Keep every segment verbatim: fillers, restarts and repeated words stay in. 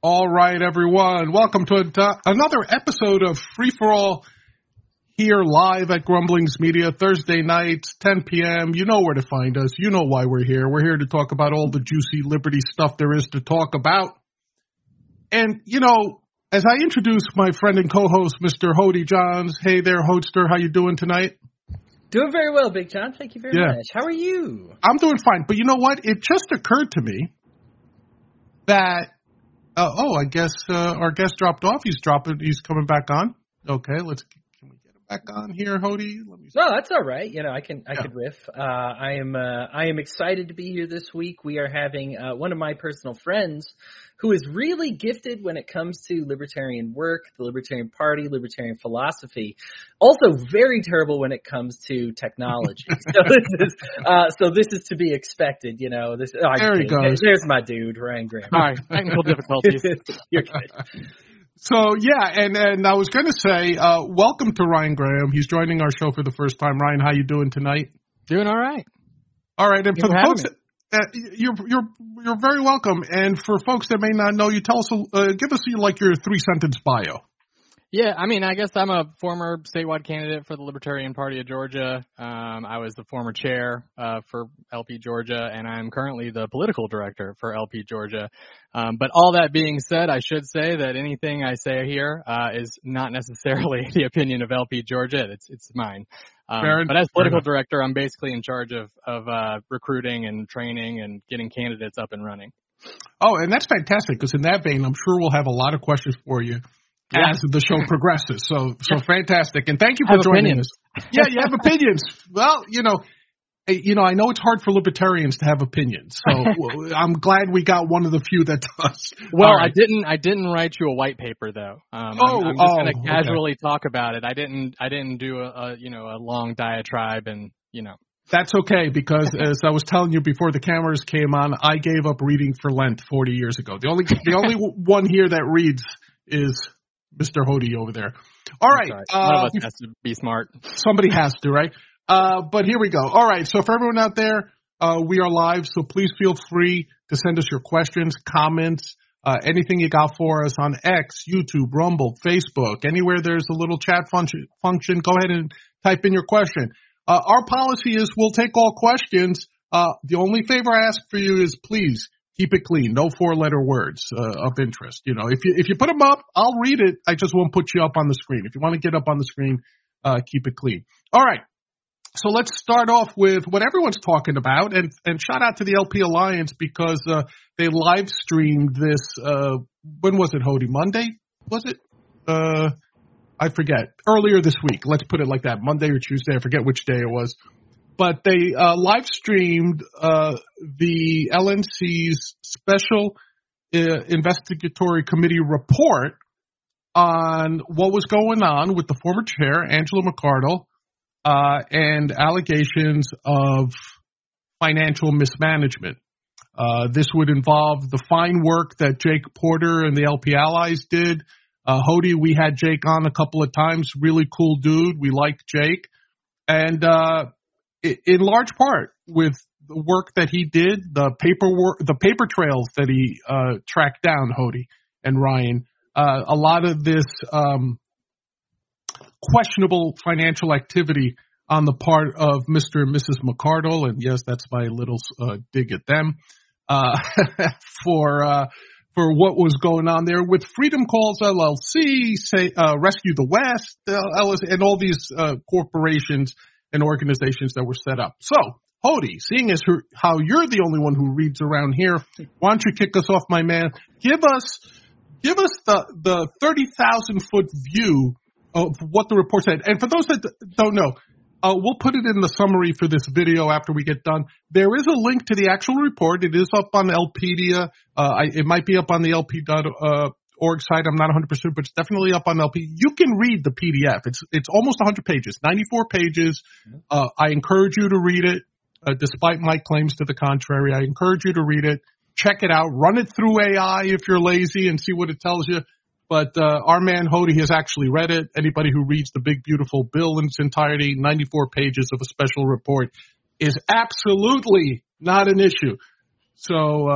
All right, everyone. Welcome to a, another episode of Free for All here live at Grumblings Media, Thursday nights, ten p.m. You know where to find us. You know why we're here. We're here to talk about all the juicy Liberty stuff there is to talk about. And, you know, as I introduce my friend and co-host, Mister Hody Johns. Hey there, Hodester. How you doing tonight? Doing very well, Big John. Thank you very yeah. much. How are you? I'm doing fine. But you know what? It just occurred to me that Uh, oh, I guess uh, our guest dropped off. He's dropping. He's coming back on. Okay, let's. Can we get him back on here, Hody? Let me. See. No, that's all right. You know, I can. I yeah. could riff. Uh, I am. Uh, I am excited to be here this week. We are having uh, one of my personal friends who is really gifted when it comes to libertarian work, the Libertarian Party, libertarian philosophy. Also, very terrible when it comes to technology. so this is. Uh, so this is to be expected. You know. This. Oh, there he goes. There's my dude, Ryan Graham. All right, technical difficulties. You're good. So, yeah, and, and I was going to say, uh, welcome to Ryan Graham. He's joining our show for the first time. Ryan, how you doing tonight? Doing all right. All right, and for the folks, that, uh, you're you're you're very welcome. And for folks that may not know you, tell us, uh, give us like your three sentence bio. Yeah, I mean, I guess I'm a former statewide candidate for the Libertarian Party of Georgia. Um, I was the former chair uh, for L P Georgia, and I'm currently the political director for L P Georgia. Um, but all that being said, I should say that anything I say here uh, is not necessarily the opinion of L P Georgia. It's it's mine. Um, but as political director, I'm basically in charge of of uh, recruiting and training and getting candidates up and running. Oh, and that's fantastic because in that vein, I'm sure we'll have a lot of questions for you as the show progresses. So, so fantastic. And thank you for joining opinions. us. Yeah, you have opinions. Well, you know, you know, I know it's hard for libertarians to have opinions. So I'm glad we got one of the few that does. Well, right. I didn't, I didn't write you a white paper though. Um, oh, I'm, I'm just oh, going to casually okay. talk about it. I didn't, I didn't do a, a, you know, a long diatribe and, you know. That's okay because as I was telling you before the cameras came on, I gave up reading for Lent forty years ago. The only, the only one here that reads is Mister Hody over there. All right. right. Uh, One of us has to be smart. Somebody has to, right? Uh, but here we go. All right. So for everyone out there, uh, we are live. So please feel free to send us your questions, comments, uh, anything you got for us on X, YouTube, Rumble, Facebook, anywhere there's a little chat function. function go ahead and type in your question. Uh, our policy is we'll take all questions. Uh, the only favor I ask for you is please keep it clean. No four-letter words uh, of interest. You know, if you if you put them up, I'll read it. I just won't put you up on the screen. If you want to get up on the screen, uh, keep it clean. All right. So let's start off with what everyone's talking about, and and shout out to the L P Alliance because uh, they live streamed this. Uh, when was it, Hody? Monday? Was it? Uh, I forget. Earlier this week. Let's put it like that. Monday or Tuesday. I forget which day it was. But they uh, live streamed uh, the L N C's Special uh, Investigatory Committee report on what was going on with the former chair, Angela McArdle, uh, and allegations of financial mismanagement. Uh, this would involve the fine work that Jake Porter and the L P Allies did. Uh, Hody, we had Jake on a couple of times. Really cool dude. We like Jake. And uh in large part with the work that he did, the paperwork, the paper trails that he uh, tracked down, Hody and Ryan, uh, a lot of this um, questionable financial activity on the part of Mister and Missus McArdle, and yes, that's my little uh, dig at them, uh, for uh, for what was going on there with Freedom Calls L L C, say, uh, Rescue the West, uh, and all these uh, corporations and organizations that were set up. So, Hody, seeing as her, how you're the only one who reads around here, why don't you kick us off, my man? Give us, give us the the thirty thousand foot view of what the report said. And for those that don't know, uh, we'll put it in the summary for this video after we get done. There is a link to the actual report. It is up on LPedia. Uh, I, it might be up on the L P dot org site. I'm not one hundred percent, but it's definitely up on L P. You can read the P D F. It's it's almost one hundred pages, ninety-four pages. Uh, I encourage you to read it, uh, despite my claims to the contrary. I encourage you to read it. Check it out. Run it through A I if you're lazy and see what it tells you. But uh, our man Hody has actually read it. Anybody who reads the big, beautiful bill in its entirety, ninety-four pages of a special report, is absolutely not an issue. So uh,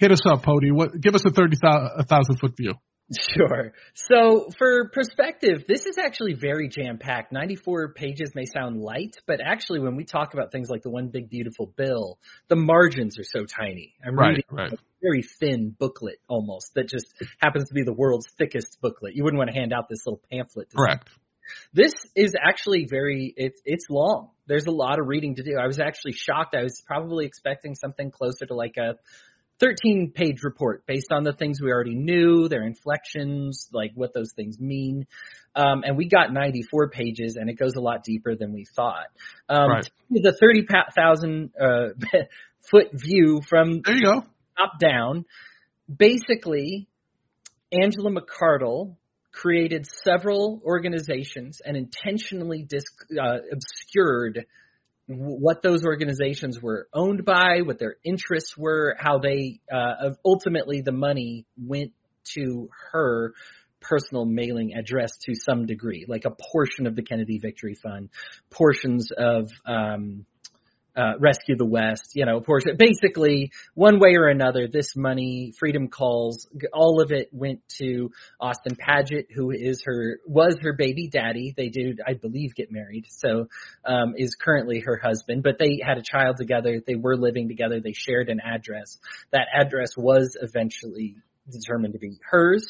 Hit us up, Pody. What? Give us a thirty thousand foot view. Sure. So for perspective, this is actually very jam-packed. ninety-four pages may sound light, but actually when we talk about things like the One Big Beautiful Bill, the margins are so tiny. I'm right, reading right. a very thin booklet almost that just happens to be the world's thickest booklet. You wouldn't want to hand out this little pamphlet. To Correct. someone. This is actually very, it's, it's long. There's a lot of reading to do. I was actually shocked. I was probably expecting something closer to like a thirteen page report based on the things we already knew, their inflections, like what those things mean. Um, and we got ninety-four pages, and it goes a lot deeper than we thought. Um, right. The thirty thousand uh, foot view from there you go. top down, basically, Angela McArdle created several organizations and intentionally dis- uh, obscured what those organizations were owned by, what their interests were, how they uh, ultimately the money went to her personal mailing address to some degree, like a portion of the Kennedy Victory Fund, portions of um, uh, Rescue the West, you know, portion. Basically, one way or another, this money, Freedom Calls, all of it went to Austin Padgett, who is her was her baby daddy. They did, I believe, get married, so um, is currently her husband. But they had a child together. They were living together. They shared an address. That address was eventually determined to be hers,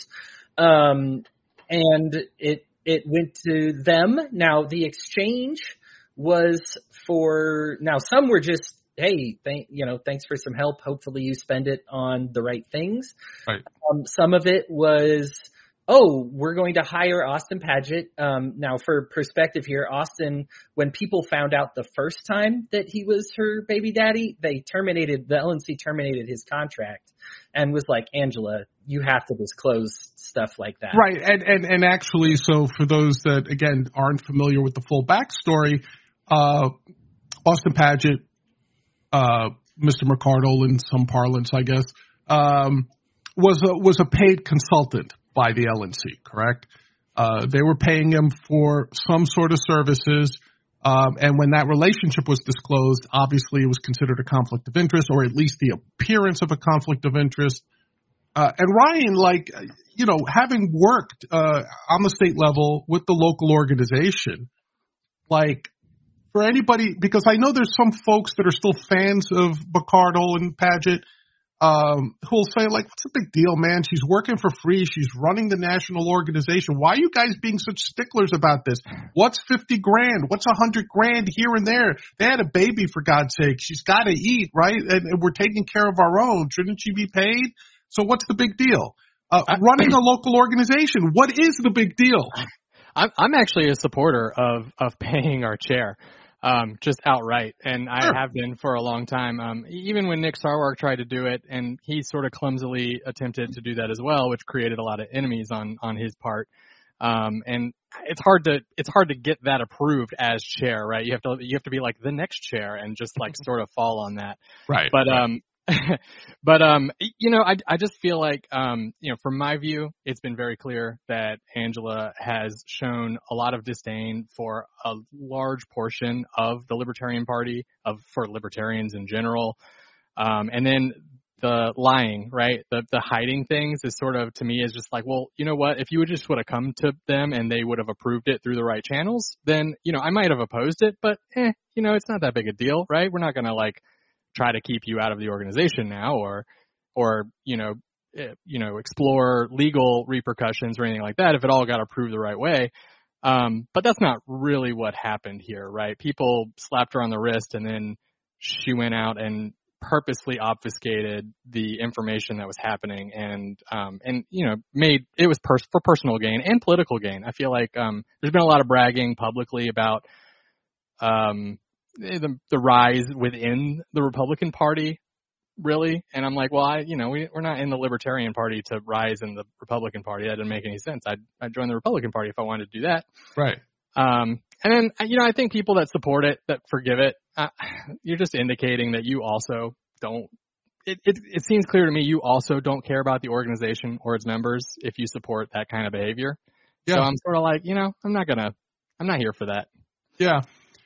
um, and it it went to them. Now the exchange was for, now some were just, hey, thank, you know, thanks for some help. Hopefully you spend it on the right things. Right. Um, some of it was, oh, we're going to hire Austin Padgett. Um, now for perspective here, Austin, when people found out the first time that he was her baby daddy, they terminated, the L N C terminated his contract and was like, Angela, you have to disclose stuff like that. Right. And, and, and actually, so for those that, again, aren't familiar with the full backstory, Uh, Austin Padgett, uh, Mister McArdle in some parlance, I guess, um, was a, was a paid consultant by the L N C, correct? Uh, they were paying him for some sort of services, um, and when that relationship was disclosed, obviously it was considered a conflict of interest, or at least the appearance of a conflict of interest. Uh, and Ryan, like, you know, having worked uh, on the state level with the local organization, like, for anybody, because I know there's some folks that are still fans of McArdle and Padgett, um, who'll say, like, what's the big deal, man? She's working for free. She's running the national organization. Why are you guys being such sticklers about this? What's fifty grand? What's a hundred grand here and there? They had a baby, for God's sake. She's got to eat, right? And, and we're taking care of our own. Shouldn't she be paid? So what's the big deal? Uh, running a local organization, what is the big deal? I'm, I'm actually a supporter of, of paying our chair. Um, just outright, and I sure. have been for a long time. Um, even when Nick Sarwark tried to do it, and he sort of clumsily attempted to do that as well, which created a lot of enemies on on his part. Um, and it's hard to it's hard to get that approved as chair, right? You have to you have to be like the next chair and just like sort of fall on that, right? But right. um. but, um, you know, I, I just feel like, um, you know, from my view, it's been very clear that Angela has shown a lot of disdain for a large portion of the Libertarian Party, of for libertarians in general. Um, and then the lying, right? The, the hiding things is sort of, to me, is just like, well, you know what? If you would just would have come to them and they would have approved it through the right channels, then, you know, I might have opposed it, but, eh, you know, it's not that big a deal, right? We're not going to like, try to keep you out of the organization now, or, or, you know, you know, explore legal repercussions or anything like that if it all got approved the right way. Um, but that's not really what happened here, right? People slapped her on the wrist and then she went out and purposely obfuscated the information that was happening and, um, and, you know, made, it was pers- for personal gain and political gain. I feel like, um, there's been a lot of bragging publicly about, um, the the rise within the Republican Party, really. And I'm like, well, I, you know, we, we're not in the Libertarian Party to rise in the Republican Party. That didn't make any sense. I'd, I'd join the Republican Party if I wanted to do that. Right. Um, and then, you know, I think people that support it, that forgive it, uh, you're just indicating that you also don't, it, it, it seems clear to me you also don't care about the organization or its members if you support that kind of behavior. Yeah. So I'm sort of like, you know, I'm not gonna, I'm not here for that. Yeah.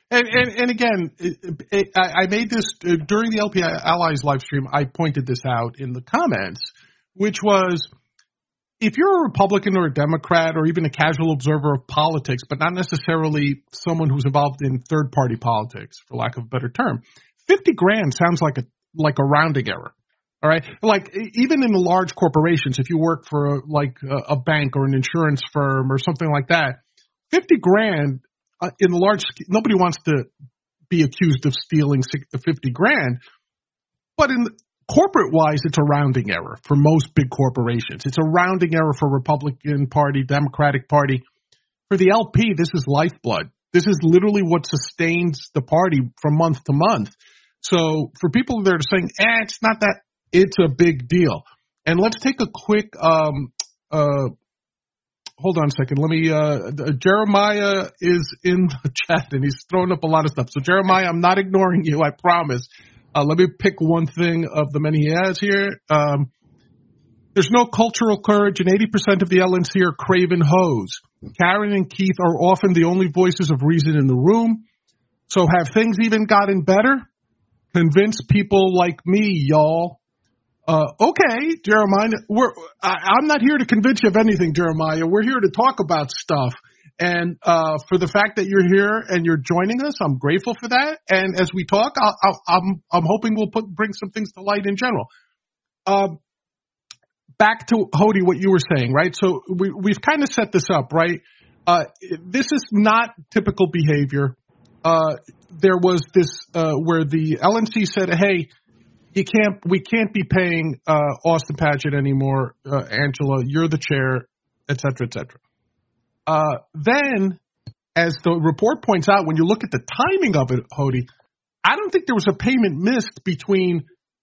And, and, and again, it, it, I made this uh, during the L P Allies live stream. I pointed this out in the comments, which was if you're a Republican or a Democrat or even a casual observer of politics, but not necessarily someone who's involved in third party politics, for lack of a better term, fifty grand sounds like a like a rounding error. All right, like even in the large corporations, if you work for like a, a bank or an insurance firm or something like that, fifty grand. Uh, in the large, nobody wants to be accused of stealing fifty grand, but in corporate wise, it's a rounding error for most big corporations. It's a rounding error for Republican Party, Democratic Party. For the L P, this is lifeblood. This is literally what sustains the party from month to month. So for people that are saying, eh, it's not that, it's a big deal. And let's take a quick, um, uh, Hold on a second. Let me, uh, Jeremiah is in the chat and he's throwing up a lot of stuff. So Jeremiah, I'm not ignoring you. I promise. Uh, let me pick one thing of the many he has here. Um, there's no cultural courage and eighty percent of the L N C are craven hoes. Karen and Keith are often the only voices of reason in the room. So have things even gotten better? Convince people like me, y'all. Uh, okay, Jeremiah, we're, I, I'm not here to convince you of anything, Jeremiah. We're here to talk about stuff. And, uh, for the fact that you're here and you're joining us, I'm grateful for that. And as we talk, I'll, I'll, I'm, I'm hoping we'll put, bring some things to light in general. Um, back to Hody, what you were saying, right? So we, we've kind of set this up, right? Uh, this is not typical behavior. Uh, there was this, uh, where the L N C said, hey, You can't. We can't be paying uh, Austin Padgett anymore, uh, Angela. You're the chair, et cetera, et cetera. Uh, then, as the report points out, when you look at the timing of it, Hody, I don't think there was a payment missed between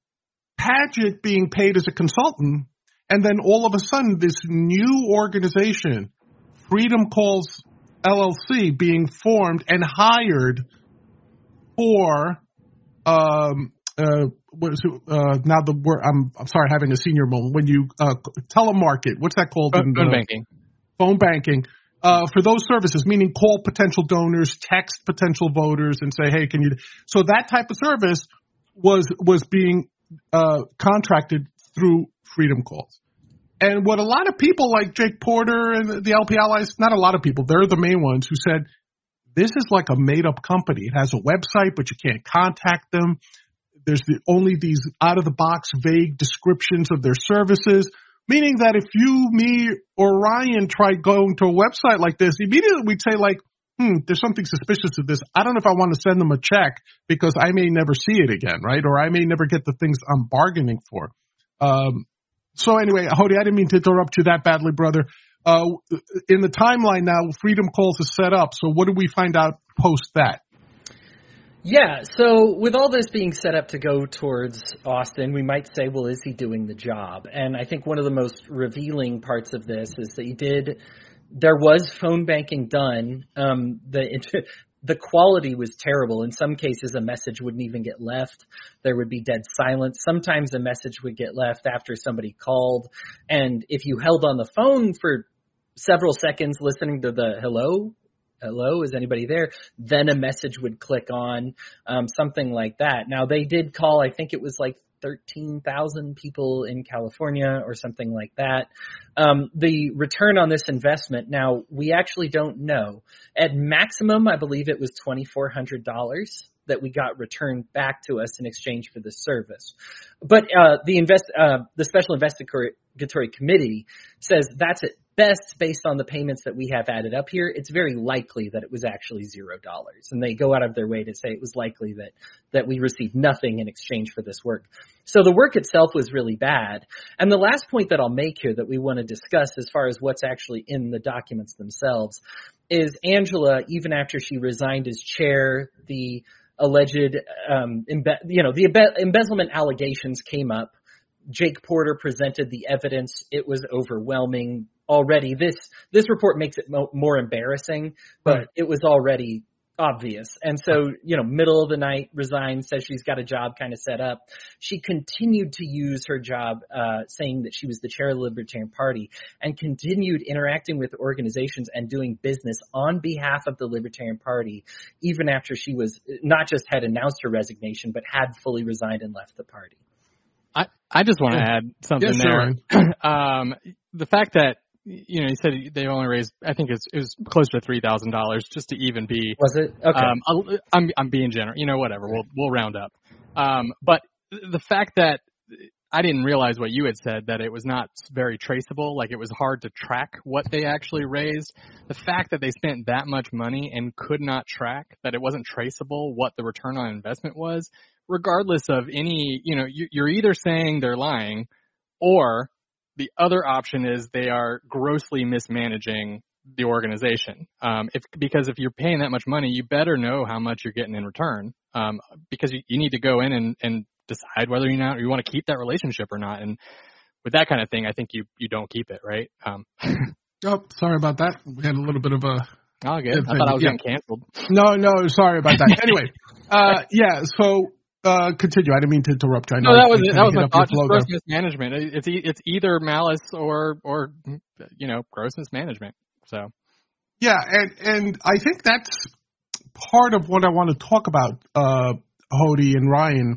Padgett being paid as a consultant and then all of a sudden this new organization, Freedom Calls L L C, being formed and hired for. Um, uh, what is it, uh, now the word, I'm, I'm sorry, having a senior moment. When you, uh, telemarket, what's that called? Phone, in, phone uh, banking. Phone banking, uh, for those services, meaning call potential donors, text potential voters and say, hey, can you, so that type of service was, was being, uh, contracted through Freedom Calls. And what a lot of people like Jake Porter and the L P Allies, not a lot of people, they're the main ones who said, this is like a made up company. It has a website, but you can't contact them. There's the, only these out-of-the-box vague descriptions of their services, meaning that if you, me, or Ryan tried going to a website like this, immediately we'd say, like, hmm, there's something suspicious of this. I don't know if I want to send them a check because I may never see it again, right? Or I may never get the things I'm bargaining for. Um, so anyway, Hody, I didn't mean to interrupt you that badly, brother. Uh, in the timeline now, Freedom Calls is set up. So what did we find out post that? Yeah, so with all this being set up to go towards Austin, we might say, well, is he doing the job? And I think one of the most revealing parts of this is that he did, there was phone banking done. Um, the the quality was terrible. In some cases, a message wouldn't even get left. There would be dead silence. Sometimes a message would get left after somebody called. And if you held on the phone for several seconds listening to the hello, hello, is anybody there? Then a message would click on, um, something like that. Now, they did call, I think it was like thirteen thousand people in California or something like that. Um, the return on this investment, now, we actually don't know. At maximum, I believe it was twenty-four hundred dollars that we got returned back to us in exchange for the service. But uh, the invest, uh, the Special Investigatory Committee says that's at best, based on the payments that we have added up here, it's very likely that it was actually zero dollars. And they go out of their way to say it was likely that, that we received nothing in exchange for this work. So the work itself was really bad. And the last point that I'll make here that we want to discuss as far as what's actually in the documents themselves is Angela, even after she resigned as chair, the alleged, um, embe- you know, the embe- embezzlement allegations came up. Jake Porter presented the evidence. It was overwhelming already. This this report makes it mo- more embarrassing, but right. It was already obvious. And so, you know, middle of the night, resigns, says she's got a job kind of set up. She continued to use her job, uh, saying that she was the chair of the Libertarian Party, and continued interacting with organizations and doing business on behalf of the Libertarian Party, even after she was not just had announced her resignation, but had fully resigned and left the party. I, I just want to yeah. add something yeah, there. um, the fact that, you know, you said they only raised, I think it's, it was close to three thousand dollars just to even be. Was it? Okay. Um, I'm, I'm being generous. You know, whatever. We'll, we'll round up. Um, but the fact that I didn't realize what you had said, that it was not very traceable, like it was hard to track what they actually raised. The fact that they spent that much money and could not track, that it wasn't traceable what the return on investment was, regardless of any, you know, you're either saying they're lying, or the other option is they are grossly mismanaging the organization. Um, if, because if you're paying that much money, you better know how much you're getting in return, um, because you, you need to go in and, and decide whether or not you want to keep that relationship or not. And with that kind of thing, I think you, you don't keep it, right? Um, oh, sorry about that. We had a little bit of a... Oh, good. I thought I was yeah. getting canceled. No, no, sorry about that. Anyway, uh, yeah, so... Uh, continue. I didn't mean to interrupt you. I know no, that was that was my thought. Just gross mismanagement. It's it's either malice or or you know gross mismanagement. So yeah, and and I think that's part of what I want to talk about, uh, Hody and Ryan.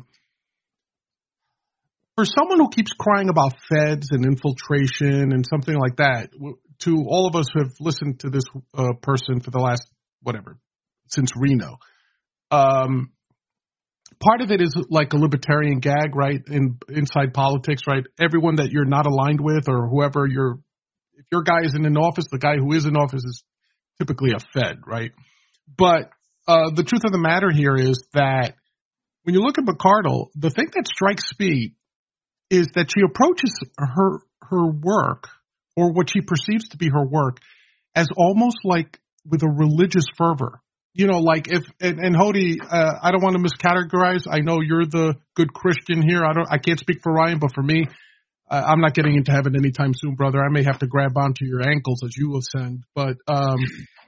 For someone who keeps crying about feds and infiltration and something like that, to all of us who have listened to this uh, person for the last whatever since Reno. Um. Part of it is like a libertarian gag, right? In inside politics, right? Everyone that you're not aligned with, or whoever you're, if your guy is in an office, the guy who is in office is typically a Fed, right? But uh, the truth of the matter here is that when you look at McArdle, the thing that strikes me is that she approaches her her work, or what she perceives to be her work, as almost like with a religious fervor. You know, like if and, and Hody, uh, I don't want to miscategorize. I know you're the good Christian here. I don't. I can't speak for Ryan, but for me, uh, I'm not getting into heaven anytime soon, brother. I may have to grab onto your ankles as you ascend. But um,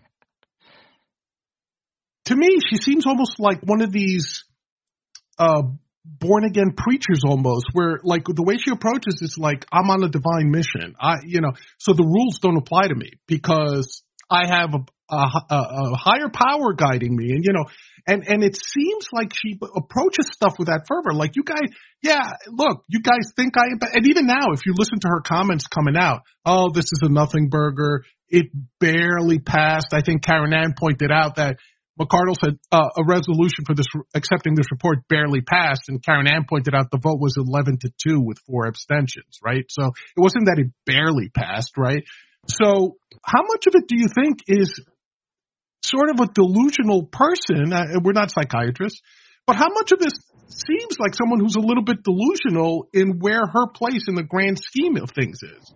to me, she seems almost like one of these uh, born again preachers, almost, where like the way she approaches is like, I'm on a divine mission. I, you know, so the rules don't apply to me because I have a. A, a, a higher power guiding me, and you know, and and it seems like she approaches stuff with that fervor. Like, you guys, yeah, look, you guys think I am, and even now, if you listen to her comments coming out, oh, this is a nothing burger. It barely passed. I think Karen Ann pointed out that McArdle said uh, a resolution for this accepting this report barely passed, and Karen Ann pointed out the vote was eleven to two with four abstentions. Right, so it wasn't that it barely passed. Right, so how much of it do you think is sort of a delusional person? Uh, we're not psychiatrists, but how much of this seems like someone who's a little bit delusional in where her place in the grand scheme of things is?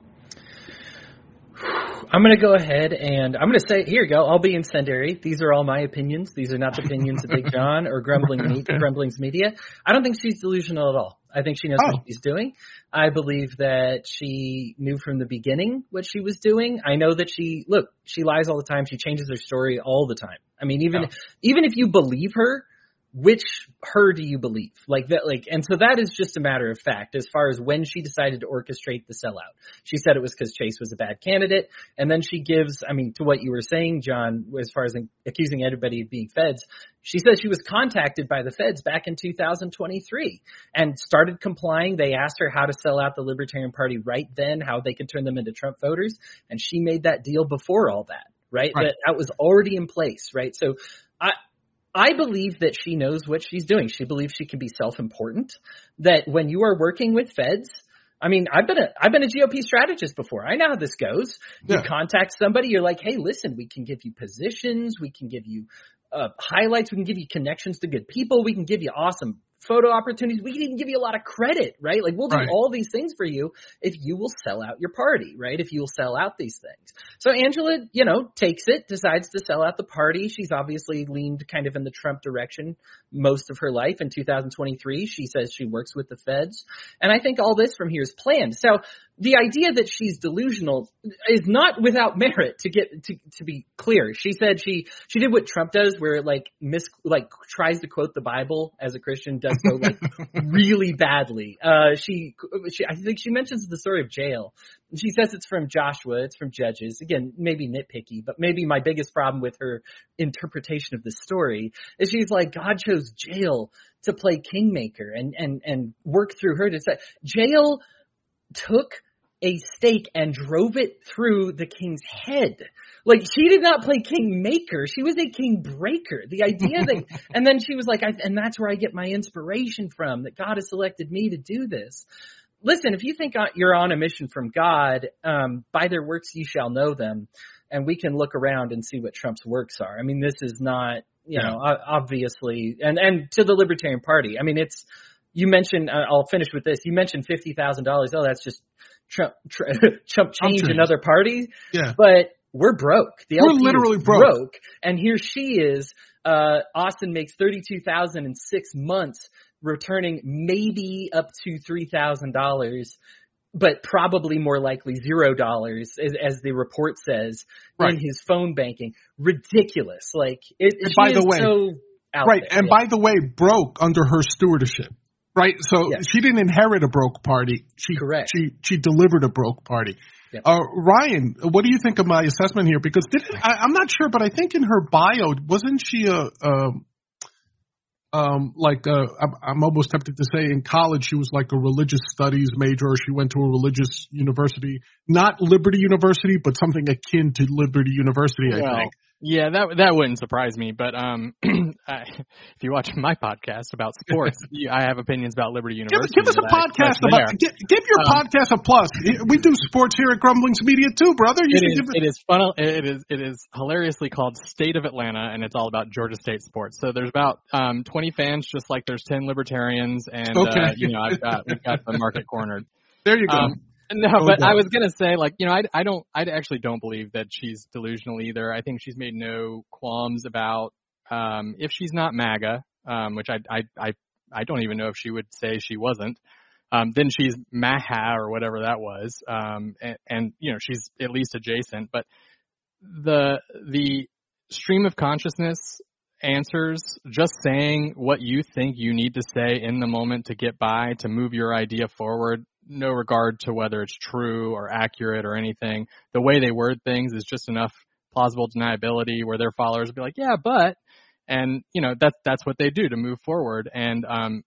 I'm going to go ahead and I'm going to say, here you go, I'll be incendiary. These are all my opinions. These are not the opinions of Big John or Grumbling okay. Media, Grumblings Media. I don't think she's delusional at all. I think she knows oh. what she's doing. I believe that she knew from the beginning what she was doing. I know that she, look, she lies all the time. She changes her story all the time. I mean, even, oh. even if you believe her, which her do you believe? Like that, like, and so that is just a matter of fact as far as when she decided to orchestrate the sellout. She said it was because Chase was a bad candidate. And then she gives, I mean, to what you were saying, John, as far as accusing everybody of being feds, she said she was contacted by the feds back in two thousand twenty-three and started complying. They asked her how to sell out the Libertarian Party right then, how they could turn them into Trump voters. And she made that deal before all that, right? right. That, that was already in place, right? So I, I believe that she knows what she's doing. She believes she can be self-important, that when you are working with feds, I mean, I've been a, I've been a G O P strategist before. I know how this goes. You yeah. contact somebody, you're like, hey, listen, we can give you positions. We can give you uh, highlights. We can give you connections to good people. We can give you awesome photo opportunities. We can even give you a lot of credit, right? Like, we'll do right. all these things for you if you will sell out your party, right? If you will sell out these things. So Angela, you know, takes it, decides to sell out the party. She's obviously leaned kind of in the Trump direction most of her life. In two thousand twenty-three, she says she works with the feds. And I think all this from here is planned. So the idea that she's delusional is not without merit. To get to to be clear, she said she she did what Trump does, where like mis like tries to quote the Bible as a Christian, does so like really badly. Uh, she she I think she mentions the story of jail. She says it's from Joshua, it's from Judges. Again, maybe nitpicky, but maybe my biggest problem with her interpretation of the story is she's like, God chose jail to play kingmaker and and and work through her to say jail took a stake and drove it through the king's head. Like, she did not play kingmaker. She was a king breaker. The idea that, and then she was like, I, and that's where I get my inspiration from, that God has selected me to do this. Listen, if you think you're on a mission from God, um, by their works you shall know them. And we can look around and see what Trump's works are. I mean, this is not, you yeah. know, obviously, and, and to the Libertarian Party. I mean, it's, you mentioned, uh, I'll finish with this. You mentioned fifty thousand dollars. Oh, that's just Trump, tr- Trump change another party. Yeah. But we're broke. The we're L P literally broke. broke. And here she is. Uh, Austin makes thirty-two thousand dollars in six months, returning maybe up to three thousand dollars, but probably more likely zero dollars, as, as the report says, right. in his phone banking. Ridiculous. Like, it, she by is the way, so out right. there. And yeah. by the way, broke under her stewardship. Right, so yes. she didn't inherit a broke party. She Correct. she she delivered a broke party. Yep. Uh, Ryan, what do you think of my assessment here? Because didn't, I, I'm not sure, but I think in her bio, wasn't she a um um like a, I'm, I'm almost tempted to say in college she was like a religious studies major, or she went to a religious university, not Liberty University, but something akin to Liberty University, I well, think. Yeah, that that wouldn't surprise me. But um, I, if you watch my podcast about sports, you, I have opinions about Liberty University. Give, give us a podcast about. Give, give your um, podcast a plus. We do sports here at Grumblings Media too, brother. You it, is, give it is fun. It is it is hilariously called State of Atlanta, and it's all about Georgia State sports. So there's about um, twenty fans, just like there's ten libertarians, and okay. uh, you know I've got we've got the market cornered. There you go. Um, No, but I was gonna say, like, you know, I, I don't, I actually don't believe that she's delusional either. I think she's made no qualms about, um, if she's not MAGA, um, which I, I, I, I don't even know if she would say she wasn't. Um, then she's Maha or whatever that was, um, and, and you know, she's at least adjacent. But the the stream of consciousness answers, just saying what you think you need to say in the moment to get by, to move your idea forward. No regard to whether it's true or accurate or anything. The way they word things is just enough plausible deniability where their followers will be like, yeah, but, and you know, that's, that's what they do to move forward. And, um,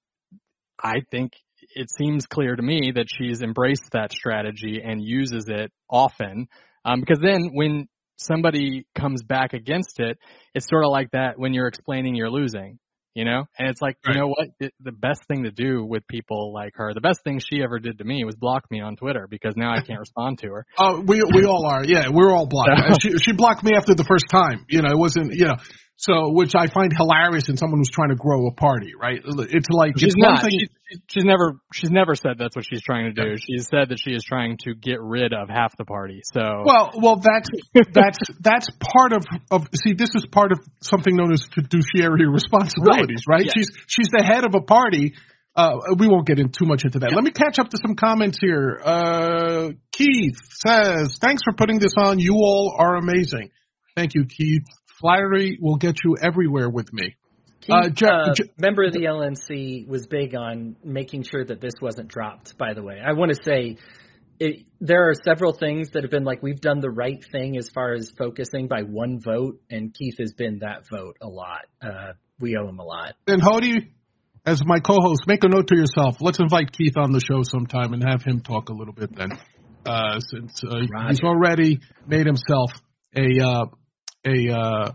I think it seems clear to me that she's embraced that strategy and uses it often. Um, because then when somebody comes back against it, it's sort of like that when you're explaining you're losing. You know, and it's like, right. you know what, it, the best thing to do with people like her, the best thing she ever did to me was block me on Twitter, because now I can't respond to her. Oh, we we all are. Yeah, we're all blocked. she, she blocked me after the first time. You know, it wasn't, you know, so, which I find hilarious in someone who's trying to grow a party, right? It's like, she's it's not. one thing. She, she's never, she's never said that's what she's trying to do. She's said that she is trying to get rid of half the party. So, well, well, that's, that's, that's part of, of, see, this is part of something known as fiduciary responsibilities, right? right? Yeah. She's, she's the head of a party. Uh, we won't get in too much into that. Let me catch up to some comments here. Uh, Keith says, thanks for putting this on. You all are amazing. Thank you, Keith. Flattery will get you everywhere with me. Keith, uh, Je- uh, Je- member of the L N C, was big on making sure that this wasn't dropped, by the way. I want to say it, there are several things that have been like, we've done the right thing as far as focusing by one vote, and Keith has been that vote a lot. Uh, we owe him a lot. And Hody, as my co-host, make a note to yourself. Let's invite Keith on the show sometime and have him talk a little bit then, uh, since uh, he's already made himself a uh, a, uh,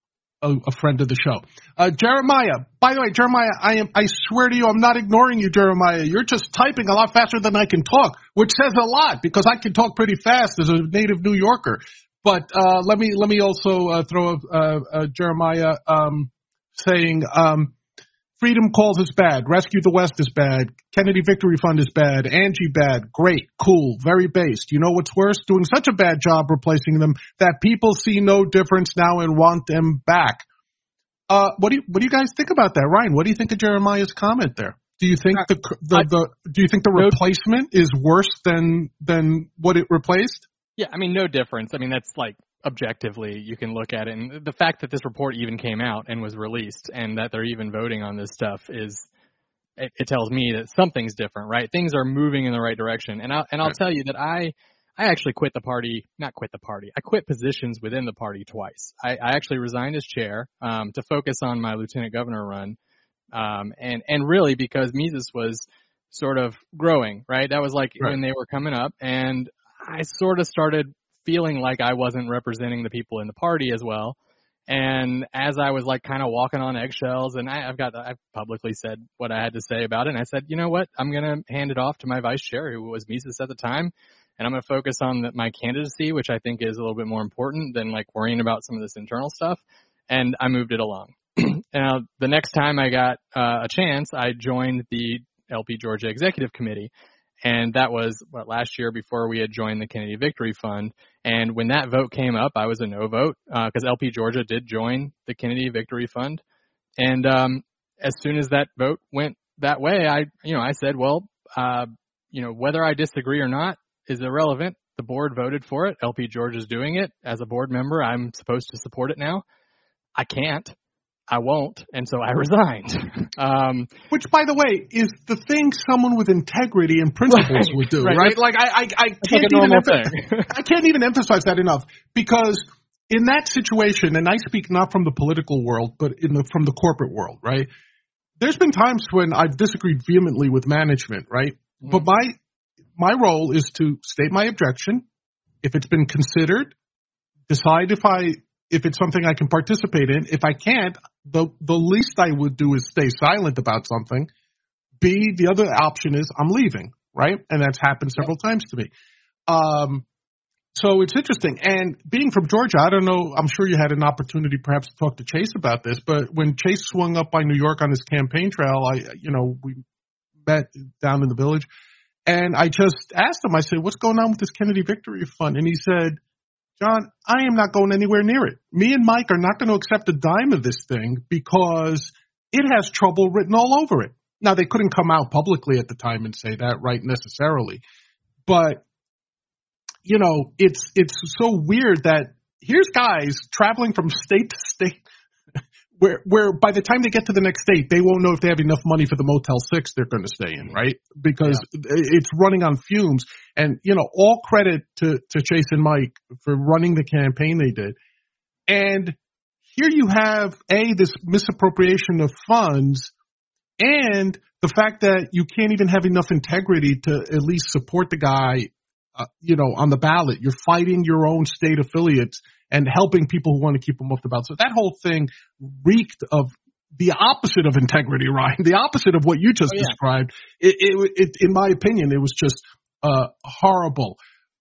a a friend of the show. Uh, Jeremiah, by the way, Jeremiah, I am I swear to you, I'm not ignoring you, Jeremiah. You're just typing a lot faster than I can talk, which says a lot, because I can talk pretty fast as a native New Yorker. But uh, let me let me also uh, throw a, uh, uh, Jeremiah um, saying. Um, Freedom Calls is bad. Rescue the West is bad. Kennedy Victory Fund is bad. Angie bad. Great. Cool. Very based. You know what's worse? Doing such a bad job replacing them that people see no difference now and want them back. Uh, what do you, what do you guys think about that? Ryan, what do you think of Jeremiah's comment there? Do you think the the, I, the do you think the replacement is worse than than what it replaced? Yeah, I mean, no difference. I mean, that's like objectively you can look at it, and the fact that this report even came out and was released, and that they're even voting on this stuff is it, it tells me that something's different, right? Things are moving in the right direction, and I'll and I'll right. tell you that I. I actually quit the party, not quit the party. I quit positions within the party twice. I, I actually resigned as chair um, to focus on my lieutenant governor run, um, and and really because Mises was sort of growing, right? That was like right. when they were coming up, and I sort of started feeling like I wasn't representing the people in the party as well. And as I was like kind of walking on eggshells, and I, I've got I've publicly said what I had to say about it, and I said, you know what, I'm gonna hand it off to my vice chair, who was Mises at the time. And I'm going to focus on the, my candidacy, which I think is a little bit more important than like worrying about some of this internal stuff. And I moved it along. Now, the next time I got uh, a chance, I joined the L P Georgia Executive Committee. And that was what last year before we had joined the Kennedy Victory Fund. And when that vote came up, I was a no vote because uh, L P Georgia did join the Kennedy Victory Fund. And um, as soon as that vote went that way, I, you know, I said, well, uh, you know, whether I disagree or not is irrelevant. The board voted for it. L P Georgia's doing it. As a board member, I'm supposed to support it now. I can't. I won't. And so I resigned. Um, Which, by the way, is the thing someone with integrity and principles right, would do, right? right? Like, I, I, I can't like even emph- I can't even emphasize that enough, because in that situation, and I speak not from the political world, but in the from the corporate world, right? There's been times when I've disagreed vehemently with management, right? Mm-hmm. But my My role is to state my objection. If it's been considered, decide if I if it's something I can participate in. If I can't, the the least I would do is stay silent about something. B, the other option is I'm leaving, right? And that's happened several times to me. Um, so it's interesting. And being from Georgia, I don't know, I'm sure you had an opportunity perhaps to talk to Chase about this, but when Chase swung up by New York on his campaign trail, I you know, we met down in the Village. And I just asked him, I said, what's going on with this Kennedy Victory Fund? And he said, John, I am not going anywhere near it. Me and Mike are not going to accept a dime of this thing because it has trouble written all over it. Now, they couldn't come out publicly at the time and say that, right, necessarily. But, you know, it's it's so weird that here's guys traveling from state to state Where, where by the time they get to the next state, they won't know if they have enough money for the Motel six they're going to stay in, right? Because yeah. it's running on fumes. And, you know, all credit to, to Chase and Mike for running the campaign they did. And here you have, A, this misappropriation of funds, and the fact that you can't even have enough integrity to at least support the guy, uh, you know, on the ballot. You're fighting your own state affiliates and helping people who want to keep them off the ballot. So that whole thing reeked of the opposite of integrity, Ryan, the opposite of what you just oh, yeah. described. It, it, it, in my opinion, it was just uh, horrible.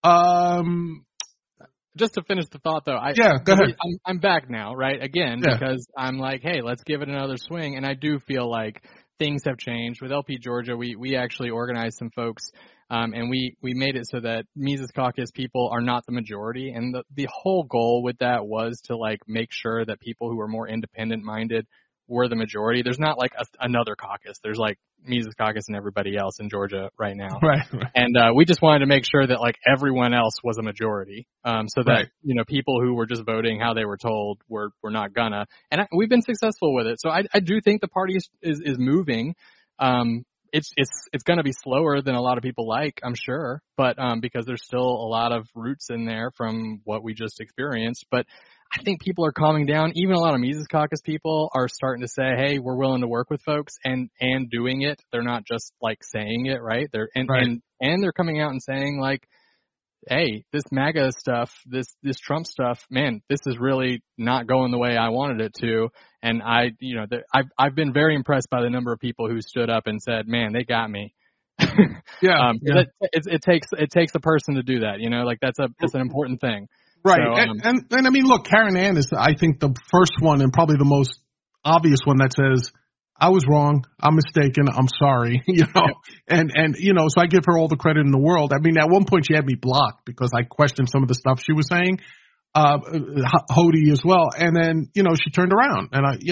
Um, just to finish the thought, though, I, yeah, go ahead. I'm, I'm back now, right? Again, yeah. because I'm like, hey, let's give it another swing. And I do feel like things have changed. With L P Georgia, we, we actually organized some folks Um, and we, we made it so that Mises Caucus people are not the majority. And the, the whole goal with that was to like make sure that people who are more independent minded were the majority. There's not like a, another caucus. There's like Mises Caucus and everybody else in Georgia right now. Right. right. And, uh, we just wanted to make sure that like everyone else was a majority. Um, so that, right. you know, people who were just voting how they were told were, were not gonna, and I, we've been successful with it. So I, I do think the party is, is, is moving. Um, It's it's it's going to be slower than a lot of people like, I'm sure, but um, because there's still a lot of roots in there from what we just experienced. But I think people are calming down. Even a lot of Mises Caucus people are starting to say, "Hey, we're willing to work with folks," and and doing it. They're not just like saying it, right? They're and right. and and they're coming out and saying like, hey, this MAGA stuff, this this Trump stuff, man, this is really not going the way I wanted it to. And I, you know, the, I've I've been very impressed by the number of people who stood up and said, man, they got me. yeah, um, yeah. It, it, it takes it takes a person to do that, you know, like that's a that's an important thing. Right. So, and, um, and and I mean, look, Karen Ann is, I think, the first one and probably the most obvious one that says, I was wrong. I'm mistaken. I'm sorry. You know, yeah. and, and, you know, so I give her all the credit in the world. I mean, at one point she had me blocked because I questioned some of the stuff she was saying, uh, Hody as well. And then, you know, she turned around and I, you know,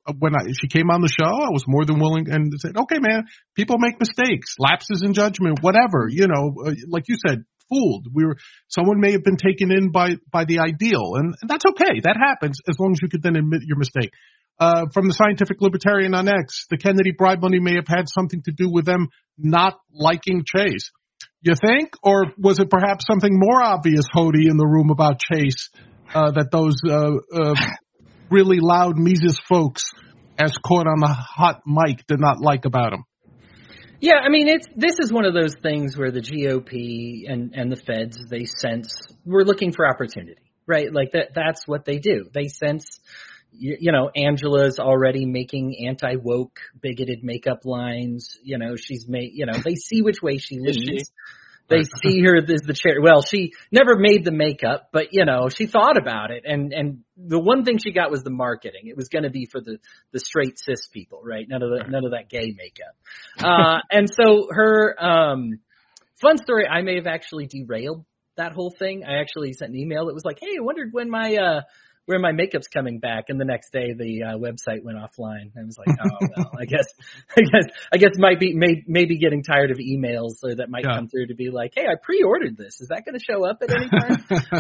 when I, she came on the show, I was more than willing and said, okay, man, people make mistakes, lapses in judgment, whatever, you know, uh, like you said, fooled. We were, someone may have been taken in by, by the ideal, and, and that's okay. That happens as long as you could then admit your mistake. Uh, from the Scientific Libertarian on X, the Kennedy bribe money may have had something to do with them not liking Chase. You think? Or was it perhaps something more obvious, Hody, in the room about Chase, uh, that those, uh, uh, really loud Mises folks, as caught on the hot mic, did not like about him? Yeah, I mean, it's this is one of those things where the G O P and, and the feds, they sense we're looking for opportunity, right? Like that, that's what they do. They sense, you, you know, Angela's already making anti-woke, bigoted makeup lines. You know, she's made, you know, they see which way she leans. They see her as the chair. Well, she never made the makeup, but, you know, she thought about it. And, and the one thing she got was the marketing. It was going to be for the, the straight cis people, right? None of the, none of that gay makeup. Uh, and so her, um, fun story, I may have actually derailed that whole thing. I actually sent an email that was like, hey, I wondered when my, uh, where my makeup's coming back, and the next day the uh, website went offline. I was like, oh well, I guess, I guess, I guess might be may, maybe getting tired of emails so that might yeah. come through to be like, hey, I pre-ordered this. Is that going to show up at any time?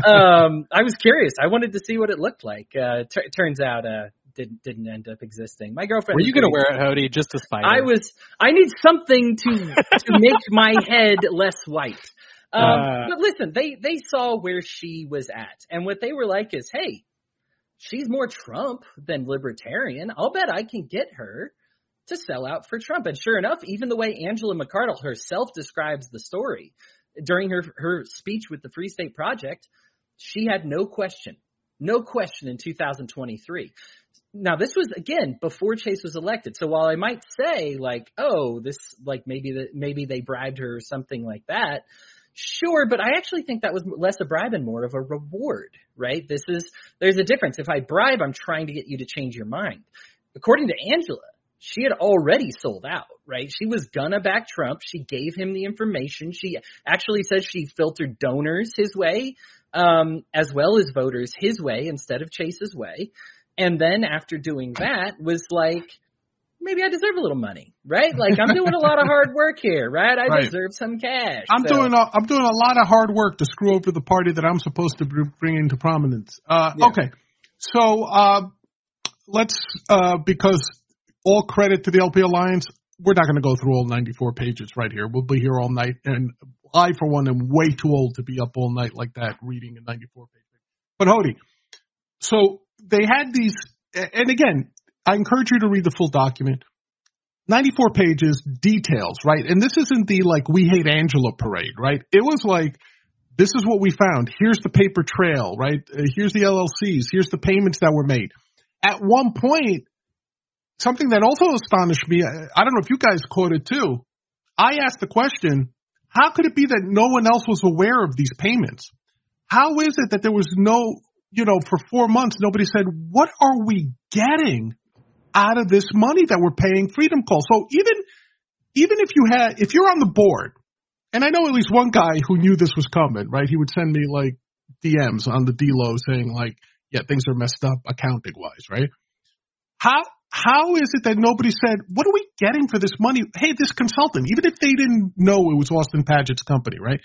um, I was curious. I wanted to see what it looked like. Uh, t- turns out, uh, didn't didn't end up existing. My girlfriend. Were you going to wear it, Hody, just to spite her? I was. I need something to to make my head less white. Um, uh, but listen, they they saw where she was at, and what they were like is, hey, she's more Trump than libertarian. I'll bet I can get her to sell out for Trump. And sure enough, even the way Angela McArdle herself describes the story during her, her speech with the Free State Project, she had no question, no question in two thousand twenty-three. Now, this was, again, before Chase was elected. So while I might say, like, oh, this, like, maybe the, maybe they bribed her or something like that, sure, but I actually think that was less a bribe and more of a reward, right? This is, there's a difference. If I bribe, I'm trying to get you to change your mind. According to Angela, she had already sold out, right? She was gonna back Trump. She gave him the information. She actually says she filtered donors his way, um, as well as voters his way instead of Chase's way. And then after doing that was like, maybe I deserve a little money, right? Like I'm doing a lot of hard work here, right? I right. deserve some cash. I'm so. doing a, I'm doing a lot of hard work to screw over the party that I'm supposed to bring into prominence. Uh, yeah. Okay, so uh, let's uh, because all credit to the L P Alliance, we're not going to go through all ninety-four pages right here. We'll be here all night, and I, for one, am way too old to be up all night like that reading a ninety-four page. But Hody, so they had these, and again, I encourage you to read the full document. ninety-four pages, details, right? And this isn't the, like, we hate Angela parade, right? It was like, this is what we found. Here's the paper trail, right? Uh, here's the L L Cs. Here's the payments that were made. At one point, something that also astonished me, I don't know if you guys caught it too. I asked the question, how could it be that no one else was aware of these payments? How is it that there was no, you know, for four months, nobody said, what are we getting out of this money that we're paying Freedom Call? So even, even if you had, if you're on the board, and I know at least one guy who knew this was coming, right? He would send me like D Ms on the D-Lo saying like, yeah, things are messed up accounting wise, right? How, how is it that nobody said, what are we getting for this money? Hey, this consultant, even if they didn't know it was Austin Padgett's company, right?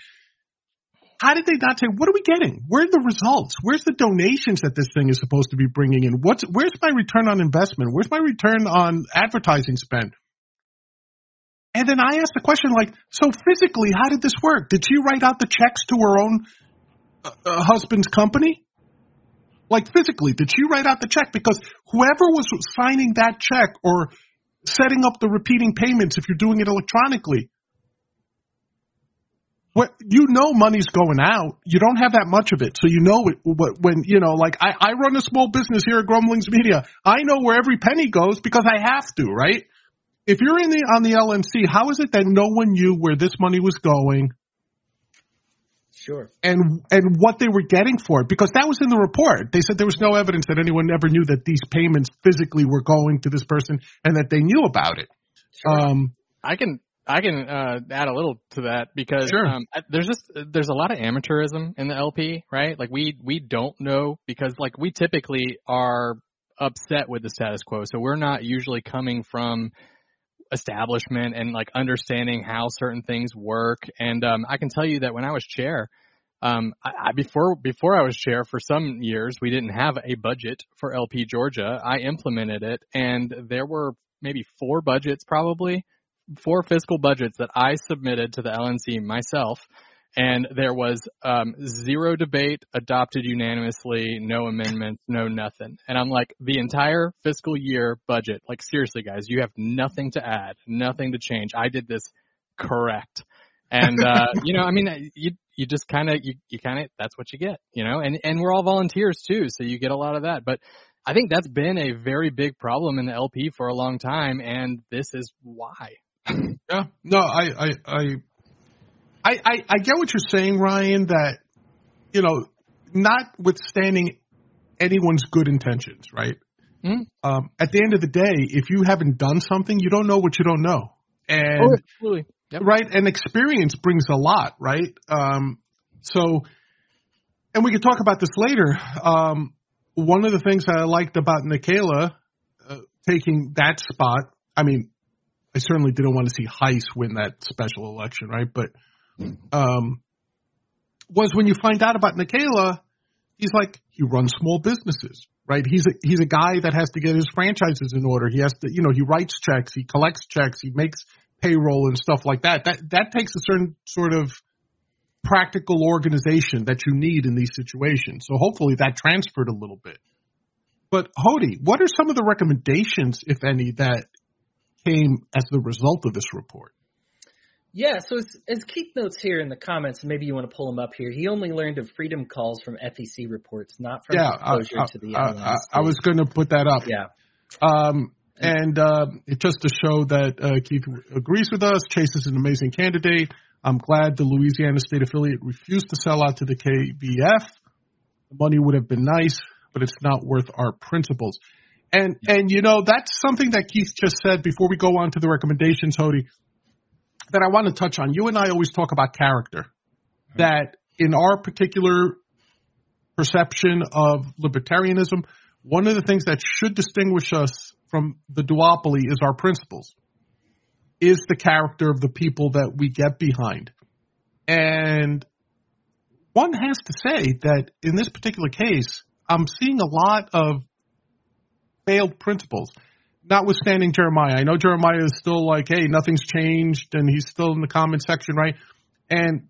How did they not say, what are we getting? Where are the results? Where's the donations that this thing is supposed to be bringing in? What's, where's my return on investment? Where's my return on advertising spend? And then I asked the question, like, so physically, how did this work? Did she write out the checks to her own uh, uh, husband's company? Like, physically, did she write out the check? Because whoever was signing that check or setting up the repeating payments, if you're doing it electronically, what, you know money's going out. You don't have that much of it. So you know it, when, you know, like I, I run a small business here at Grumblings Media. I know where every penny goes because I have to, right? If you're in the, on the L M C, how is it that no one knew where this money was going? Sure. And, and what they were getting for it? Because that was in the report. They said there was no evidence that anyone ever knew that these payments physically were going to this person and that they knew about it. Sure. Um, I can, I can uh, add a little to that because sure. um, there's just there's a lot of amateurism in the L P, right? Like we we don't know because like we typically are upset with the status quo. So we're not usually coming from establishment and like understanding how certain things work. And um, I can tell you that when I was chair, um, I, I, before before I was chair for some years, we didn't have a budget for L P Georgia. I implemented it, and there were maybe four budgets, probably four fiscal budgets that I submitted to the L N C myself. And there was um, zero debate, adopted unanimously, no amendments, no nothing. And I'm like, the entire fiscal year budget, like seriously, guys, you have nothing to add, nothing to change. I did this correct. And, uh, you know, I mean, you you just kind of, you, you kind of, that's what you get, you know, and, and we're all volunteers too, so you get a lot of that. But I think that's been a very big problem in the L P for a long time, and this is why. Yeah, no, I, I, I I, I, I get what you're saying, Ryan, that, you know, notwithstanding anyone's good intentions, right? Mm-hmm. Um, at the end of the day, if you haven't done something, you don't know what you don't know. And, oh, absolutely. Yep. Right? And experience brings a lot, right? Um, so, and we can talk about this later. Um, one of the things that I liked about Nikayla uh, taking that spot, I mean, I certainly didn't want to see Heiss win that special election, right? But Um, was when you find out about Nikayla, he's like, he runs small businesses, right? He's a, he's a guy that has to get his franchises in order. He has to, you know, he writes checks, he collects checks, he makes payroll and stuff like that. That, that takes a certain sort of practical organization that you need in these situations. So hopefully that transferred a little bit. But Hody, what are some of the recommendations, if any, that came as the result of this report? Yeah, so as, as Keith notes here in the comments, and maybe you want to pull him up here, he only learned of freedom calls from F E C reports, not from yeah, exposure I, I, to the I, I, I was going to put that up. Yeah. Um, and uh, it just to show that uh, Keith agrees with us, Chase is an amazing candidate. I'm glad the Louisiana State affiliate refused to sell out to the K B F. The money would have been nice, but it's not worth our principles. And, yeah. and you know, that's something that Keith just said before we go on to the recommendations, Hody, that I want to touch on. You and I always talk about character, that in our particular perception of libertarianism, one of the things that should distinguish us from the duopoly is our principles, is the character of the people that we get behind. And one has to say that in this particular case, I'm seeing a lot of failed principles. Notwithstanding Jeremiah. I know Jeremiah is still like, hey, nothing's changed, and he's still in the comment section, right? And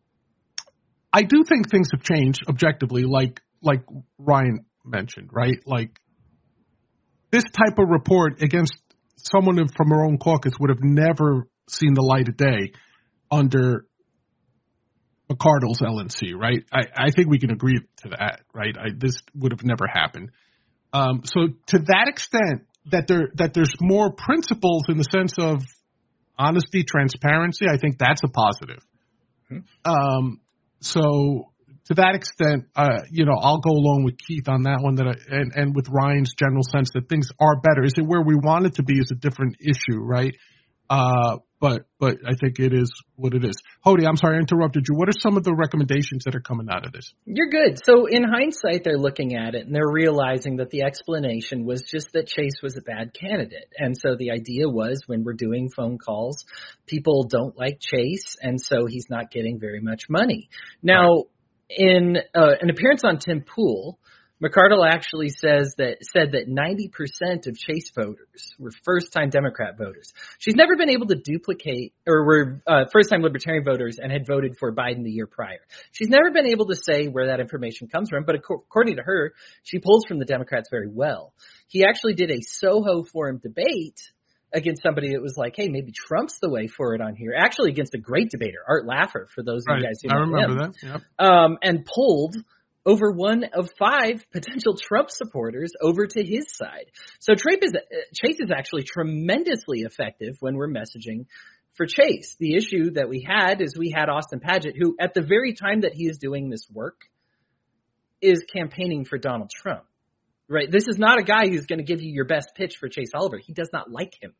I do think things have changed objectively, like like Ryan mentioned, right? Like this type of report against someone from our own caucus would have never seen the light of day under McCardle's L N C, right? I, I think we can agree to that, right? I, this would have never happened. Um, so to that extent, that there that there's more principles in the sense of honesty, transparency, I think that's a positive. Mm-hmm. Um, so to that extent, uh, you know, I'll go along with Keith on that one, that I, and, and with Ryan's general sense that things are better. Is it where we want it to be is a different issue, right? Uh, but but I think it is what it is. Hody, I'm sorry I interrupted you. What are some of the recommendations that are coming out of this? You're good. So in hindsight, they're looking at it and they're realizing that the explanation was just that Chase was a bad candidate. And so the idea was when we're doing phone calls, people don't like Chase, and so he's not getting very much money. Now, right. in uh, an appearance on Tim Pool, McCardle actually says that said that ninety percent of Chase voters were first-time Democrat voters. She's never been able to duplicate, or were uh, first-time Libertarian voters and had voted for Biden the year prior. She's never been able to say where that information comes from, but according to her, she polls from the Democrats very well. He actually did a Soho Forum debate against somebody that was like, hey, maybe Trump's the way forward on here. Actually against a great debater, Art Laffer, for those right. of you guys who I know remember him. that. Yep. Um, and polled over one of five potential Trump supporters over to his side. So Chase is, Chase is actually tremendously effective when we're messaging for Chase. The issue that we had is we had Austin Padgett, who at the very time that he is doing this work is campaigning for Donald Trump, right? This is not a guy who's going to give you your best pitch for Chase Oliver. He does not like him,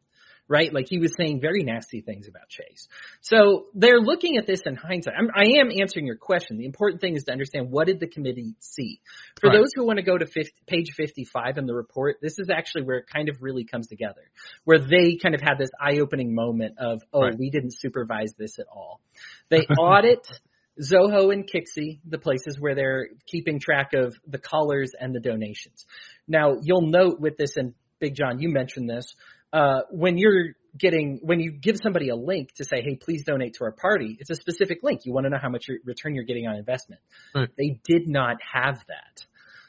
right? Like he was saying very nasty things about Chase. So they're looking at this in hindsight. I'm, I am answering your question. The important thing is to understand, what did the committee see? For right. those who want to go to fifty, page fifty-five in the report, this is actually where it kind of really comes together, where they kind of had this eye-opening moment of, oh, right. we didn't supervise this at all. They audit Zoho and Kixi, the places where they're keeping track of the callers and the donations. Now, you'll note with this, and Big John, you mentioned this, uh, when you're getting, when you give somebody a link to say, hey, please donate to our party, it's a specific link. You want to know how much return you're getting on investment. Right. They did not have that.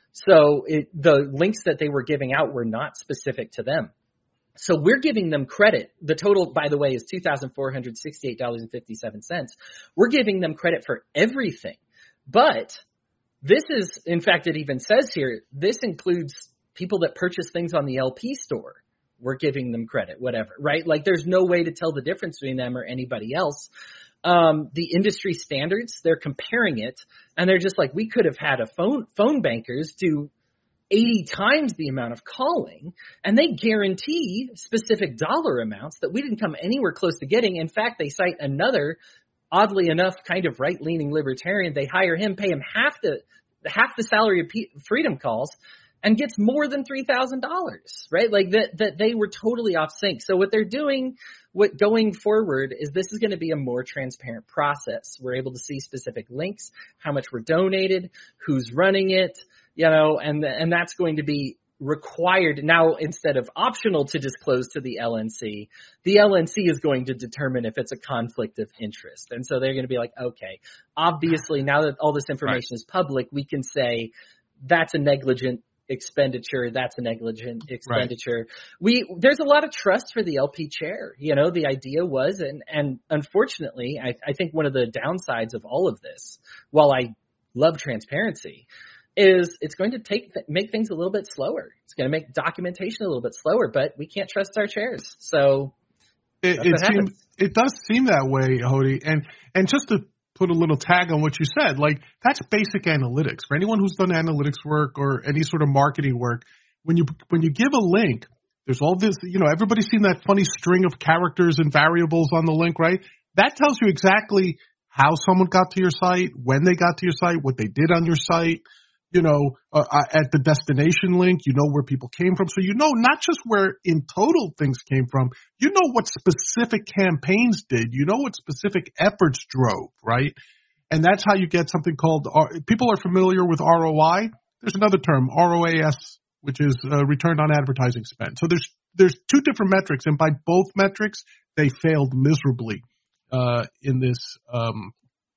So it, the links that they were giving out were not specific to them. So we're giving them credit. The total, by the way, is two thousand four hundred sixty-eight dollars and fifty-seven cents. We're giving them credit for everything. But this is, in fact, it even says here, this includes people that purchase things on the L P store. We're giving them credit, whatever, right? Like there's no way to tell the difference between them or anybody else. Um, the industry standards, they're comparing it, and they're just like, we could have had a phone, phone bankers do eighty times the amount of calling, and they guarantee specific dollar amounts that we didn't come anywhere close to getting. In fact, they cite another, oddly enough, kind of right-leaning libertarian. They hire him, pay him half the half the salary of P- Freedom Calls, and gets more than three thousand dollars, right? Like that, that they were totally off sync. So what they're doing, what going forward is this is going to be a more transparent process. We're able to see specific links, how much were donated, who's running it, you know, and, and that's going to be required now instead of optional to disclose to the L N C. The L N C is going to determine if it's a conflict of interest. And so they're going to be like, okay, obviously now that all this information right. is public, we can say that's a negligent expenditure, that's a negligent expenditure. Right. We there's a lot of trust for the L P chair. You know, the idea was, and and unfortunately, I, I think one of the downsides of all of this, while I love transparency, is it's going to take make things a little bit slower. It's going to make documentation a little bit slower, but we can't trust our chairs. So it it, seems, it does seem that way, Hody. And and just to put a little tag on what you said, like that's basic analytics. For anyone who's done analytics work or any sort of marketing work, when you when you give a link, there's all this, you know, everybody's seen that funny string of characters and variables on the link, right? That tells you exactly how someone got to your site, when they got to your site, what they did on your site. You know, uh, at the destination link, you know where people came from. So you know not just where in total things came from, you know what specific campaigns did. You know what specific efforts drove, right? And that's how you get something called, uh, people are familiar with R O I. There's another term, R O A S, which is uh, return on advertising spend. So there's there's two different metrics, and by both metrics, they failed miserably uh, in this um,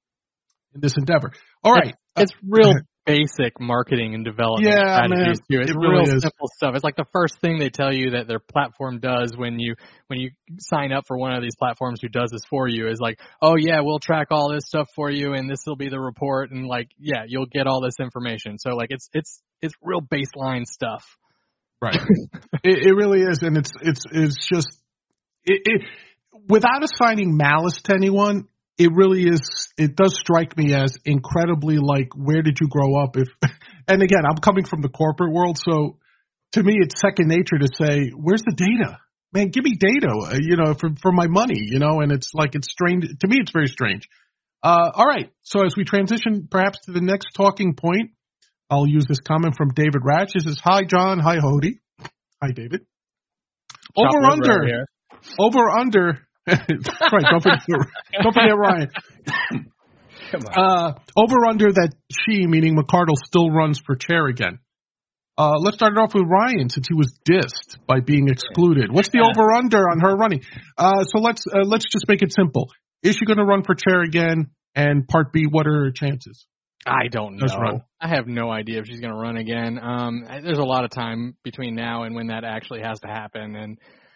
in this endeavor. All right. It's, it's real basic marketing and development yeah, strategies man. too. It's it real really simple is. stuff. It's like the first thing they tell you that their platform does when you when you sign up for one of these platforms who does this for you is like, oh yeah, we'll track all this stuff for you and this will be the report, and like, yeah, you'll get all this information. So like it's it's it's real baseline stuff. Right. it, it really is, and it's it's it's just it, it without assigning malice to anyone. It really is, it does strike me as incredibly like, where did you grow up? If, and again, I'm coming from the corporate world, so to me, it's second nature to say, where's the data? Man, give me data, you know, for, for my money, you know, and it's like, it's strange. To me, it's very strange. Uh, all right. So as we transition perhaps to the next talking point, I'll use this comment from David Ratch. He says, hi, John. Hi, Hody. Hi, David. Over under, over under. Right, don't forget, don't forget Ryan. Come on. Uh, over under that she, meaning McCardle, still runs for chair again. Uh, let's start it off with Ryan, since he was dissed by being excluded. What's the over under on her running? Uh, so let's uh, let's just make it simple. Is she going to run for chair again? And part B, what are her chances? I don't know. I have no idea if she's going to run again. Um, there's a lot of time between now and when that actually has to happen, and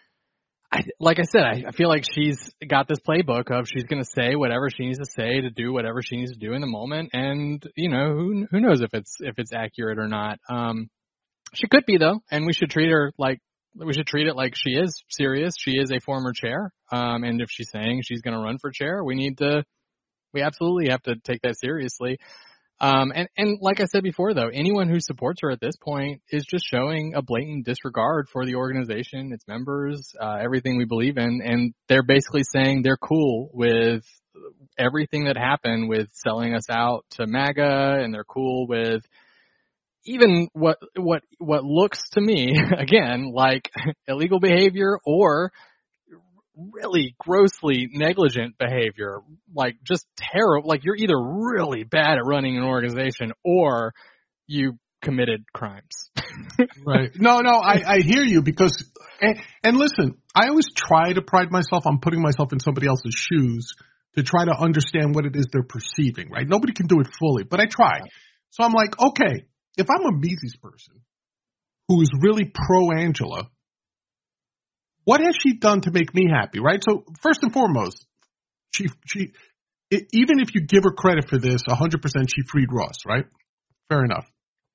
I, like I said, I, I feel like she's got this playbook of she's going to say whatever she needs to say to do whatever she needs to do in the moment, and you know who who knows if it's if it's accurate or not. Um, she could be though, and we should treat her like we should treat it like she is serious. She is a former chair, um, and if she's saying she's going to run for chair, we need to we absolutely have to take that seriously. Um, and, and like I said before, though, anyone who supports her at this point is just showing a blatant disregard for the organization, its members, uh, everything we believe in. And they're basically saying they're cool with everything that happened with selling us out to MAGA, and they're cool with even what, what, what looks to me, again, like illegal behavior or really grossly negligent behavior, like just terrible. Like you're either really bad at running an organization or you committed crimes. Right. No, no, I, I hear you because, and, and listen, I always try to pride myself on putting myself in somebody else's shoes to try to understand what it is they're perceiving, right? Nobody can do it fully, but I try. So I'm like, okay, if I'm a Mises person who is really pro Angela, what has she done to make me happy, right? So first and foremost, she, she, it, even if you give her credit for this, one hundred percent she freed Ross, right? Fair enough.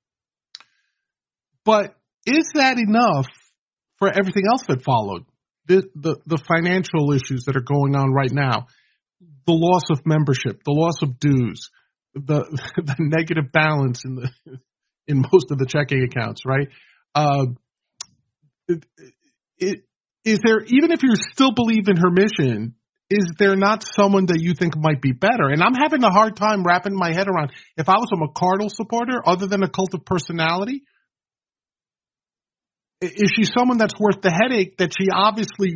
But is that enough for everything else that followed? The, the, the financial issues that are going on right now, the loss of membership, the loss of dues, the, the negative balance in the, in most of the checking accounts, right? Uh, it, it, Is there, even if you still believe in her mission, is there not someone that you think might be better? And I'm having a hard time wrapping my head around, if I was a McArdle supporter, other than a cult of personality, is she someone that's worth the headache that she obviously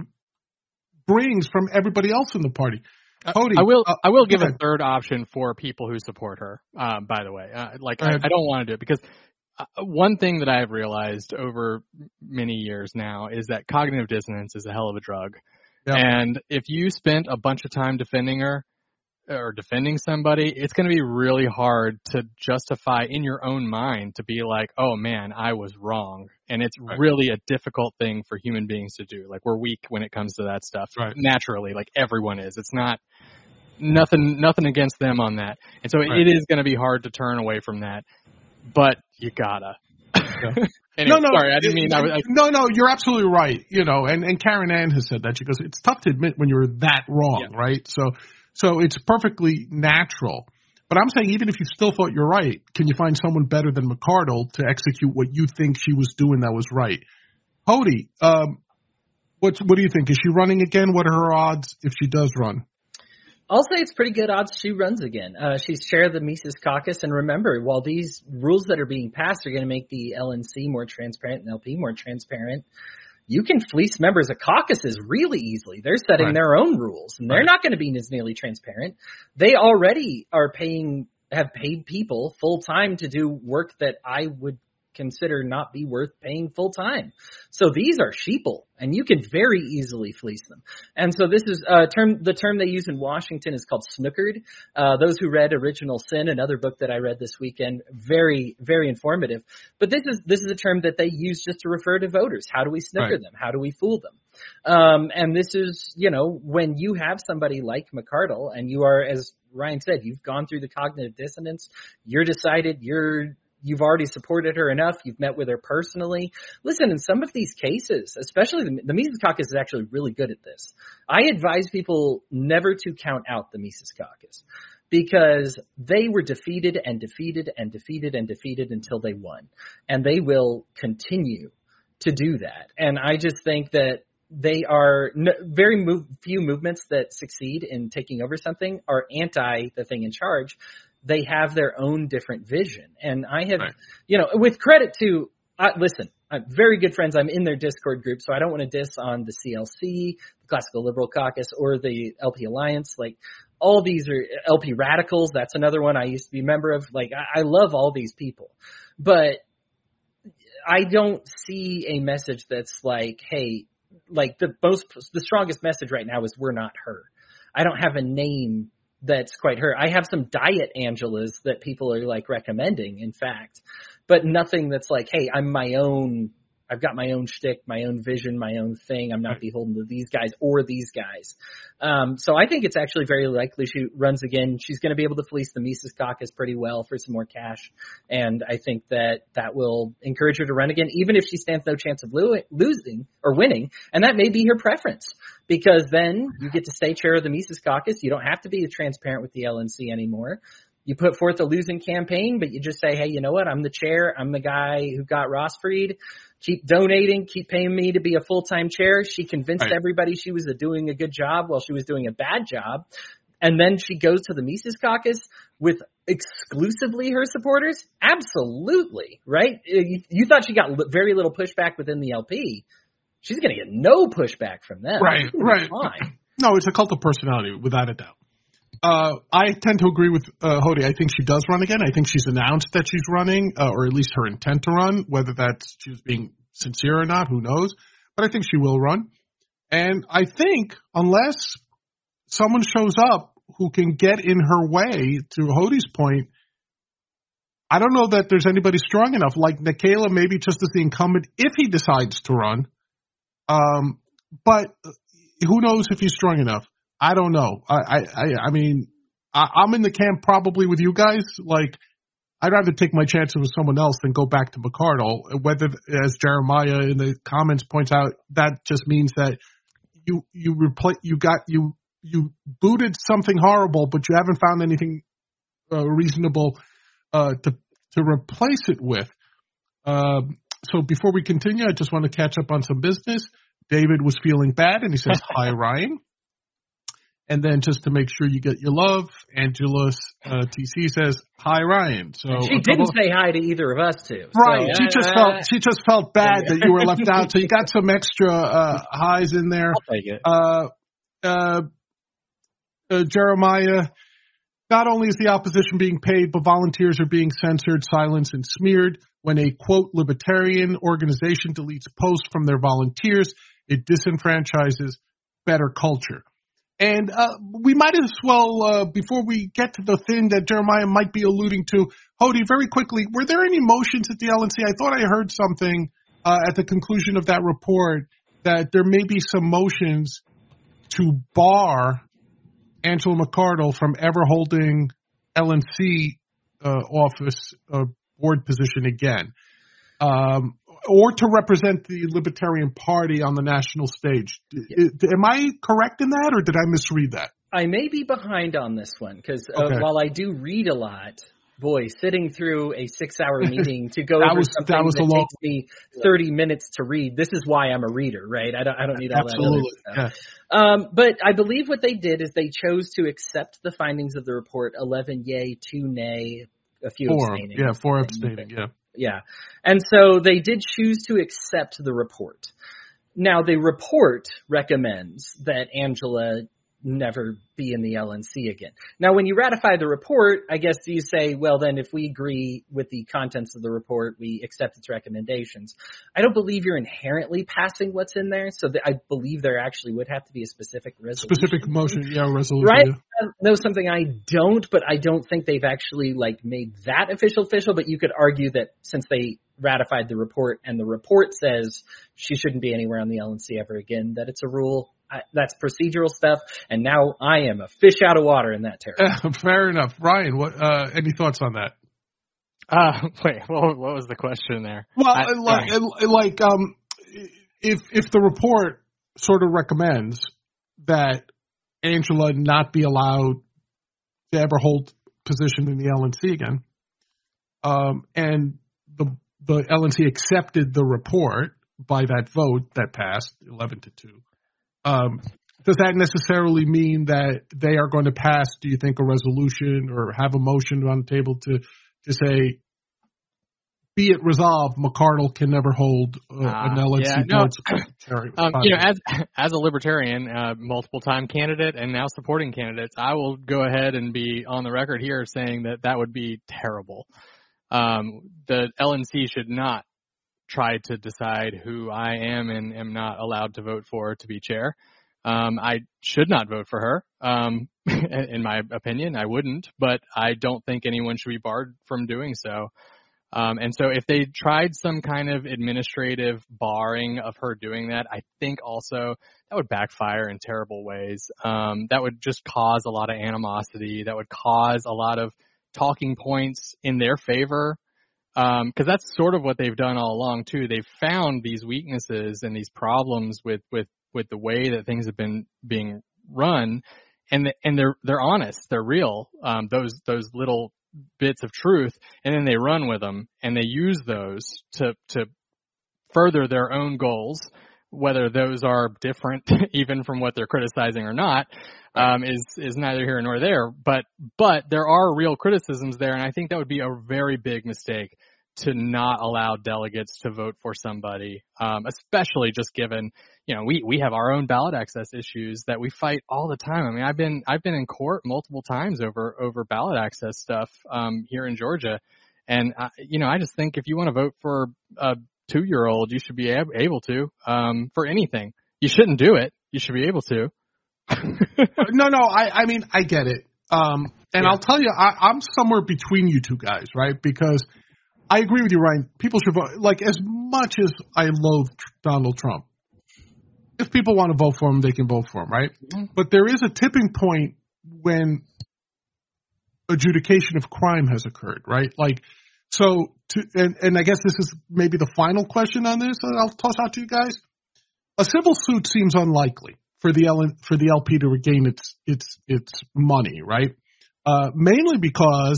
brings from everybody else in the party? Cody, I will. uh, I will give a third option for people who support her. Um, by the way, uh, like I, I don't want to do it because uh, one thing that I've realized over many years now is that cognitive dissonance is a hell of a drug. Yeah. And if you spent a bunch of time defending her or defending somebody, it's going to be really hard to justify in your own mind to be like, oh man, I was wrong. And it's right. really a difficult thing for human beings to do. Like we're weak when it comes to that stuff. Right. Naturally, like everyone is. It's not nothing, nothing against them on that. And so right. it is going to be hard to turn away from that, but you gotta. Yeah. Anyway, no, no, sorry, I didn't mean. I, I, no, no, you're absolutely right. You know, and, and Karen Ann has said that. She goes, it's tough to admit when you're that wrong, yeah. right? So, so it's perfectly natural. But I'm saying even if you still thought you're right, can you find someone better than McArdle to execute what you think she was doing that was right? Hody, um, what what do you think? Is she running again? What are her odds if she does run? I'll say it's pretty good odds she runs again. Uh, she's chair of the Mises Caucus, and remember, while these rules that are being passed are going to make the L N C more transparent and L P more transparent, you can fleece members of caucuses really easily. They're setting right. their own rules, and they're right. not going to be as nearly transparent. They already are paying, have paid people full time to do work that I would consider not be worth paying full time. So these are sheeple, and you can very easily fleece them. And so this is a term, the term they use in Washington is called snookered. Uh, those who read Original Sin, another book that I read this weekend, very, very informative. But this is, this is a term that they use just to refer to voters. How do we snooker right. them? How do we fool them? Um, and this is, you know, when you have somebody like McArdle and you are, as Ryan said, you've gone through the cognitive dissonance, you're decided you're, You've already supported her enough. You've met with her personally. Listen, in some of these cases, especially the, the Mises Caucus is actually really good at this. I advise people never to count out the Mises Caucus because they were defeated and defeated and defeated and defeated until they won. And they will continue to do that. And I just think that they are n- very move, few movements that succeed in taking over something are anti the thing in charge. They have their own different vision. And I have, right. you know, with credit to, uh, listen, I'm very good friends. I'm in their Discord group, so I don't want to diss on the C L C, the Classical Liberal Caucus, or the L P Alliance. Like, all these are L P Radicals. That's another one I used to be a member of. Like, I, I love all these people. But I don't see a message that's like, hey, like the most, the strongest message right now is we're not her. I don't have a name that's quite her. I have some diet Angelas that people are like recommending, in fact, but nothing that's like, hey, I'm my own, I've got my own shtick, my own vision, my own thing. I'm not beholden to these guys or these guys. Um, so I think it's actually very likely she runs again. She's going to be able to fleece the Mises Caucus pretty well for some more cash. And I think that that will encourage her to run again, even if she stands no chance of lo- losing or winning. And that may be her preference, because then you get to stay chair of the Mises Caucus. You don't have to be transparent with the L N C anymore. You put forth a losing campaign, but you just say, hey, you know what? I'm the chair. I'm the guy who got Ross freed. Keep donating. Keep paying me to be a full-time chair. She convinced right. everybody she was doing a good job while she was doing a bad job. And then she goes to the Mises Caucus with exclusively her supporters? Absolutely, right? You, you thought she got very little pushback within the L P. She's going to get no pushback from them. Right, right. Fine. No, it's a cult of personality, without a doubt. Uh, I tend to agree with uh, Hody. I think she does run again. I think she's announced that she's running, uh, or at least her intent to run. Whether that's she's being sincere or not, who knows? But I think she will run. And I think unless someone shows up who can get in her way, to Hody's point, I don't know that there's anybody strong enough. Like Nikayla, maybe just as the incumbent, if he decides to run. Um, but who knows if he's strong enough? I don't know. I, I, I mean, I, I'm in the camp probably with you guys. Like, I'd rather take my chances with someone else than go back to McArdle. Whether, as Jeremiah in the comments points out, that just means that you you replace you got you you booted something horrible, but you haven't found anything uh, reasonable uh, to to replace it with. Uh, so before we continue, I just want to catch up on some business. David was feeling bad, and he says, "Hi, Ryan." And then just to make sure you get your love, Angela uh, T C says, "Hi, Ryan." So she didn't say hi to either of us two. Right. So, she just uh, felt she just felt bad that you were left out. So you got some extra uh, highs in there. I'll take it. Uh, uh, uh, Jeremiah. Not only is the opposition being paid, but volunteers are being censored, silenced, and smeared. When a, quote, libertarian organization deletes posts from their volunteers, it disenfranchises better culture. And uh, we might as well, uh, before we get to the thing that Jeremiah might be alluding to, Hody, very quickly, were there any motions at the L N C? I thought I heard something uh, at the conclusion of that report that there may be some motions to bar Angela McArdle from ever holding L N C uh, office uh, board position again, um, or to represent the Libertarian Party on the national stage. Yeah. Am I correct in that, or did I misread that? I may be behind on this one because uh, okay. while I do read a lot, boy, sitting through a six-hour meeting to go over was, something that, was that takes me thirty minutes to read. This is why I'm a reader, right? I don't, I don't need all Absolutely. that other stuff. Yeah. Um, but I believe what they did is they chose to accept the findings of the report, eleven yay, two nay, a few four, abstaining. Yeah, four abstaining, yeah. Yeah. And so they did choose to accept the report. Now, the report recommends that Angela never be in the L N C again. Now, when you ratify the report, I guess you say, well, then if we agree with the contents of the report, we accept its recommendations. I don't believe you're inherently passing what's in there, so that I believe there actually would have to be a specific resolution. Specific motion, yeah, resolution. Right? Yeah. I know something I don't, but I don't think they've actually like made that official official, but you could argue that since they ratified the report and the report says she shouldn't be anywhere on the L N C ever again, that it's a rule. I, that's procedural stuff, and now I am a fish out of water in that territory. Uh, fair enough. Ryan, what? Uh, any thoughts on that? Uh, wait, what, what was the question there? Well, I, like, like, um, if if the report sort of recommends that Angela not be allowed to ever hold position in the L N C again, um, and the the L N C accepted the report by that vote that passed eleven to two. Um, does that necessarily mean that they are going to pass, do you think, a resolution or have a motion on the table to, to say, be it resolved, McArdle can never hold uh, uh, an L N C yeah, board? No. um, you know, as as a libertarian, uh, multiple-time candidate and now supporting candidates, I will go ahead and be on the record here saying that that would be terrible. Um, the L N C should not try to decide who I am and am not allowed to vote for to be chair. Um, I should not vote for her. Um, in my opinion, I wouldn't, but I don't think anyone should be barred from doing so. Um, and so if they tried some kind of administrative barring of her doing that, I think also that would backfire in terrible ways. Um, that would just cause a lot of animosity. That would cause a lot of talking points in their favor. Um, cause that's sort of what they've done all along too. They've found these weaknesses and these problems with, with, with the way that things have been being run. and the, and they're they're honest, they're real. Um, those those little bits of truth, and then they run with them and they use those to to further their own goals, whether those are different even from what they're criticizing or not, um, is is neither here nor there. But but there are real criticisms there, and I think that would be a very big mistake to not allow delegates to vote for somebody, um, especially just given, you know, we, we have our own ballot access issues that we fight all the time. I mean, I've been I've been in court multiple times over over ballot access stuff um, here in Georgia, and I, you know, I just think if you want to vote for a two-year-old, you should be ab- able to um, for anything. You shouldn't do it. You should be able to. no, no, I, I mean, I get it, um, and yeah. I'll tell you, I, I'm somewhere between you two guys, right? Because I agree with you, Ryan. People should vote. Like, as much as I loathe Donald Trump, if people want to vote for him, they can vote for him, right? Mm-hmm. But there is a tipping point when adjudication of crime has occurred, right? Like, so, to, and, and I guess this is maybe the final question on this that I'll toss out to you guys. A civil suit seems unlikely for the L, for the L P to regain its its its money, right? Uh, mainly because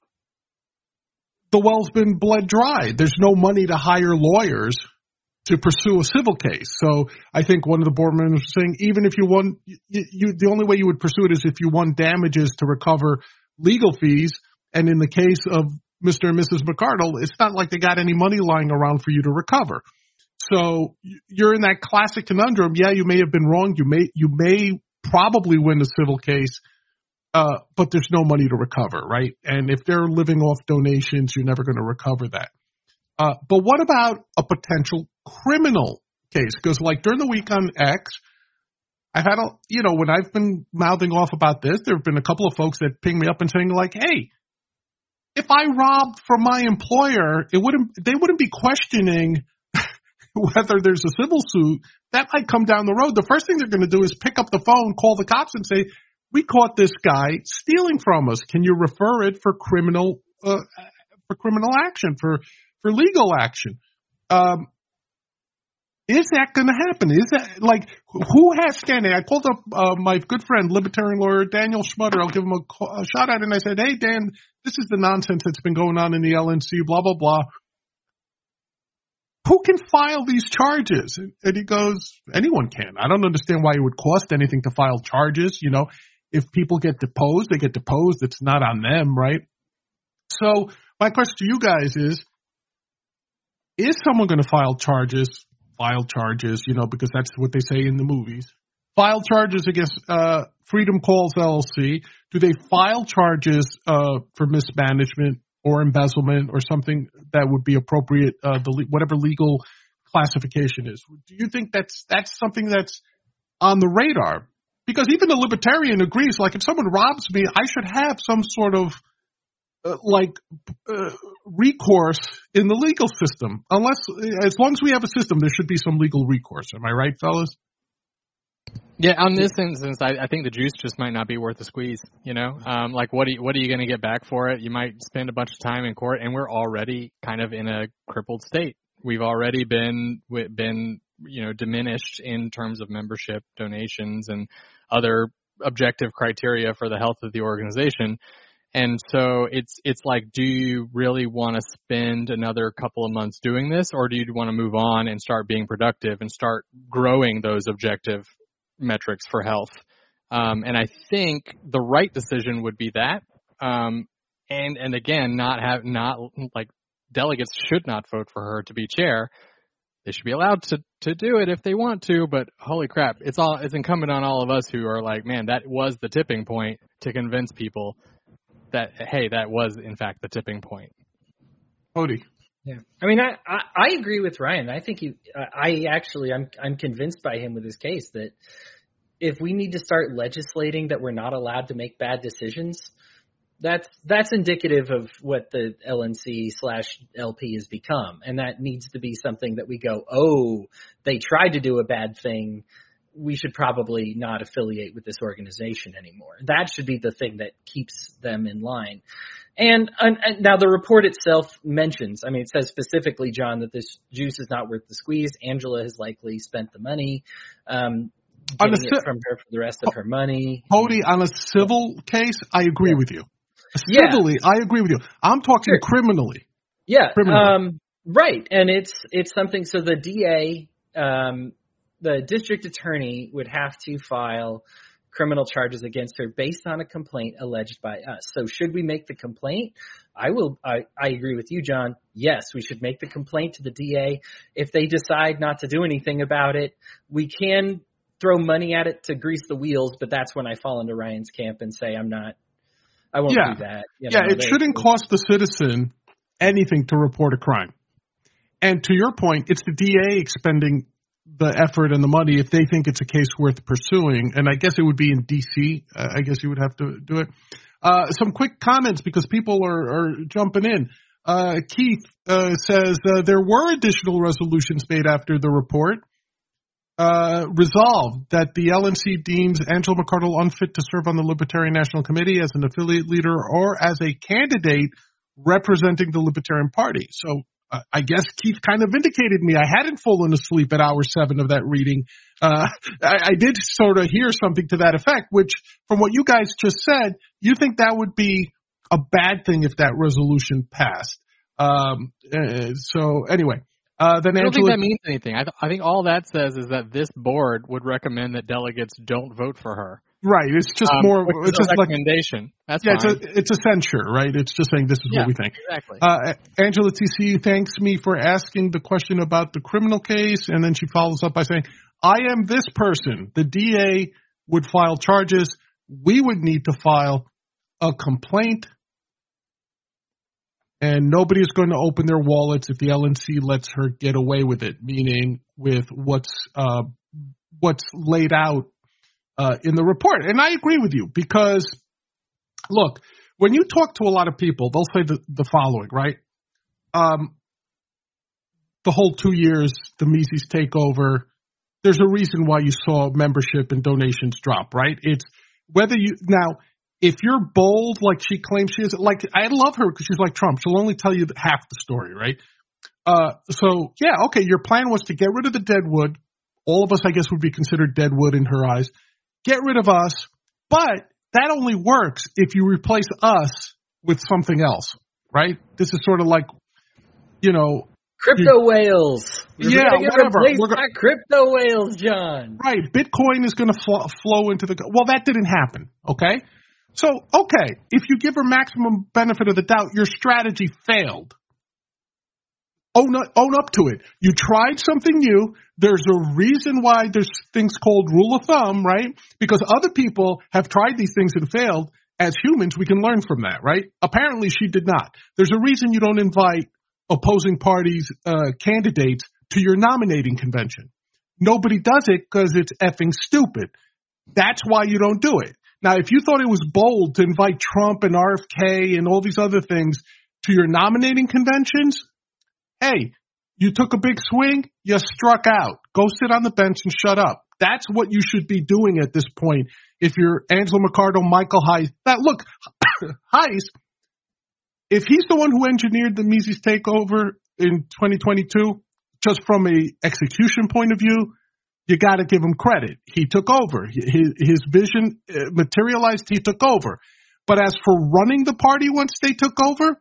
the well's been bled dry. There's no money to hire lawyers to pursue a civil case. So I think one of the board members was saying, even if you won, you, you, the only way you would pursue it is if you won damages to recover legal fees. And in the case of Mister and Missus McArdle, it's not like they got any money lying around for you to recover. So you're in that classic conundrum. Yeah, you may have been wrong. You may, you may probably win a civil case. Uh, but there's no money to recover, right? And if they're living off donations, you're never going to recover that. Uh, but what about a potential criminal case? Because like during the week on X, I've had a, you know, when I've been mouthing off about this, there have been a couple of folks that ping me up and saying like, hey, if I robbed from my employer, it wouldn't, they wouldn't be questioning whether there's a civil suit. That might come down the road. The first thing they're going to do is pick up the phone, call the cops and say, we caught this guy stealing from us. Can you refer it for criminal uh, for criminal action, for for legal action? Um, is that going to happen? Is that like who has standing? I called up uh, my good friend, libertarian lawyer Daniel Schmutter. I'll give him a, call, a shout out, and I said, "Hey, Dan, this is the nonsense that's been going on in the L N C. Blah blah blah. Who can file these charges?" And he goes, "Anyone can. I don't understand why it would cost anything to file charges. You know." If people get deposed, they get deposed. It's not on them, right? So my question to you guys is, is someone going to file charges, file charges, you know, because that's what they say in the movies, file charges against uh, Freedom Calls L L C? Do they file charges uh, for mismanagement or embezzlement or something that would be appropriate, uh, the whatever legal classification is? Do you think that's that's something that's on the radar? Because even the libertarian agrees, like, if someone robs me, I should have some sort of, uh, like, uh, recourse in the legal system. Unless, as long as we have a system, there should be some legal recourse. Am I right, fellas? Yeah, on this instance, I, I think the juice just might not be worth the squeeze, you know? Um, like, what are you, what are you going to get back for it? You might spend a bunch of time in court, and we're already kind of in a crippled state. We've already been, been, you know, diminished in terms of membership, donations, and other objective criteria for the health of the organization. And so it's it's like, do you really want to spend another couple of months doing this, or do you want to move on and start being productive and start growing those objective metrics for health? Um, and I think the right decision would be that. Um, and and again, not have not like delegates should not vote for her to be chair. They should be allowed to, to do it if they want to, but holy crap, it's all it's incumbent on all of us who are like, man, that was the tipping point to convince people that, hey, that was in fact the tipping point. Odie. Yeah, I mean, I, I, I agree with Ryan. I think he, I actually, I'm I'm convinced by him with his case that if we need to start legislating that we're not allowed to make bad decisions, That's that's indicative of what the L N C slash L P has become, and that needs to be something that we go, oh, they tried to do a bad thing. We should probably not affiliate with this organization anymore. That should be the thing that keeps them in line. And, and, and now the report itself mentions, I mean, it says specifically, John, that this juice is not worth the squeeze. Angela has likely spent the money. Um, getting it from her for the rest of her money. Hody, on a civil case, I agree yeah. with you. Yeah. Civilly, I agree with you. I'm talking sure. criminally. Yeah, criminally. Um, right. And it's it's something. So the D A, um, the district attorney, would have to file criminal charges against her based on a complaint alleged by us. So should we make the complaint? I will. I, I agree with you, John. Yes, we should make the complaint to the D A. If they decide not to do anything about it, we can throw money at it to grease the wheels. But that's when I fall into Ryan's camp and say I'm not. I won't yeah. do that. You yeah, know, it shouldn't cost the citizen anything to report a crime. And to your point, it's the D A expending the effort and the money if they think it's a case worth pursuing. And I guess it would be in D C. Uh, I guess you would have to do it. Uh, some quick comments because people are, are jumping in. Uh, Keith uh, says uh, there were additional resolutions made after the report. Uh, resolved that the L N C deems Angela McArdle unfit to serve on the Libertarian National Committee as an affiliate leader or as a candidate representing the Libertarian Party. So uh, I guess Keith kind of vindicated me. I hadn't fallen asleep at hour seven of that reading. Uh, I, I did sort of hear something to that effect, which from what you guys just said, you think that would be a bad thing if that resolution passed. Um, uh, so anyway. Uh, then I don't Angela, think that means anything. I, th- I think all that says is that this board would recommend that delegates don't vote for her. Right. It's just um, more. Which it's is just a recommendation. Like, That's yeah. fine. It's a it's a censure, right? It's just saying this is yeah, what we think. Exactly. Uh, Angela T C thanks me for asking the question about the criminal case, and then she follows up by saying, "I am this person. The D A would file charges. We would need to file a complaint." And nobody is going to open their wallets if the L N C lets her get away with it, meaning with what's uh, what's laid out uh, in the report. And I agree with you because, look, when you talk to a lot of people, they'll say the, the following, right? Um, the whole two years, the Mises takeover, there's a reason why you saw membership and donations drop, right? It's whether you – now – if you're bold, like she claims she is, like I love her because she's like Trump. She'll only tell you half the story, right? Uh, so, yeah, okay, your plan was to get rid of the deadwood. All of us, I guess, would be considered deadwood in her eyes. Get rid of us. But that only works if you replace us with something else, right? This is sort of like, you know. Crypto whales. We're yeah, whatever. We're gonna, crypto whales, John. Right. Bitcoin is going to fl- flow into the – well, that didn't happen, okay? So, okay, if you give her maximum benefit of the doubt, your strategy failed. Own, own up to it. You tried something new. There's a reason why there's things called rule of thumb, right? Because other people have tried these things and failed. As humans, we can learn from that, right? Apparently, she did not. There's a reason you don't invite opposing parties' uh, candidates to your nominating convention. Nobody does it because it's effing stupid. That's why you don't do it. Now, if you thought it was bold to invite Trump and R F K and all these other things to your nominating conventions, hey, you took a big swing, you struck out. Go sit on the bench and shut up. That's what you should be doing at this point. If you're Angela McArdle, Michael Heiss. That look, Heiss, if he's the one who engineered the Mises takeover in twenty twenty-two, just from a execution point of view, you got to give him credit. He took over. His, his vision materialized. He took over. But as for running the party once they took over,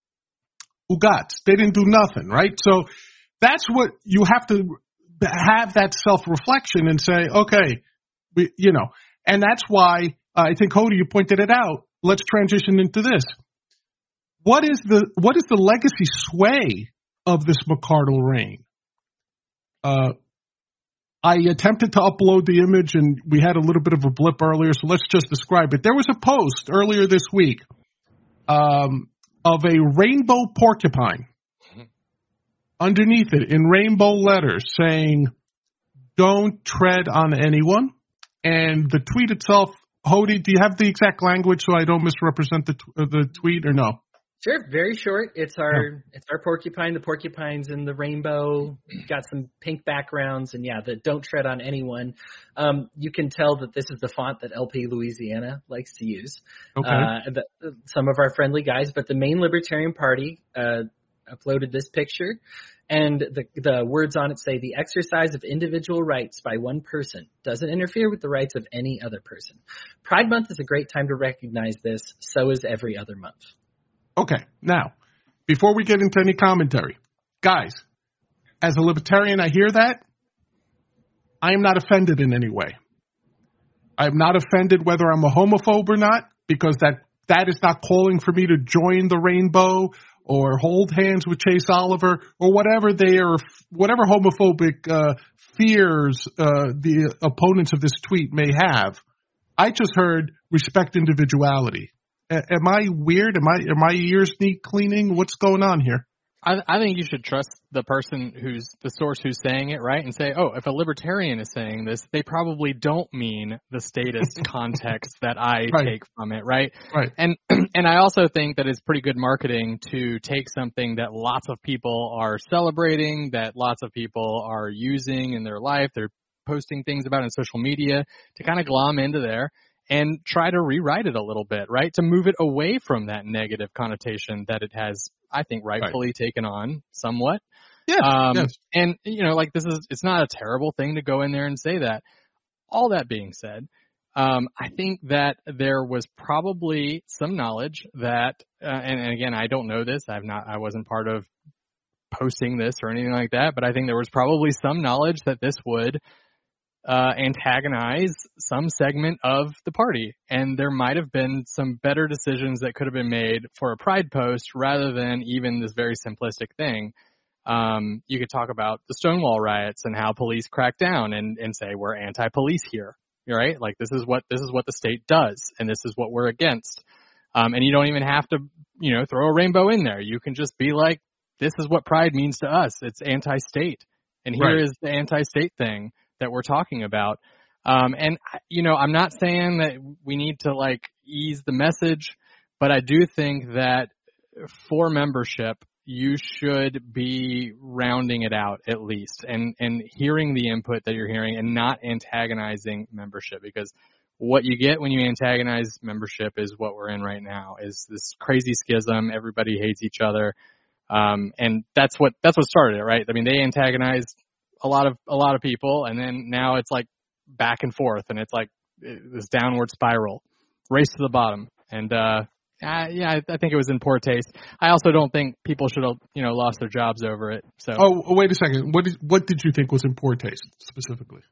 ugats. They didn't do nothing, right? So that's what you have to have, that self-reflection and say, okay, we, you know, and that's why uh, I think, Hody, you pointed it out. Let's transition into this. What is the what is the legacy sway of this McArdle reign? Uh, I attempted to upload the image, and we had a little bit of a blip earlier, so let's just describe it. There was a post earlier this week um, of a rainbow porcupine. Mm-hmm. Underneath it, in rainbow letters, saying, "Don't tread on anyone." And the tweet itself, Hody, do you have the exact language so I don't misrepresent the t- the tweet, or no? Sure, very short. It's our yeah. it's our porcupine. The porcupine's in the rainbow. Got some pink backgrounds, and yeah, the "Don't tread on anyone." Um, you can tell that this is the font that L P Louisiana likes to use. Okay. Uh, the, some of our friendly guys, but the main Libertarian Party uh, uploaded this picture, And the the words on it say, the exercise of individual rights by one person doesn't interfere with the rights of any other person. Pride Month is a great time to recognize this. So is every other month. Okay. Now, before we get into any commentary, guys, as a libertarian, I hear that. I am not offended in any way. I'm not offended whether I'm a homophobe or not, because that, that is not calling for me to join the rainbow or hold hands with Chase Oliver, or whatever they are, whatever homophobic uh, fears uh, the opponents of this tweet may have. I just heard respect individuality. A- am I weird? Am I, are my ears need cleaning? What's going on here? I, I think you should trust the person who's the source who's saying it, right? And say, oh, if a libertarian is saying this, they probably don't mean the statist context that I Right. take from it, right? Right. And and I also think that it's pretty good marketing to take something that lots of people are celebrating, that lots of people are using in their life, they're posting things about in social media, to kind of glom into there and try to rewrite it a little bit, right? To move it away from that negative connotation that it has, I think, rightfully right. taken on somewhat. Yeah. Um, yes. And, you know, like this is, it's not a terrible thing to go in there and say that. All that being said, um, I think that there was probably some knowledge that, uh, and, and again, I don't know this. I've not, I wasn't part of posting this or anything like that, but I think there was probably some knowledge that this would Uh, antagonize some segment of the party. And there might have been some better decisions that could have been made for a pride post rather than even this very simplistic thing. Um, you could talk about the Stonewall riots and how police crack down and, and say we're anti-police here, right? Like this is what, this is what the state does and this is what we're against. Um, and you don't even have to, you know, throw a rainbow in there. You can just be like, this is what pride means to us. It's anti-state. And here Right. is the anti-state thing that we're talking about. Um, and, you know, I'm not saying that we need to like ease the message, but I do think that for membership, you should be rounding it out at least and, and hearing the input that you're hearing and not antagonizing membership, because what you get when you antagonize membership is what we're in right now, is this crazy schism. Everybody hates each other. Um, and that's what, that's what started it, right? I mean, they antagonized a lot of, a lot of people. And then now it's like back and forth and it's like this downward spiral, race to the bottom. And, uh, uh yeah, I, I think it was in poor taste. I also don't think people should have, you know, lost their jobs over it. So, Oh, wait a second. What did, what did you think was in poor taste specifically?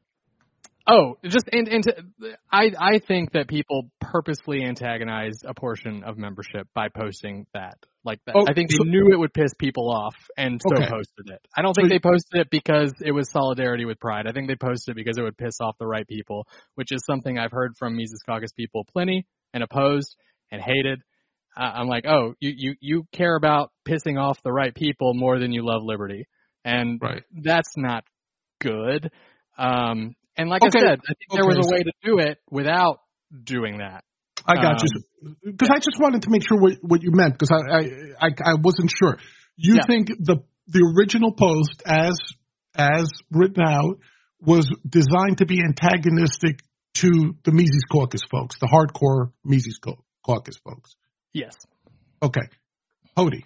Oh, just and, and to, I I think that people purposely antagonized a portion of membership by posting that like that. Oh, I think they so, knew it would piss people off and still okay. posted it. I don't So, think they posted it because it was solidarity with Pride. I think they posted it because it would piss off the right people, which is something I've heard from Mises Caucus people plenty and opposed and hated. Uh, I'm like, oh, you, you you care about pissing off the right people more than you love liberty, and right. that's not good. Um, And like okay. I said, I think there okay. was a way to do it without doing that. I got um, you. Because I just wanted to make sure what, what you meant, because I, I, I, I wasn't sure. You yeah. think the the original post, as as written out, was designed to be antagonistic to the Mises Caucus folks, the hardcore Mises Caucus folks? Yes. Okay. Hody.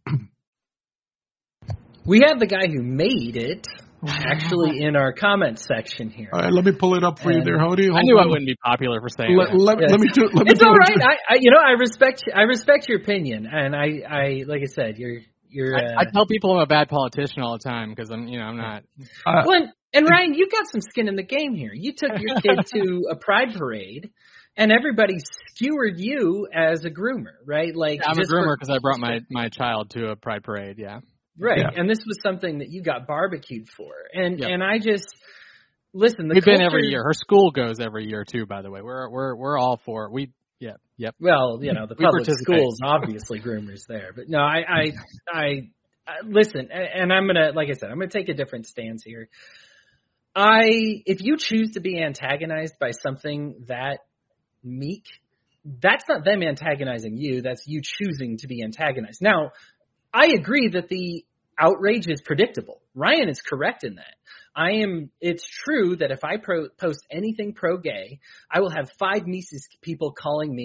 We have the guy who made it actually in our comment section here. All right, let me pull it up for and you there, Hody. I knew on. I wouldn't be popular for saying let, that. Let, yes. let me do let me It's do all it. right. I, I, you know, I respect I respect your opinion, and I, I like I said, you're you're. I, uh, I tell people I'm a bad politician all the time because I'm, you know, I'm not. Uh, well, and, and Ryan, you got some skin in the game here. You took your kid to a pride parade, and everybody skewered you as a groomer, right? Like yeah, I'm a just groomer for, because I brought my my child to a pride parade. Yeah. Right, yeah. and this was something that you got barbecued for, and yep. and I just listen. The We've culture, been every year. Her school goes every year too. By the way, we're we're we're all for it. We yeah yep. Well, you know the we public participate. schools obviously groomers there, but no, I I, I I listen, and I'm gonna like I said, I'm gonna take a different stance here. I if you choose to be antagonized by something that meek, that's not them antagonizing you. That's you choosing to be antagonized. Now, I agree that the outrage is predictable. Ryan is correct in that. I am, it's true that if I pro, post anything pro-gay, I will have five Mises people calling me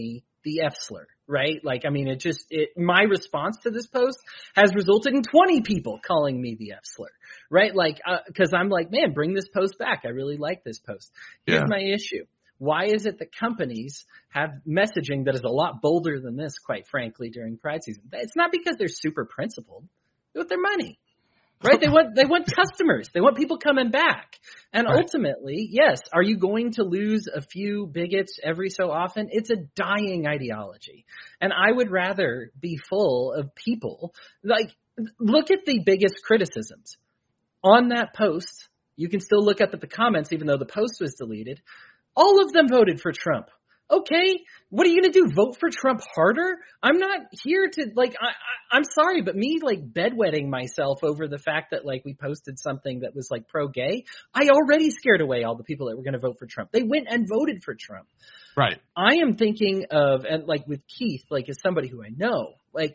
the F slur, right? Like, I mean, it just, it, my response to this post has resulted in twenty people calling me the F slur, right? Like, uh, cause I'm like, man, bring this post back. I really like this post. Here's Yeah. my issue. Why is it that companies have messaging that is a lot bolder than this, quite frankly, during Pride season? It's not because they're super principled. They want their money, right? They want, they want customers. They want people coming back. And Right. ultimately, yes, are you going to lose a few bigots every so often? It's a dying ideology. And I would rather be full of people. Like, look at the biggest criticisms. On that post, you can still look up at the comments, even though the post was deleted. All of them voted for Trump. Okay, what are you going to do? Vote for Trump harder? I'm not here to, like, I, I, I'm sorry, but me, like, bedwetting myself over the fact that, like, we posted something that was, like, pro-gay, I already scared away all the people that were going to vote for Trump. They went and voted for Trump. Right. I am thinking of, and, like, with Keith, like, as somebody who I know, like,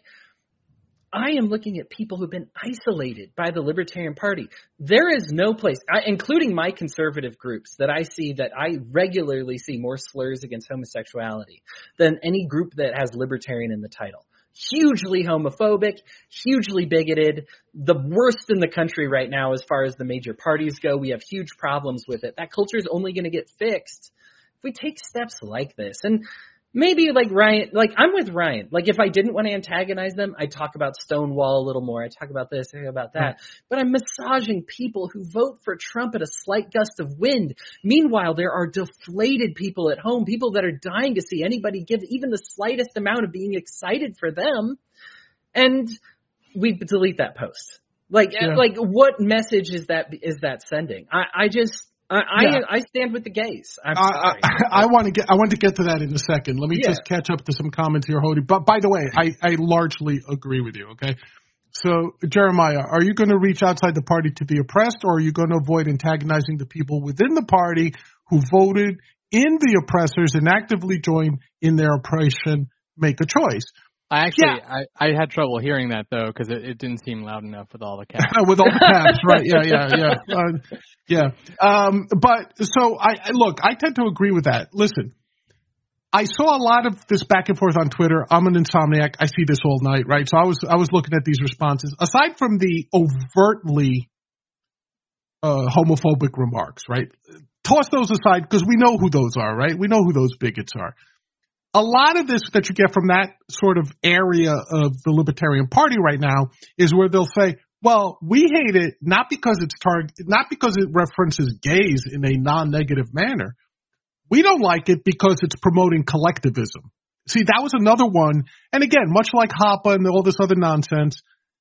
I am looking at people who've been isolated by the Libertarian Party. There is no place, I, including my conservative groups, that I see that I regularly see more slurs against homosexuality than any group that has Libertarian in the title. Hugely homophobic, hugely bigoted, the worst in the country right now as far as the major parties go. We have huge problems with it. That culture is only going to get fixed if we take steps like this. And maybe like Ryan, like I'm with Ryan. Like if I didn't want to antagonize them, I'd talk about Stonewall a little more. I'd talk about this, I talk about that. Right. But I'm massaging people who vote for Trump at a slight gust of wind. Meanwhile, there are deflated people at home, people that are dying to see anybody give even the slightest amount of being excited for them. And we delete that post. Like, yeah. like what message is that, is that sending? I, I just, I, yeah. I I stand with the gays. I'm sorry. I, I, I want to get I want to get to that in a second. Let me yeah. just catch up to some comments here, Hody. But by the way, I, I largely agree with you. Okay, so Jeremiah, are you going to reach outside the party to the oppressed, or are you going to avoid antagonizing the people within the party who voted in the oppressors and actively joined in their oppression? Make a choice. I actually, yeah. I, I had trouble hearing that, though, because it, it didn't seem loud enough with all the caps. With all the caps, right. Yeah, yeah, yeah. Uh, yeah. Um, but so, I look, I tend to agree with that. Listen, I saw a lot of this back and forth on Twitter. I'm an insomniac. I see this all night, right? So I was I was looking at these responses. Aside from the overtly uh, homophobic remarks, right? Toss those aside because we know who those are, right? We know who those bigots are. A lot of this that you get from that sort of area of the Libertarian Party right now is where they'll say, well, we hate it not because it's target, not because it references gays in a non-negative manner. We don't like it because it's promoting collectivism. See, that was another one. And again, much like Hoppe and all this other nonsense,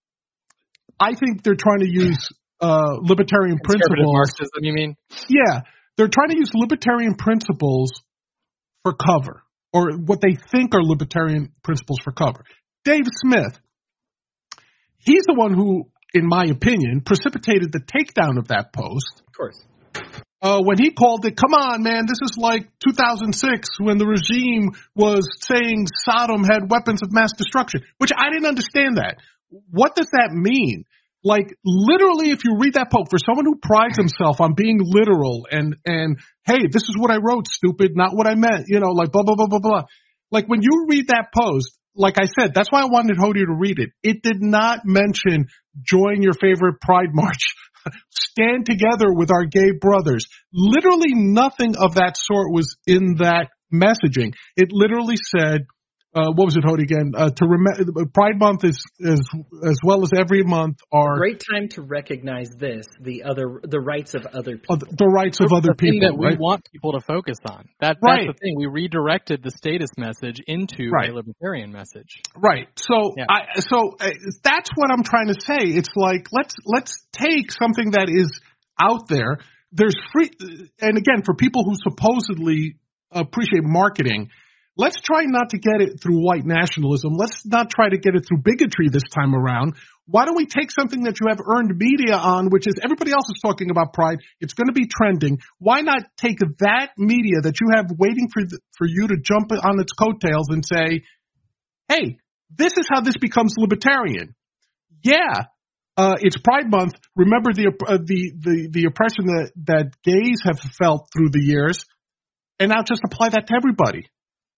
I think they're trying to use uh, libertarian principles. Marxism, you mean? Yeah. They're trying to use libertarian principles for cover. Or what they think are libertarian principles for cover. Dave Smith, he's the one who, in my opinion, precipitated the takedown of that post. Of course. Uh, when he called it, come on, man, this is like two thousand six when the regime was saying Sodom had weapons of mass destruction, which I didn't understand that. What does that mean? Like, literally, if you read that post, for someone who prides himself on being literal and, and, hey, this is what I wrote, stupid, not what I meant, you know, like, blah, blah, blah, blah, blah. Like, when you read that post, like I said, that's why I wanted Hody to read it. It did not mention join your favorite Pride March, stand together with our gay brothers. Literally nothing of that sort was in that messaging. It literally said, Uh, what was it, Hody, again? Uh, to rem- Pride Month is, is as well as every month are great time to recognize this the other the rights of other people. Uh, the rights of the other thing people that right? we want people to focus on. That, right. That's the thing. We redirected the status message into right. a libertarian message. Right. So yeah. I so uh, that's what I'm trying to say. It's like let's let's take something that is out there. There's free, and again, for people who supposedly appreciate marketing. Let's try not to get it through white nationalism. Let's not try to get it through bigotry this time around. Why don't we take something that you have earned media on, which is everybody else is talking about pride. It's going to be trending. Why not take that media that you have waiting for the, for you to jump on its coattails and say, hey, this is how this becomes libertarian. Yeah, uh, it's Pride Month. Remember the uh, the the the oppression that that gays have felt through the years, and now just apply that to everybody.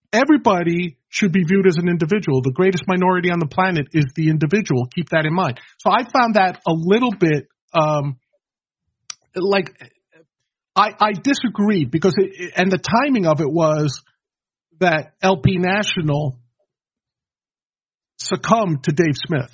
everybody should be viewed as an individual. The greatest minority on the planet is the individual. Keep that in mind. So I found that a little bit um, like I, I disagreed because it, and the timing of it was that L P National succumbed to Dave Smith.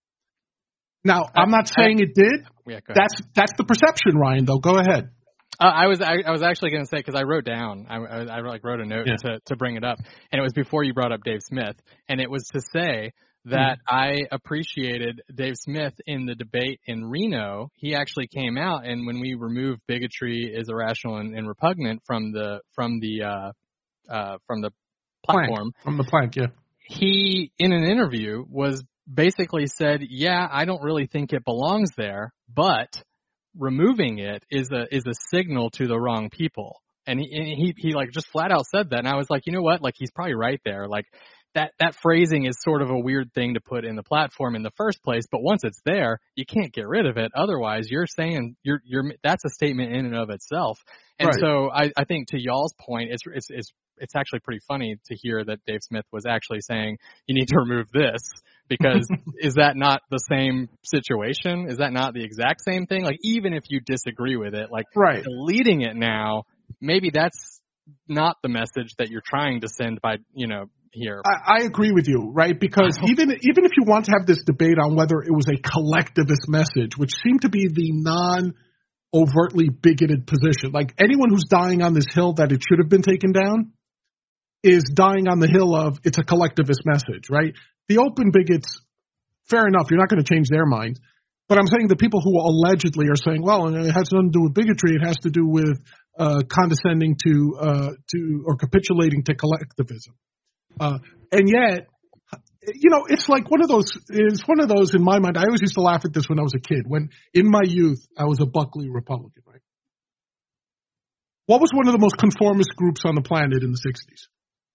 Now, I'm not saying it did. Yeah, that's that's the perception, Ryan. Though, go ahead. Uh, I was I, I was actually going to say because I wrote down I, I, I like wrote a note yeah. to to bring it up, and it was before you brought up Dave Smith, and it was to say that mm-hmm. I appreciated Dave Smith in the debate in Reno. He actually came out, and when we removed bigotry is irrational and, and repugnant from the from the uh, uh, from the platform plank. from the plank, yeah, he in an interview was basically said, yeah, I don't really think it belongs there, but removing it is a is a signal to the wrong people. And he, and he he like just flat out said that, and I was like, you know what? Like he's probably right there. Like that that phrasing is sort of a weird thing to put in the platform in the first place, but once it's there, you can't get rid of it. Otherwise, you're saying you're you're that's a statement in and of itself. And right. so I, I think to y'all's point, it's it's it's it's actually pretty funny to hear that Dave Smith was actually saying you need to remove this. Because is that not the same situation? Is that not the exact same thing? Like, even if you disagree with it, like right. deleting it now, maybe that's not the message that you're trying to send by, you know, here. I, I agree with you, right? Because even even if you want to have this debate on whether it was a collectivist message, which seemed to be the non-overtly bigoted position, like anyone who's dying on this hill that it should have been taken down is dying on the hill of it's a collectivist message, right? The open bigots, fair enough, you're not going to change their mind. But I'm saying the people who allegedly are saying, well, it has nothing to do with bigotry, it has to do with uh, condescending to uh, to or capitulating to collectivism. Uh, and yet, you know, it's like one of those, it's one of those in my mind. I always used to laugh at this when I was a kid. When in my youth, I was a Buckley Republican, right? What was one of the most conformist groups on the planet in the sixties?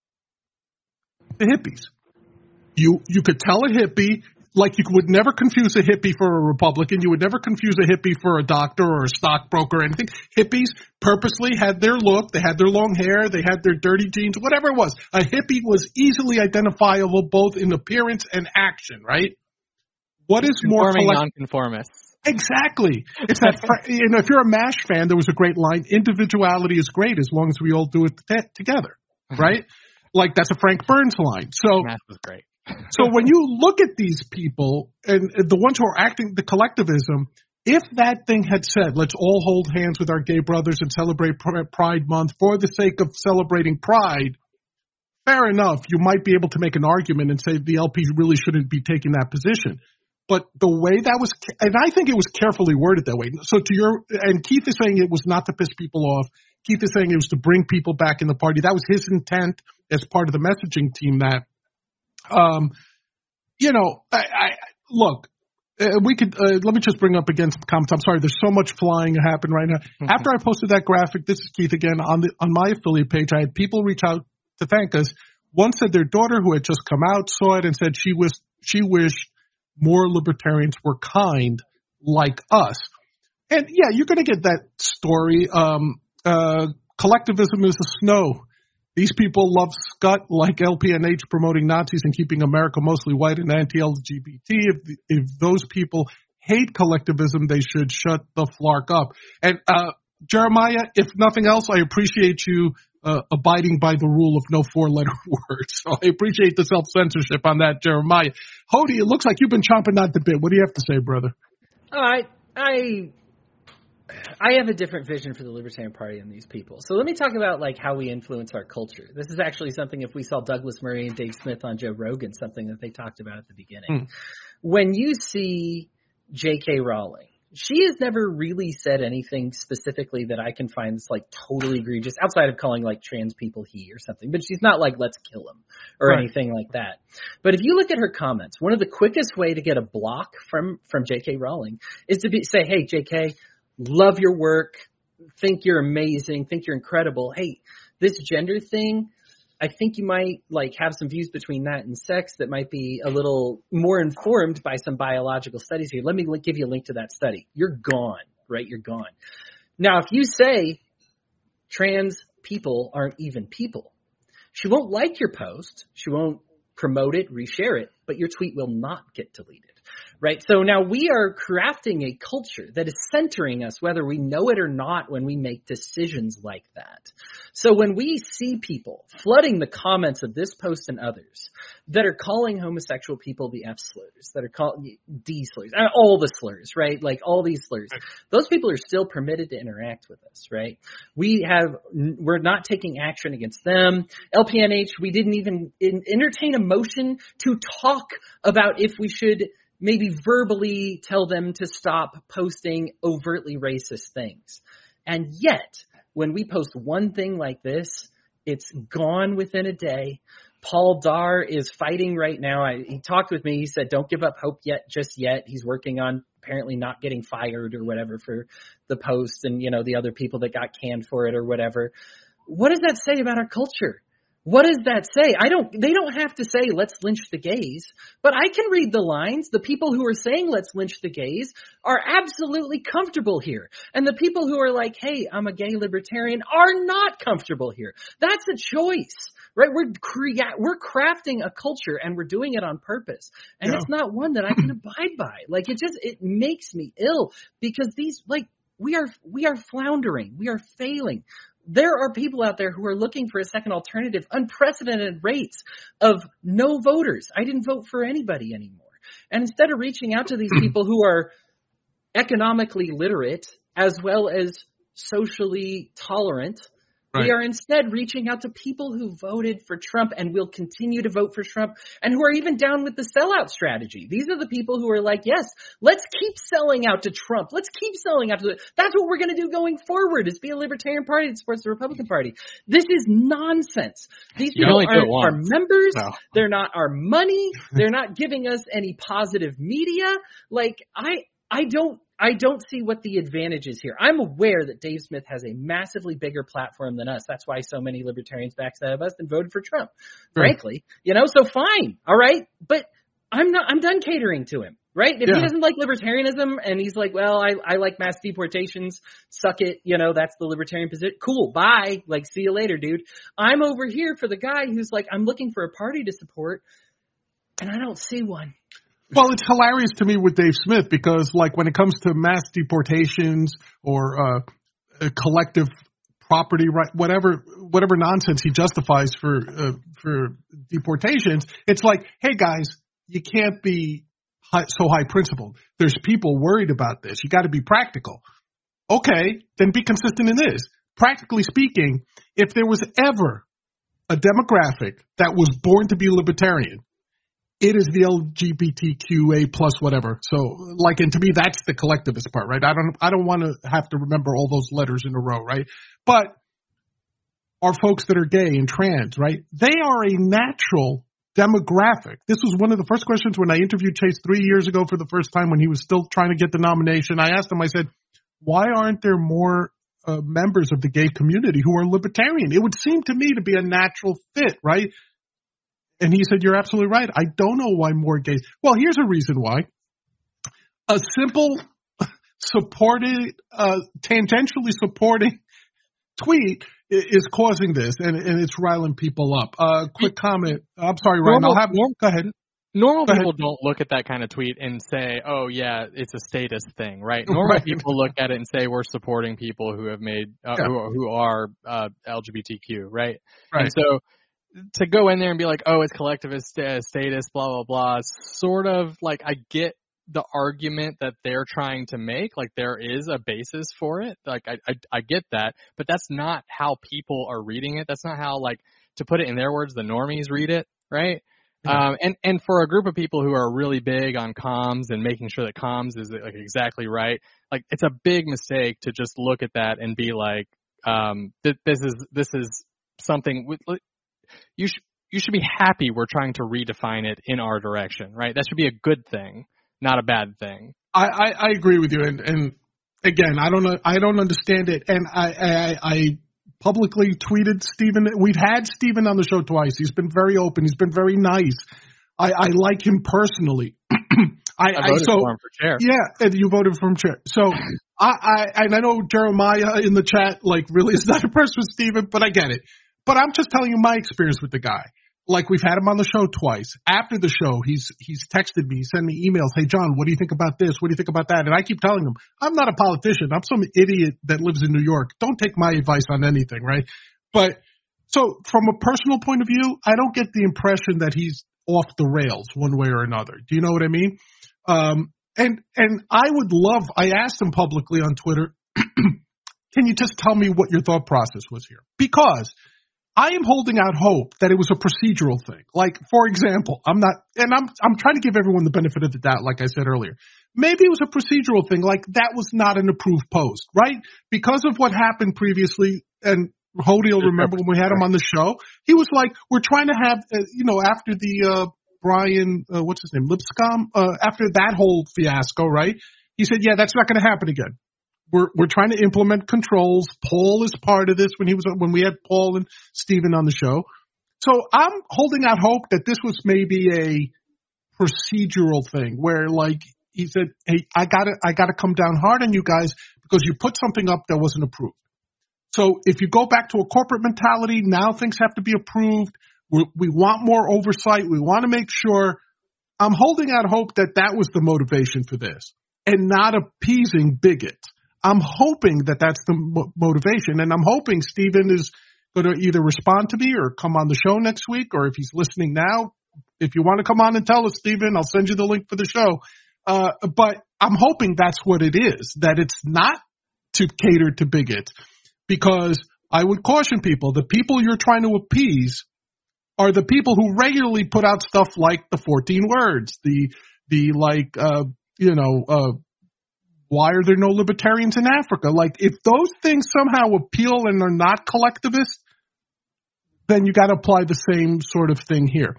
The hippies. You you could tell a hippie, like you would never confuse a hippie for a Republican. You would never confuse a hippie for a doctor or a stockbroker or anything. Hippies purposely had their look. They had their long hair. They had their dirty jeans, whatever it was. A hippie was easily identifiable both in appearance and action, right? What is more collect- nonconformists? Exactly. It's that. Fr- you know, if you're a MASH fan, there was a great line: "Individuality is great as long as we all do it t- together." Right? Like that's a Frank Burns line. So MASH was great. So when you look at these people and the ones who are acting the collectivism, if that thing had said, let's all hold hands with our gay brothers and celebrate Pride Month for the sake of celebrating Pride, fair enough, you might be able to make an argument and say the L P really shouldn't be taking that position. But the way that was, and I think it was carefully worded that way. So to your, and Keith is saying it was not to piss people off. Keith is saying it was to bring people back in the party. That was his intent as part of the messaging team that, Um, you know, I, I look, uh, we could, uh, let me just bring up again some comments. I'm sorry. There's so much flying happening right now. Mm-hmm. After I posted that graphic, this is Keith again on the, on my affiliate page. I had people reach out to thank us. One said their daughter who had just come out saw it and said she was, she wished more libertarians were kind like us. And yeah, you're going to get that story. Um, uh, collectivism is the snow. These people love scut like L P N H promoting Nazis and keeping America mostly white and anti-L G B T. If, if those people hate collectivism, they should shut the flark up. And uh, Jeremiah, if nothing else, I appreciate you uh, abiding by the rule of no four-letter words. So I appreciate the self-censorship on that, Jeremiah. Hody, it looks like you've been chomping at the bit. What do you have to say, brother? All right. I I have a different vision for the Libertarian Party than these people. So let me talk about like how we influence our culture. This is actually something, if we saw Douglas Murray and Dave Smith on Joe Rogan, something that they talked about at the beginning. Mm. When you see J K Rowling, she has never really said anything specifically that I can find that's like totally egregious outside of calling like trans people he or something. But she's not like, let's kill him or right. anything like that. But if you look at her comments, one of the quickest way to get a block from, from J K Rowling is to be, say, hey, J K, love your work, think you're amazing, think you're incredible. Hey, this gender thing, I think you might like have some views between that and sex that might be a little more informed by some biological studies here. Let me give you a link to that study. You're gone, right? You're gone. Now, if you say trans people aren't even people, She won't like your post. She won't promote it, reshare it, but your tweet will not get deleted. Right. So now we are crafting a culture that is centering us, whether we know it or not, when we make decisions like that. So when we see people flooding the comments of this post and others that are calling homosexual people the F slurs, that are calling D slurs, all the slurs, right? Like all these slurs, those people are still permitted to interact with us, right? We have, we're not taking action against them. L P N H, we didn't even entertain a motion to talk about if we should maybe verbally tell them to stop posting overtly racist things. And yet, when we post one thing like this, it's gone within a day. Paul Dar is fighting right now. I, he talked with me. He said, don't give up hope yet, just yet. He's working on apparently not getting fired or whatever for the post and, you know, the other people that got canned for it or whatever. What does that say about our culture? What does that say? I don't, they don't have to say, let's lynch the gays, but I can read the lines. The people who are saying, let's lynch the gays are absolutely comfortable here. And the people who are like, hey, I'm a gay libertarian are not comfortable here. That's a choice, right? We're crea- we're crafting a culture and we're doing it on purpose. And yeah. It's not one that I can abide by. Like it just, it makes me ill because these, like, we are, we are floundering. We are failing. There are people out there who are looking for a second alternative, unprecedented rates of no voters. I didn't vote for anybody anymore. And instead of reaching out to these people who are economically literate as well as socially tolerant, right. We are instead reaching out to people who voted for Trump and will continue to vote for Trump and who are even down with the sellout strategy. These are the people who are like, yes, let's keep selling out to Trump. Let's keep selling out to the, that's what we're going to do going forward is be a libertarian party that supports the Republican Party. This is nonsense. These you people aren't our members. No. They're not our money. They're not giving us any positive media. Like I, I don't, I don't see what the advantage is here. I'm aware that Dave Smith has a massively bigger platform than us. That's why so many libertarians backstab us and voted for Trump, right. Frankly. You know, so fine. All right. But I'm not, I'm done catering to him, right? If yeah. he doesn't like libertarianism and he's like, well, I, I like mass deportations, suck it. You know, that's the libertarian position. Cool. Bye. Like, see you later, dude. I'm over here for the guy who's like, I'm looking for a party to support and I don't see one. Well, it's hilarious to me with Dave Smith because, like, when it comes to mass deportations or uh, collective property right, whatever, whatever nonsense he justifies for uh, for deportations, it's like, hey guys, you can't be high, so high principled. There's people worried about this. You got to be practical. Okay, then be consistent in this. Practically speaking, if there was ever a demographic that was born to be libertarian, it is the L G B T Q A plus whatever. So, like, and to me, that's the collectivist part, right? I don't, I don't want to have to remember all those letters in a row, right? But our folks that are gay and trans, right? They are a natural demographic. This was one of the first questions when I interviewed Chase three years ago for the first time when he was still trying to get the nomination. I asked him, I said, why aren't there more uh, members of the gay community who are libertarian? It would seem to me to be a natural fit, right? And he said, you're absolutely right. I don't know why more gays. Well, here's a reason why. A simple supported, uh, tangentially supporting tweet is causing this, and, and it's riling people up. Uh, quick comment. I'm sorry, Ryan. Normal, I'll have normal, go ahead. Normal go people ahead. don't look at that kind of tweet and say, oh, yeah, it's a status thing, right? Normal right. people look at it and say, we're supporting people who have made, uh, yeah. who, who are uh, L G B T Q, right? Right. And so, to go in there and be like, oh, it's collectivist uh, status, blah, blah, blah, sort of like I get the argument that they're trying to make. Like there is a basis for it. Like I, I, I get that, but that's not how people are reading it. That's not how, like, to put it in their words, the normies read it, right? Yeah. Um, and, and for a group of people who are really big on comms and making sure that comms is like exactly right, like it's a big mistake to just look at that and be like, um, th- this is, this is something with, You should you should be happy we're trying to redefine it in our direction, right? That should be a good thing, not a bad thing. I, I, I agree with you, and, and again, I don't know, I don't understand it, and I, I I publicly tweeted Stephen. We've had Stephen on the show twice. He's been very open. He's been very nice. I, I like him personally. I, I voted I, so, for him for chair. Yeah, and you voted for him chair. So I, I and I know Jeremiah in the chat like really is not impressed with Stephen, but I get it. but I'm just telling you my experience with the guy. Like, we've had him on the show twice. After the show, he's he's texted me, sent me emails. Hey, John, what do you think about this? What do you think about that? And I keep telling him, I'm not a politician. I'm some idiot that lives in New York. Don't take my advice on anything, right? But so from a personal point of view, I don't get the impression that he's off the rails one way or another. Do you know what I mean? Um, and and I would love, I asked him publicly on Twitter, can you just tell me what your thought process was here? Because I am holding out hope that it was a procedural thing. Like, for example, I'm not, and I'm I'm trying to give everyone the benefit of the doubt, like I said earlier. Maybe it was a procedural thing, like that was not an approved post, right? Because of what happened previously, and Hody will remember when we had him on the show, he was like, we're trying to have, uh, you know, after the uh, Brian, uh, what's his name, Lipscomb, uh, after that whole fiasco, right? He said, yeah, that's not going to happen again. We're we're trying to implement controls. Paul is part of this when he was when we had Paul and Stephen on the show. So I'm holding out hope that this was maybe a procedural thing where, like, he said, "Hey, I gotta I gotta come down hard on you guys because you put something up that wasn't approved." So if you go back to a corporate mentality, now things have to be approved. We, we want more oversight. We want to make sure. I'm holding out hope that that was the motivation for this and not appeasing bigots. I'm hoping that that's the mo- motivation, and I'm hoping Stephen is going to either respond to me or come on the show next week, or if he's listening now, if you want to come on and tell us, Stephen, I'll send you the link for the show. Uh, but I'm hoping that's what it is, that it's not to cater to bigots, because I would caution people, the people you're trying to appease are the people who regularly put out stuff like the fourteen words, the, the like, uh, you know, uh, why are there no libertarians in Africa? Like, if those things somehow appeal and are not collectivist, then you got to apply the same sort of thing here.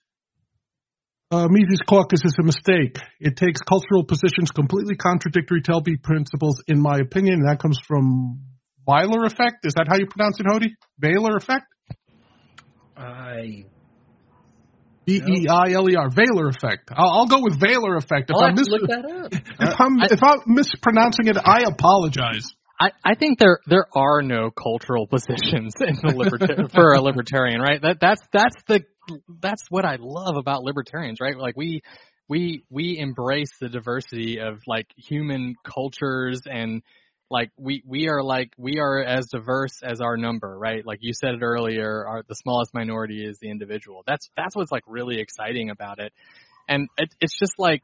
Uh, Mises Caucus is a mistake. It takes cultural positions completely contradictory to L P principles, in my opinion. And that comes from Weiler effect. Is that how you pronounce it, Hody? Weiler effect? I... V E I L E R, Weiler effect. I'll, I'll go with Weiler effect. If I'll I'm have mis- to look that up. If I'm, I, if I'm mispronouncing it, I apologize. I, I think there there are no cultural positions in the liberta- for a libertarian, right? That that's that's the that's what I love about libertarians, right? Like we we we embrace the diversity of like human cultures, and like we we are like we are as diverse as our number, right? Like you said it earlier, our, the smallest minority is the individual. That's that's what's like really exciting about it, and it, it's just like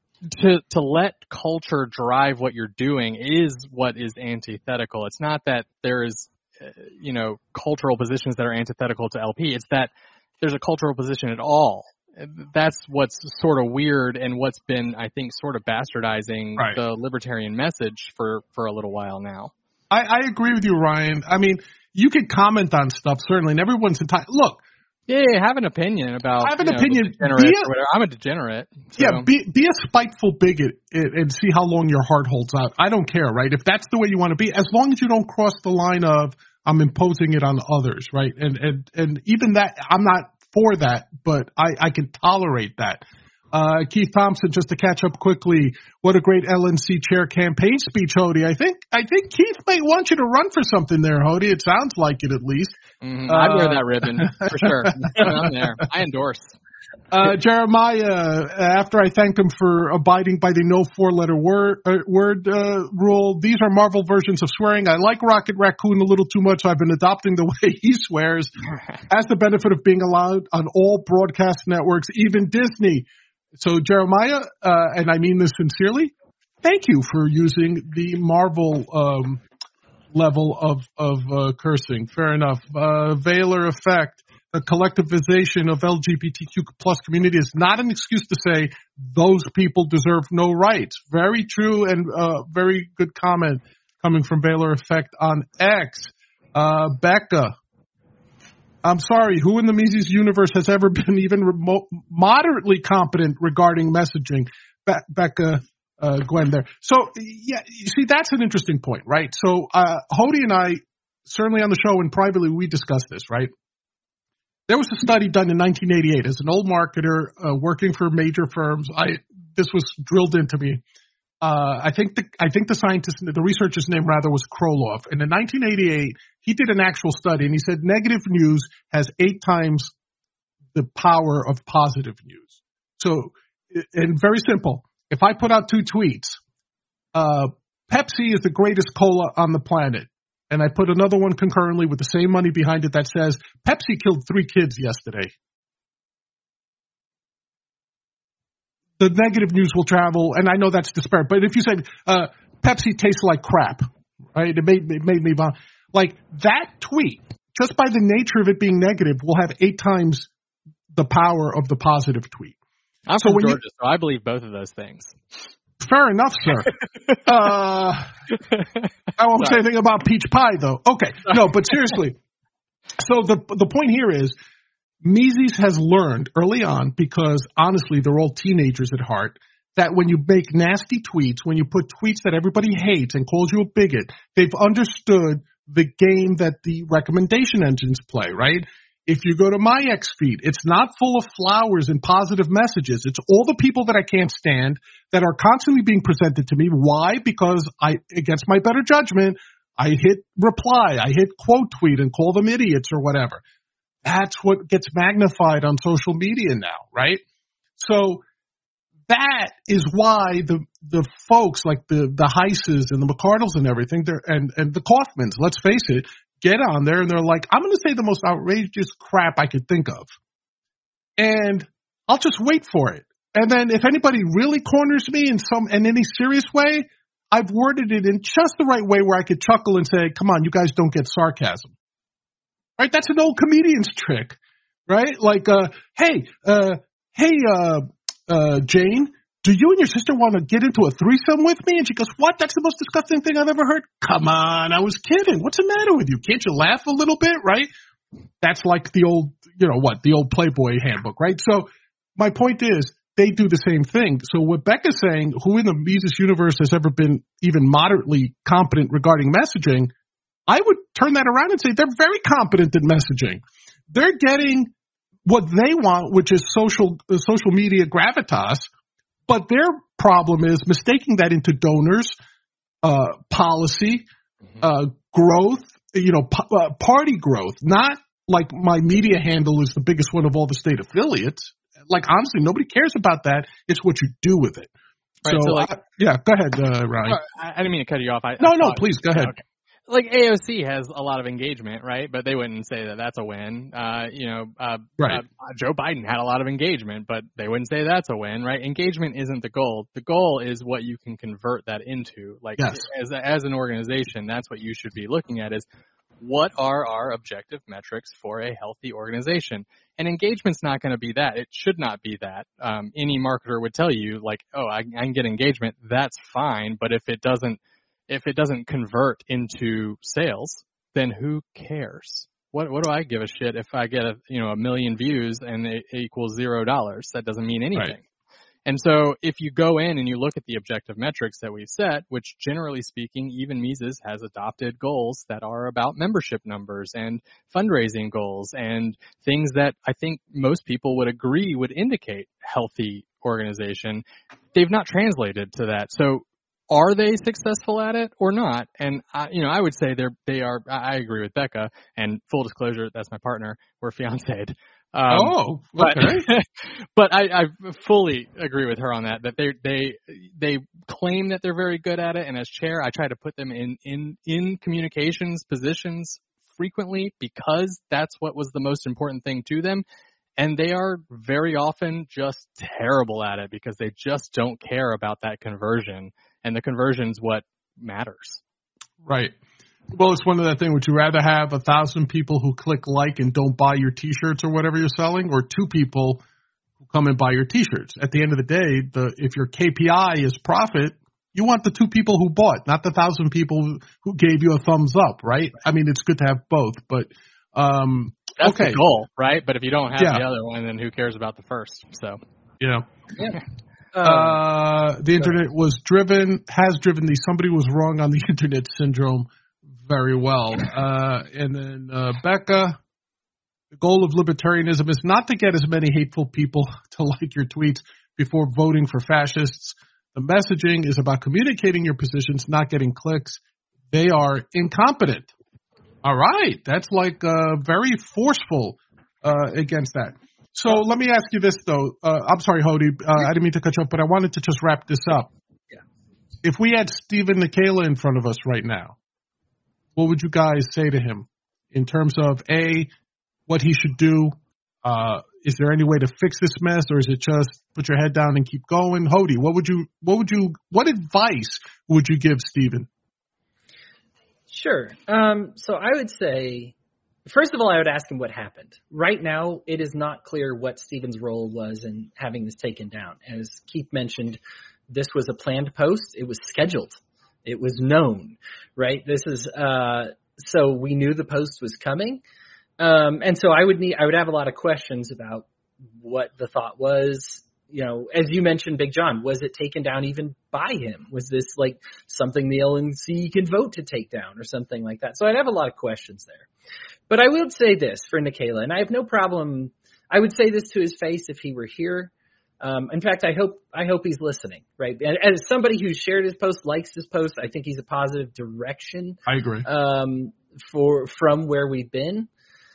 to to let culture drive what you're doing is what is antithetical. It's not that there is uh, you know cultural positions that are antithetical to L P. It's that there's a cultural position at all. That's what's sort of weird and what's been, I think, sort of bastardizing right. the libertarian message for, for a little while now. I, I agree with you, Ryan. I mean, you can comment on stuff, certainly, and everyone's entitled. Look. Yeah, yeah, have an opinion about. I have an you know, opinion. Degenerate a, or whatever. I'm a degenerate. So. Yeah, be, be a spiteful bigot and, and see how long your heart holds out. I don't care, right? If that's the way you want to be, as long as you don't cross the line of I'm imposing it on others, right? And and and even that, I'm not for that, but I, I can tolerate that. Uh, Keith Thompson, just to catch up quickly, what a great L N C chair campaign speech, Hody. I think I think Keith might want you to run for something there, Hody. It sounds like it, at least. Mm-hmm. Uh, I'd wear that ribbon for sure. I'm there. I endorse. Uh, Jeremiah, after I thanked him for abiding by the no four-letter word, uh, word uh, rule, these are Marvel versions of swearing. I like Rocket Raccoon a little too much. I've been adopting the way he swears as the benefit of being allowed on all broadcast networks, even Disney. So, Jeremiah, uh, and I mean this sincerely, thank you for using the Marvel um, level of, of uh, cursing. Fair enough. Uh, Weiler effect. The collectivization of L G B T Q plus community is not an excuse to say those people deserve no rights. Very true and uh, very good comment coming from Weiler Effect on X. Uh, Becca, I'm sorry, who in the Mises universe has ever been even remote, moderately competent regarding messaging? Be- Becca, uh, Gwen there. So, yeah, you see, that's an interesting point, right? So, uh, Hody and I, certainly on the show and privately, we discussed this, right? There was a study done in nineteen eighty-eight as an old marketer uh, working for major firms. I this was drilled into me. Uh, I think the I think the scientist, the researcher's name rather was Kroloff. And in nineteen eighty-eight, he did an actual study, and he said negative news has eight times the power of positive news. So, and very simple. If I put out two tweets, uh, Pepsi is the greatest cola on the planet, and I put another one concurrently with the same money behind it that says Pepsi killed three kids yesterday, the negative news will travel, and I know that's disparate, but if you said uh, Pepsi tastes like crap, right, it made, it made me vomit. Like that tweet, just by the nature of it being negative, will have eight times the power of the positive tweet. I'm so from when Georgia, you, so I believe both of those things. Fair enough, sir. uh, I won't Sorry. say anything about peach pie, though. Okay, no, but seriously. So the the point here is, Mises has learned early on, because honestly, they're all teenagers at heart, that when you make nasty tweets, when you put tweets that everybody hates and calls you a bigot, they've understood the game that the recommendation engines play, right? If you go to my X feed, it's not full of flowers and positive messages. It's all the people that I can't stand that are constantly being presented to me. Why? Because I, against my better judgment, I hit reply, I hit quote tweet and call them idiots or whatever. That's what gets magnified on social media now, right? So that is why the the folks like the the Heises and the McCardles and everything, they're, and and the Kaufmans, let's face it, get on there and they're like, I'm going to say the most outrageous crap I could think of, and I'll just wait for it. And then if anybody really corners me in some in any serious way, I've worded it in just the right way where I could chuckle and say, "Come on, you guys don't get sarcasm." Right? That's an old comedian's trick, right? Like, uh, hey, uh, hey, uh, uh, Jane, do you and your sister want to get into a threesome with me? And she goes, what? That's the most disgusting thing I've ever heard. Come on, I was kidding. What's the matter with you? Can't you laugh a little bit, right? That's like the old, you know what, the old Playboy handbook, right? So my point is, they do the same thing. So what Becca's saying, who in the Mises universe has ever been even moderately competent regarding messaging, I would turn that around and say they're very competent in messaging. They're getting what they want, which is social uh, social media gravitas, but their problem is mistaking that into donors, uh, policy, mm-hmm. uh, growth, you know, p- uh, party growth. Not like my media handle is the biggest one of all the state affiliates. Like, honestly, nobody cares about that. It's what you do with it. Right, so, so like, I, yeah, go ahead, uh, Ryan. I didn't mean to cut you off. I, no, I no, thought, please, go ahead. Okay. Like A O C has a lot of engagement, right? But they wouldn't say that that's a win. Uh, you know, uh, right. uh, Joe Biden had a lot of engagement, but they wouldn't say that's a win, right? Engagement isn't the goal. The goal is what you can convert that into. Like, yes. as as an organization, that's what you should be looking at: is what are our objective metrics for a healthy organization? And engagement's not going to be that. It should not be that. Um, any marketer would tell you, like, oh, I, I can get engagement. That's fine, but if it doesn't If it doesn't convert into sales, then who cares? What what do I give a shit if I get a you know a million views and it equals zero dollars? That doesn't mean anything. Right. And so if you go in and you look at the objective metrics that we've set, which generally speaking, even Mises has adopted goals that are about membership numbers and fundraising goals and things that I think most people would agree would indicate healthy organization. They've not translated to that. So are they successful at it or not? And I, you know, I would say they're they are. I agree with Becca. And full disclosure, that's my partner. We're fiancéed. Um, oh, okay. But, but I, I fully agree with her on that. That they they they claim that they're very good at it. And as chair, I try to put them in in in communications positions frequently because that's what was the most important thing to them. And they are very often just terrible at it because they just don't care about that conversion. And the conversion's what matters. Right. Well, it's one of that thing. Would you rather have a thousand people who click like and don't buy your T-shirts or whatever you're selling, or two people who come and buy your T-shirts? At the end of the day, the if your K P I is profit, you want the two people who bought, not the thousand people who gave you a thumbs up, right? I mean, it's good to have both, but um, that's okay. the goal, right? But if you don't have yeah. the other one, then who cares about the first? So, yeah. Yeah. Uh, the internet was driven, has driven the somebody was wrong on the internet syndrome very well. Uh, and then, uh, Becca, the goal of libertarianism is not to get as many hateful people to like your tweets before voting for fascists. The messaging is about communicating your positions, not getting clicks. They are incompetent. All right. That's like uh, very forceful uh, against that. So let me ask you this, though. Uh, I'm sorry, Hody. Uh, I didn't mean to cut you off, but I wanted to just wrap this up. Yeah. If we had Stephen Nikela in front of us right now, what would you guys say to him in terms of, A, what he should do? Uh, is there any way to fix this mess, or is it just put your head down and keep going? Hody, what would you, what would you, what advice would you give Stephen? Sure. Um, so I would say, first of all, I would ask him what happened. Right now, it is not clear what Stephen's role was in having this taken down. As Keith mentioned, this was a planned post. It was scheduled. It was known, right? This is, uh, so we knew the post was coming. Um, and so I would need, I would have a lot of questions about what the thought was. You know, as you mentioned, Big John, was it taken down even by him? Was this like something the L N C can vote to take down or something like that? So I'd have a lot of questions there. But I would say this for Nikela, and I have no problem. I would say this to his face if he were here. Um, in fact, I hope I hope he's listening, right? And as somebody who shared his post, likes his post, I think he's a positive direction. I agree. Um, for from where we've been,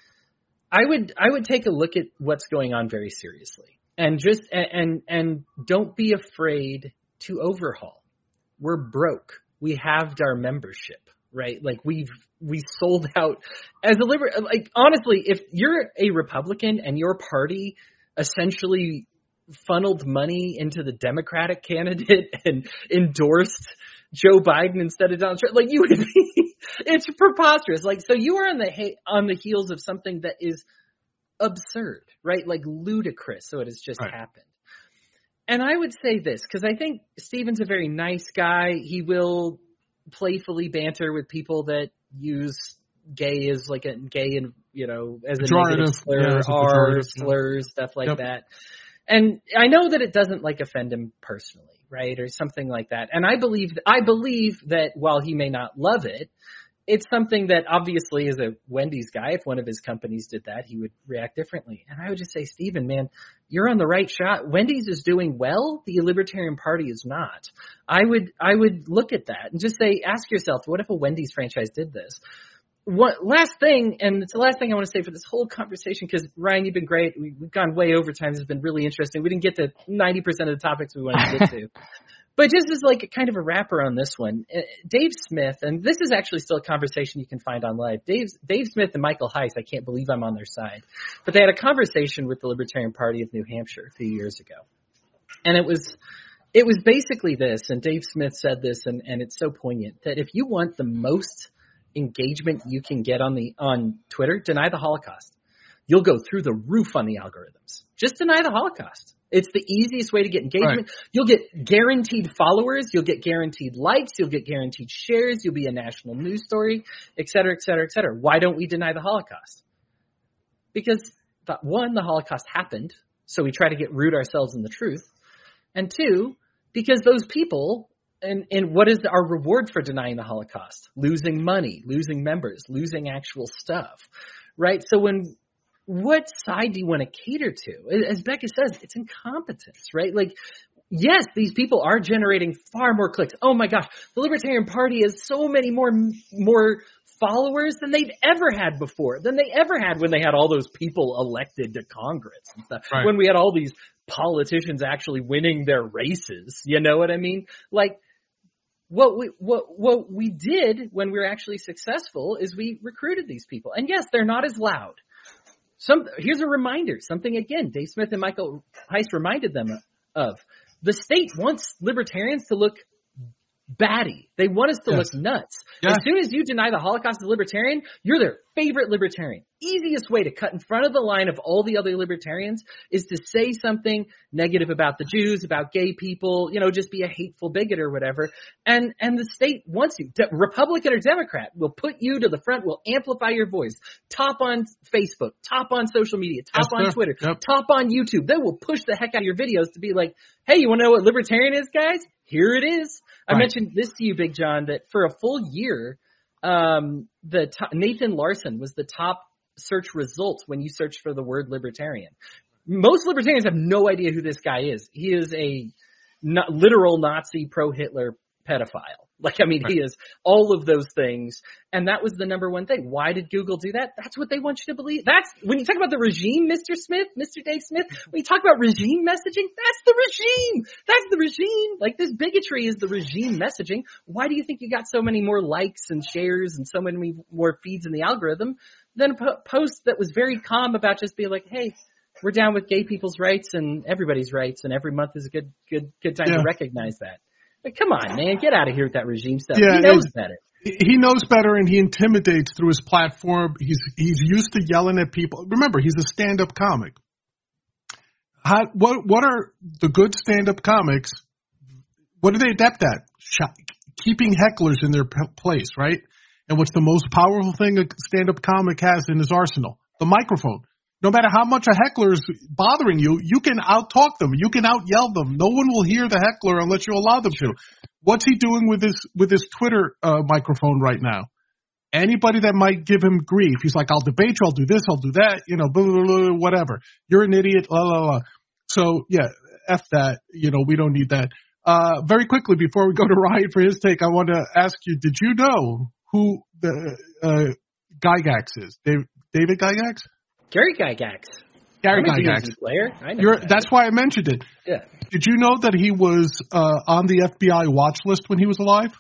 I would I would take a look at what's going on very seriously. And just and and don't be afraid to overhaul. We're broke. We halved our membership, right? Like we've we sold out as a liber. Like honestly, if you're a Republican and your party essentially funneled money into the Democratic candidate and endorsed Joe Biden instead of Donald Trump, like you would be, it's preposterous. Like so, you are on the on the heels of something that is absurd, right? Like ludicrous. So it has just right. happened. And I would say this, because I think Stephen's a very nice guy. He will playfully banter with people that use gay as like a gay and, you know, as a negative slur, yeah, R, slurs, stuff like yep. that. And I know that it doesn't like offend him personally, right? Or something like that. And I believe, I believe that while he may not love it, it's something that obviously as a Wendy's guy, if one of his companies did that, he would react differently. And I would just say, Stephen, man, you're on the right shot. Wendy's is doing well. The Libertarian Party is not. I would, I would look at that and just say, ask yourself, what if a Wendy's franchise did this? What last thing, and it's the last thing I want to say for this whole conversation, because Ryan, you've been great. We, we've gone way over time. This has been really interesting. We didn't get to ninety percent of the topics we wanted to get to. But just as like a kind of a wrapper on this one, Dave Smith, and this is actually still a conversation you can find on live. Dave, Dave Smith and Michael Heiss, I can't believe I'm on their side, but they had a conversation with the Libertarian Party of New Hampshire a few years ago. And it was, it was basically this, and Dave Smith said this, and, and it's so poignant, that if you want the most engagement you can get on the, on Twitter, deny the Holocaust. You'll go through the roof on the algorithms. Just deny the Holocaust. It's the easiest way to get engagement. Right. You'll get guaranteed followers. You'll get guaranteed likes. You'll get guaranteed shares. You'll be a national news story, et cetera, et cetera, et cetera. Why don't we deny the Holocaust? Because the, one, the Holocaust happened, so we try to get root ourselves in the truth. And two, because those people, and, and what is our reward for denying the Holocaust? Losing money, losing members, losing actual stuff, right? So when what side do you want to cater to? As Becca says, it's incompetence, right? Like, yes, these people are generating far more clicks. Oh my gosh, the Libertarian Party has so many more, more followers than they've ever had before, than they ever had when they had all those people elected to Congress and stuff. Right. When we had all these politicians actually winning their races, you know what I mean? Like, what we, what, what we did when we were actually successful is we recruited these people. And yes, they're not as loud. Some, here's a reminder, something again, Dave Smith and Michael Heiss reminded them of. The state wants libertarians to look batty. They want us to yes. look nuts. Yeah. As soon as you deny the Holocaust as a libertarian, you're their favorite libertarian. Easiest way to cut in front of the line of all the other libertarians is to say something negative about the Jews, about gay people, you know, just be a hateful bigot or whatever. And, and the state wants you, De- Republican or Democrat, will put you to the front, will amplify your voice, top on Facebook, top on social media, top yes, on sir. Twitter, yep. top on YouTube. They will push the heck out of your videos to be like, hey, you want to know what libertarian is, guys? Here it is. I right. mentioned this to you, Big John, that for a full year, um, the top, Nathan Larson was the top search result when you search for the word libertarian. Most libertarians have no idea who this guy is. He is a not literal Nazi pro-Hitler pedophile. Like, I mean, right. He is all of those things. And that was the number one thing. Why did Google do that? That's what they want you to believe. That's when you talk about the regime, Mister Smith, Mister Dave Smith, when you talk about regime messaging, that's the regime. That's the regime. Like, this bigotry is the regime messaging. Why do you think you got so many more likes and shares and so many more feeds in the algorithm than a po- post that was very calm about just being like, hey, we're down with gay people's rights and everybody's rights, and every month is a good, good, good time yeah. to recognize that. Like, come on, man, get out of here with that regime stuff. Yeah, he knows better. He knows better, and he intimidates through his platform. He's he's used to yelling at people. Remember, he's a stand-up comic. How, what what are the good stand-up comics? What are they adept at? Sh- keeping hecklers in their p- place, right? And what's the most powerful thing a stand-up comic has in his arsenal? The microphone. No matter how much a heckler is bothering you, you can out-talk them. You can out-yell them. No one will hear the heckler unless you allow them to. What's he doing with his with his Twitter uh, microphone right now? Anybody that might give him grief, he's like, I'll debate you, I'll do this, I'll do that, you know, blah, blah, blah, whatever. You're an idiot, blah, blah, blah. So, yeah, F that. You know, we don't need that. Uh, very quickly, before we go to Ryan for his take, I want to ask you, did you know who the uh, Gygax is? Dave, David Gygax? Gary Gygax. Gary Gygax. Player. I know You're, that. That's why I mentioned it. Yeah. Did you know that he was uh, on the F B I watch list when he was alive?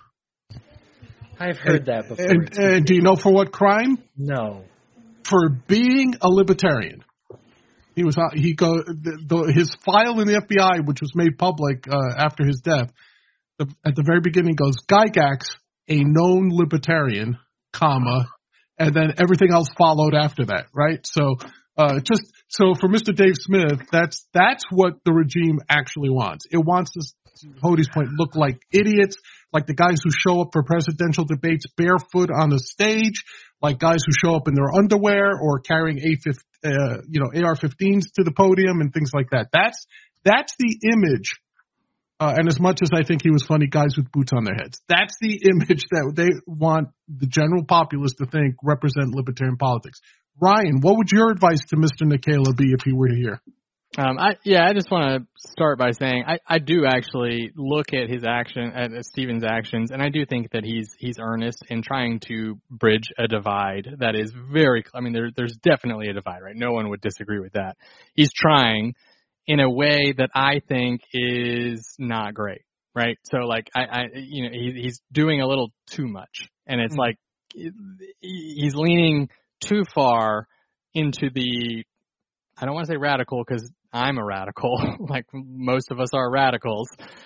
I've heard and, that before. And, and do you know for what crime? No. For being a libertarian. He was he go the, the, his file in the F B I, which was made public uh, after his death. The, at the very beginning, goes Gygax, a known libertarian, comma. And then everything else followed after that, right? So, uh, just, so for Mister Dave Smith, that's, that's what the regime actually wants. It wants us, to Hody's point, look like idiots, like the guys who show up for presidential debates barefoot on the stage, like guys who show up in their underwear or carrying A fifteen, uh, you know, A R fifteens to the podium and things like that. That's, that's the image. Uh, and as much as I think he was funny, guys with boots on their heads. That's the image that they want the general populace to think represent libertarian politics. Ryan, what would your advice to Mister Nikela be if he were here? Um, I, yeah, I just want to start by saying I, I do actually look at his action, at Stephen's actions, and I do think that he's he's earnest in trying to bridge a divide that is very. I mean, there, there's definitely a divide, right? No one would disagree with that. He's trying in a way that I think is not great, right? So like I, I you know, he, he's doing a little too much, and it's mm-hmm. like he's leaning too far into the, I don't want to say radical because I'm a radical, like most of us are radicals.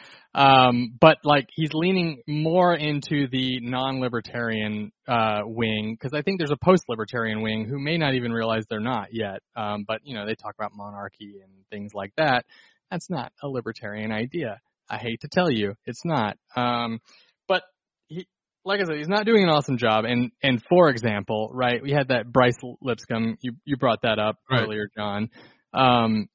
Um, but like he's leaning more into the non-libertarian uh, wing, because I think there's a post-libertarian wing who may not even realize they're not yet. Um, but you know, they talk about monarchy and things like that. That's not a libertarian idea. I hate to tell you, it's not. Um, but he, like I said, he's not doing an awesome job. And and for example, right, we had that Bryce Lipscomb. You you brought that up right. earlier, John. Um,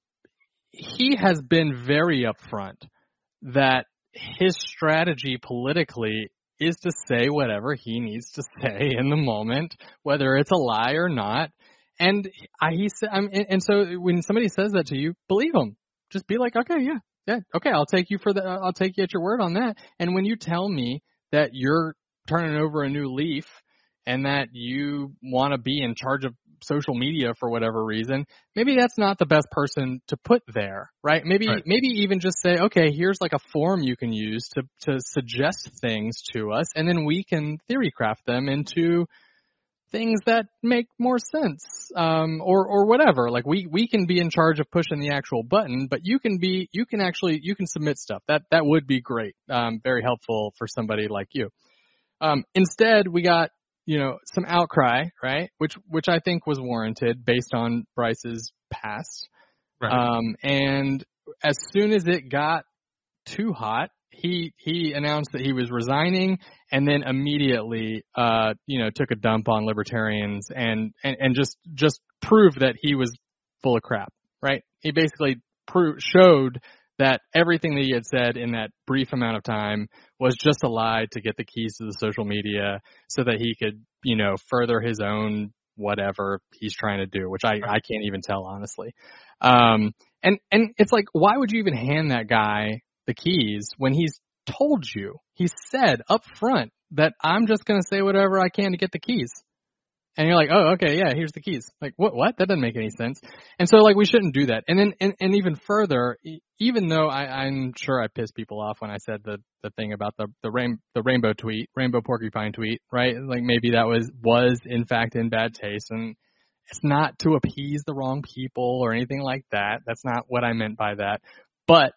he has been very upfront that his strategy politically is to say whatever he needs to say in the moment, whether it's a lie or not. And I, he said, I'm, and so when somebody says that to you, believe them. Just be like, okay, yeah, yeah, okay, I'll take you for the, I'll take you at your word on that. And when you tell me that you're turning over a new leaf and that you want to be in charge of social media for whatever reason, maybe that's not the best person to put there, right? Maybe, right. maybe even just say, okay, here's like a form you can use to, to suggest things to us, and then we can theory craft them into things that make more sense, um, or, or whatever. Like we, we can be in charge of pushing the actual button, but you can be, you can actually, you can submit stuff. That, that would be great. Um, very helpful for somebody like you. Um, instead we got, you know, some outcry, right? Which, which I think was warranted based on Bryce's past. Right. Um, and as soon as it got too hot, he, he announced that he was resigning, and then immediately, uh, you know, took a dump on libertarians and, and, and just, just proved that he was full of crap, right? He basically proved, showed that everything that he had said in that brief amount of time was just a lie to get the keys to the social media so that he could, you know, further his own whatever he's trying to do, which I, I can't even tell, honestly. Um, and, and it's like, why would you even hand that guy the the keys when he's told you, he said up front that I'm just going to say whatever I can to get the keys. And you're like, oh, okay, yeah, here's the keys. Like, what, what? That doesn't make any sense. And so, like, we shouldn't do that. And then, and, and even further, even though I, I'm sure I pissed people off when I said the, the thing about the, the rain, the rainbow tweet, rainbow porcupine tweet, right? Like, maybe that was, was in fact in bad taste. And it's not to appease the wrong people or anything like that. That's not what I meant by that. But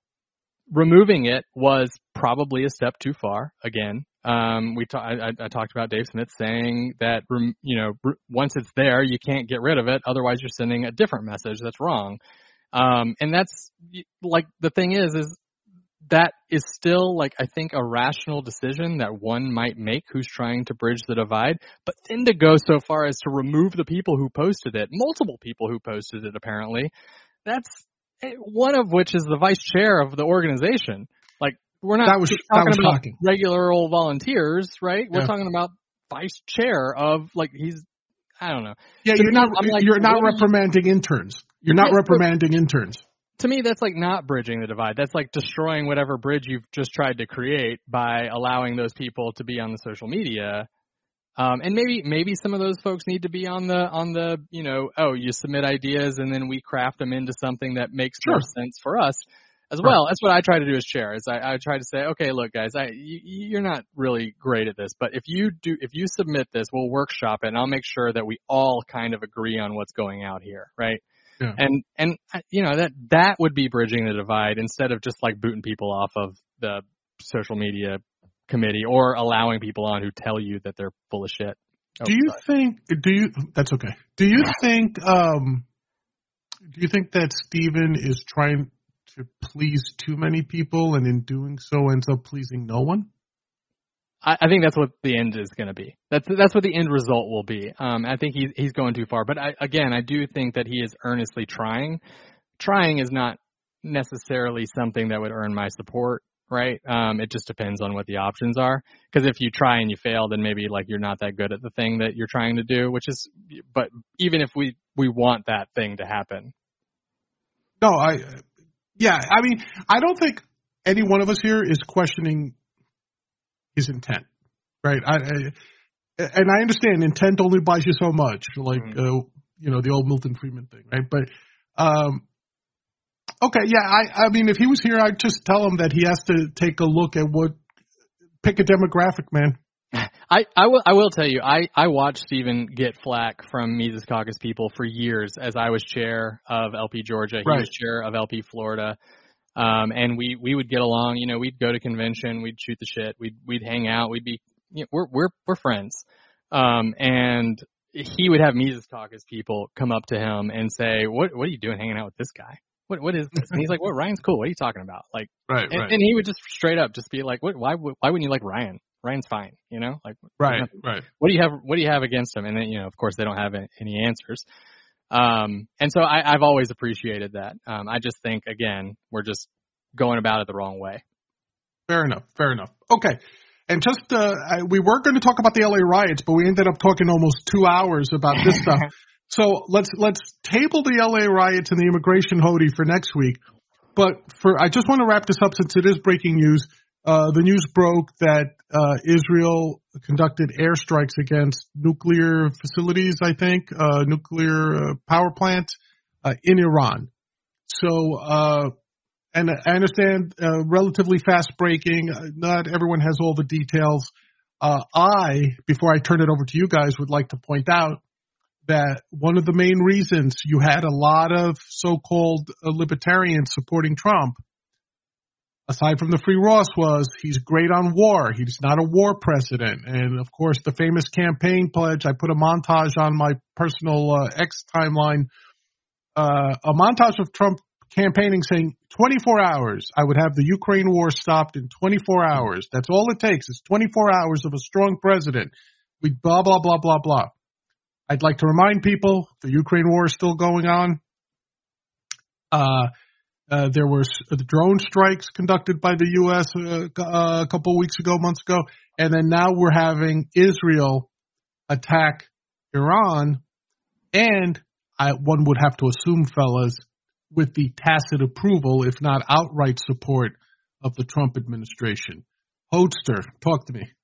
removing it was probably a step too far again. Um, we ta- I, I talked about Dave Smith saying that, you know, once it's there, you can't get rid of it. Otherwise, you're sending a different message that's wrong. Um, and that's like the thing is, is that is still like, I think, a rational decision that one might make who's trying to bridge the divide. But then to go so far as to remove the people who posted it, multiple people who posted it, apparently, that's one of which is the vice chair of the organization. Like, we're not that was, talking that was about shocking. regular old volunteers, right? We're yeah. talking about vice chair of, like, he's, I don't know. Yeah, to you're me, not like, you're not reprimanding you? interns. You're not yeah, reprimanding interns. To me, that's like not bridging the divide. That's like destroying whatever bridge you've just tried to create by allowing those people to be on the social media. Um, and maybe maybe some of those folks need to be on the on the you know oh you submit ideas and then we craft them into something that makes sure. more sense for us as well. Right. That's what I try to do as chair. Is I, I try to say, okay, look, guys, I you, you're not really great at this, but if you do if you submit this, we'll workshop it, and I'll make sure that we all kind of agree on what's going out here, right? Yeah. And and you know that that would be bridging the divide instead of just like booting people off of the social media committee or allowing people on who tell you that they're full of shit. Oh, do you sorry. think? Do you? That's okay. Do you think? Um, do you think that Stephen is trying to please too many people, and in doing so ends up pleasing no one? I, I think that's what the end is going to be. That's that's what the end result will be. Um, I think he's he's going too far. But I, again, I do think that he is earnestly trying. Trying is not necessarily something that would earn my support. Right. Um, it just depends on what the options are. Because if you try and you fail, then maybe like you're not that good at the thing that you're trying to do, which is, but even if we, we want that thing to happen. No, I, yeah, I mean, I don't think any one of us here is questioning his intent. Right. I, I and I understand intent only buys you so much, like, mm-hmm. uh, you know, the old Milton Friedman thing. Right. But, um, okay, yeah, I, I mean, if he was here, I'd just tell him that he has to take a look at what, pick a demographic, man. I, I will I will tell you, I, I watched Stephen get flack from Mises Caucus people for years as I was chair of L P Georgia. He right. was chair of L P Florida. Um, and we, we would get along, you know, we'd go to convention, we'd shoot the shit, we'd, we'd hang out, we'd be, you know, we're, we're, we're friends. Um, and he would have Mises Caucus people come up to him and say, what, what are you doing hanging out with this guy? What what is this? And he's like, "What? Ryan's cool. What are you talking about?" Like, right, and, right. and he would just straight up just be like, "What? Why? Why wouldn't you like Ryan? Ryan's fine, you know? Like, right, right. What do you have? What do you have against him?" And then, you know, of course, they don't have any answers. Um, and so I, I've always appreciated that. Um, I just think again, we're just going about it the wrong way. Fair enough. Fair enough. Okay. And just uh, I, we were going to talk about the L A riots, but we ended up talking almost two hours about this stuff. So let's let's table the L A riots and the immigration hoodie for next week. But for I just want to wrap this up since it is breaking news. Uh, the news broke that uh, Israel conducted airstrikes against nuclear facilities, I think, uh, nuclear uh, power plants uh, in Iran. So, uh, and I understand uh, relatively fast breaking. Not everyone has all the details. Uh, I, before I turn it over to you guys, would like to point out that one of the main reasons you had a lot of so-called uh, libertarians supporting Trump, aside from the free Ross, was he's great on war. He's not a war president. And, of course, the famous campaign pledge, I put a montage on my personal uh, X timeline, uh, a montage of Trump campaigning saying twenty-four hours, I would have the Ukraine war stopped in twenty-four hours. That's all it takes is twenty-four hours of a strong president. We blah, blah, blah, blah, blah. I'd like to remind people the Ukraine war is still going on. Uh, uh, there were the drone strikes conducted by the U S uh, a couple of weeks ago, months ago, and then now we're having Israel attack Iran, and I, one would have to assume, fellas, with the tacit approval, if not outright support, of the Trump administration. Hodester, talk to me.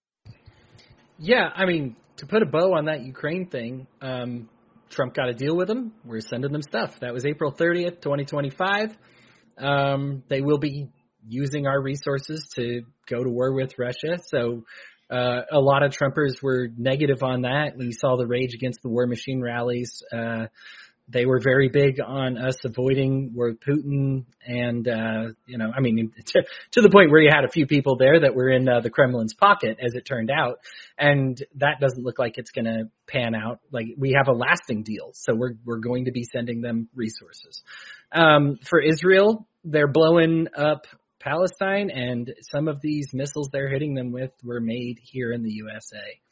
Yeah, I mean, to put a bow on that Ukraine thing, um, Trump got a deal with them. We're sending them stuff. That was April thirtieth, twenty twenty-five. Um, they will be using our resources to go to war with Russia. So uh, a lot of Trumpers were negative on that. We saw the Rage Against the War Machine rallies. Uh, they were very big on us avoiding war with Putin. And, uh, you know, I mean, to, to the point where you had a few people there that were in uh, the Kremlin's pocket, as it turned out. And that doesn't look like it's going to pan out. Like, we have a lasting deal. So we're, we're going to be sending them resources. Um, for Israel, they're blowing up Palestine, and some of these missiles they're hitting them with were made here in the U S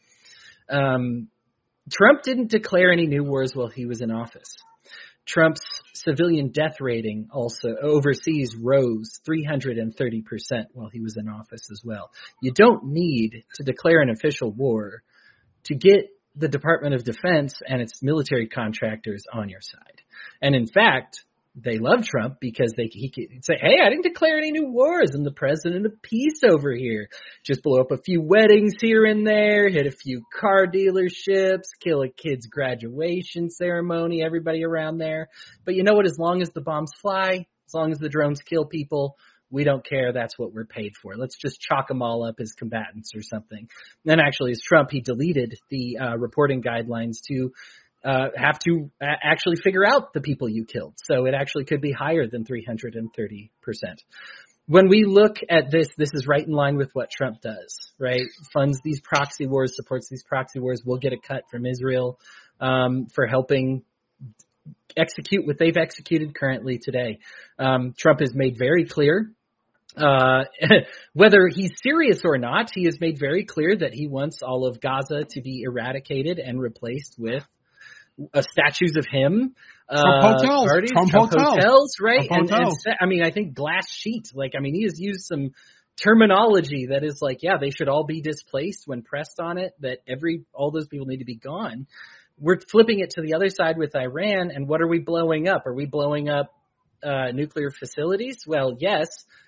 A. Um, Trump didn't declare any new wars while he was in office. Trump's civilian death rating also overseas rose three hundred thirty percent while he was in office as well. You don't need to declare an official war to get the Department of Defense and its military contractors on your side. And in fact, they love Trump because they he could say, hey, I didn't declare any new wars. I'm the president of peace over here. Just blow up a few weddings here and there, hit a few car dealerships, kill a kid's graduation ceremony, everybody around there. But you know what? As long as the bombs fly, as long as the drones kill people, we don't care. That's what we're paid for. Let's just chalk them all up as combatants or something. Then actually, as Trump, he deleted the uh, reporting guidelines to Uh, have to uh, actually figure out the people you killed. So it actually could be higher than three hundred thirty percent. When we look at this, this is right in line with what Trump does, right? Funds these proxy wars, supports these proxy wars. We'll get a cut from Israel um, for helping execute what they've executed currently today. Um, Trump has made very clear Uh, whether he's serious or not, he has made very clear that he wants all of Gaza to be eradicated and replaced with Uh, statues of him, Trump uh, hotels, parties, Trump, Trump hotels. hotels, right? Trump and, hotels. and I mean, I think glass sheet. Like, I mean, he has used some terminology that is like, yeah, they should all be displaced when pressed on it. That every all those people need to be gone. We're flipping it to the other side with Iran, and what are we blowing up? Are we blowing up uh, nuclear facilities? Well, yes,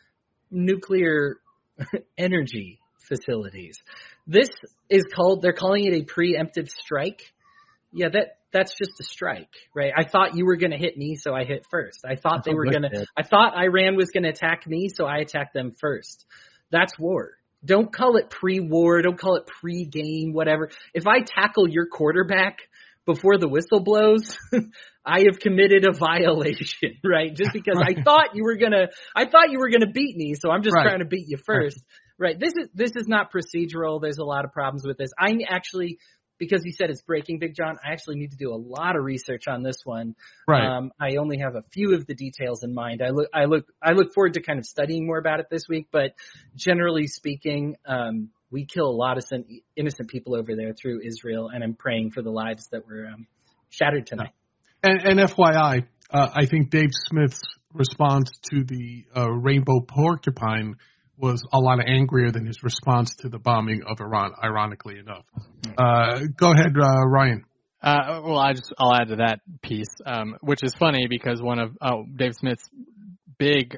nuclear energy facilities. This is called. They're calling it a preemptive strike. Yeah, that. That's just a strike, right? I thought you were going to hit me, so I hit first. I thought they were going to, I thought Iran was going to attack me, so I attacked them first. That's war. Don't call it pre-war. Don't call it pre-game, whatever. If I tackle your quarterback before the whistle blows, I have committed a violation, right? Just because right. I thought you were going to, I thought you were going to beat me, so I'm just right. trying to beat you first. Right. right. This is, this is not procedural. There's a lot of problems with this. I actually, because you said it's breaking, Big John, I actually need to do a lot of research on this one. Right. Um, I only have a few of the details in mind. I look, I look, I look forward to kind of studying more about it this week. But generally speaking, um, we kill a lot of innocent people over there through Israel, and I'm praying for the lives that were um, shattered tonight. And, and F Y I, uh, I think Dave Smith's response to the uh, rainbow porcupine was a lot angrier than his response to the bombing of Iran, ironically enough. Uh, go ahead, uh, Ryan. Uh, well, I just, I'll add to that piece, um, which is funny because one of oh, Dave Smith's big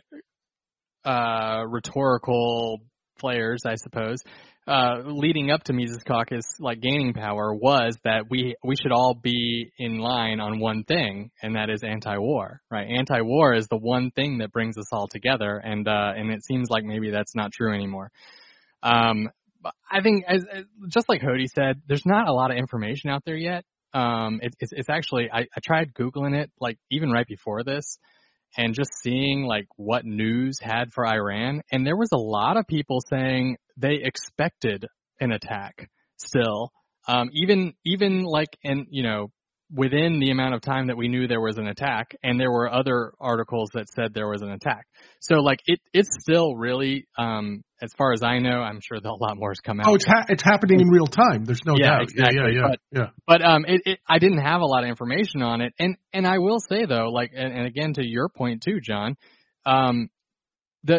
uh, rhetorical players, I suppose, uh, leading up to Mises Caucus, like gaining power, was that we we should all be in line on one thing, and that is anti-war, right? Anti-war is the one thing that brings us all together, and uh, and it seems like maybe that's not true anymore. Um, but I think, as, as just like Hody said, there's not a lot of information out there yet. Um, it, it's it's actually I, I tried Googling it, like even right before this, and just seeing like what news had for Iran, and there was a lot of people saying they expected an attack still, um, even even like in you know within the amount of time that we knew there was an attack, and there were other articles that said there was an attack. So like it it's still really, um, as far as I know, I'm sure that a lot more has come out. Oh, it's ha- it's happening in real time. There's no yeah, doubt. Exactly. Yeah, yeah, yeah. But, yeah. but um, it, it, I didn't have a lot of information on it, and and I will say though, like, and, and again to your point too, John, um, that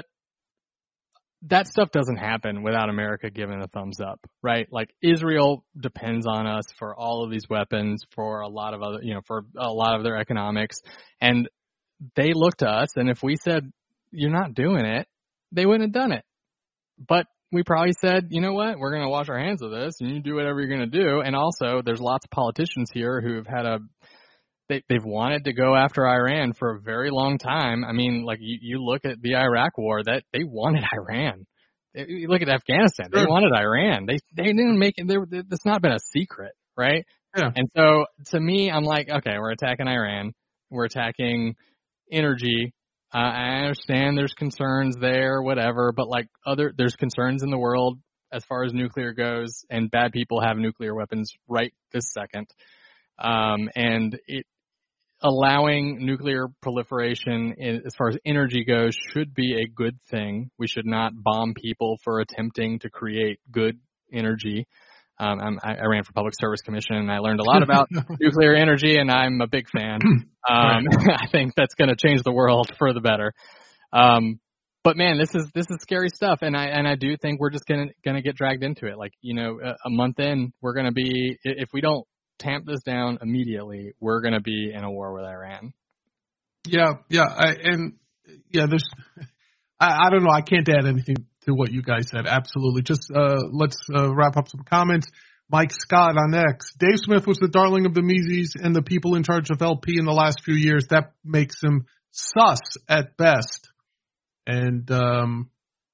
that stuff doesn't happen without America giving a thumbs up, right? Like Israel depends on us for all of these weapons, for a lot of other, you know, for a lot of their economics, and they look to us, and if we said you're not doing it, they wouldn't have done it. But we probably said, you know what, we're going to wash our hands of this, and you do whatever you're going to do. And also, there's lots of politicians here who have had a they, they've wanted to go after Iran for a very long time. I mean, like you, you look at the Iraq war, that they wanted Iran. You look at Afghanistan, they wanted Iran. They they didn't make it. It's not been a secret, right? Yeah. And so to me, I'm like, okay, we're attacking Iran. We're attacking energy. Uh, I understand there's concerns there, whatever, but like other, there's concerns in the world as far as nuclear goes, and bad people have nuclear weapons right this second. Um, and it, allowing nuclear proliferation in, as far as energy goes should be a good thing. We should not bomb people for attempting to create good energy. Um, I'm, I ran for Public Service Commission, and I learned a lot about nuclear energy, and I'm a big fan. Um, I think that's going to change the world for the better. Um, but man, this is this is scary stuff, and I and I do think we're just gonna gonna get dragged into it. Like, you know, a, a month in, we're gonna be, if we don't tamp this down immediately, we're gonna be in a war with Iran. Yeah, yeah, I, and yeah, there's, I, I don't know, I can't add anything to what you guys said. Absolutely. Just uh, let's uh, wrap up some comments. Mike Scott on X. Dave Smith was the darling of the Mises and the people in charge of L P in the last few years. That makes him sus at best. And um,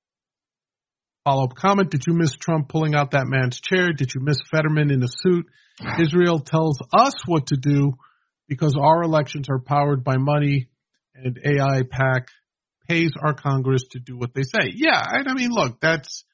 follow-up comment. Did you miss Trump pulling out that man's chair? Did you miss Fetterman in a suit? Israel tells us what to do because our elections are powered by money, and A I PAC pays our Congress to do what they say. Yeah, I, I mean, look, that's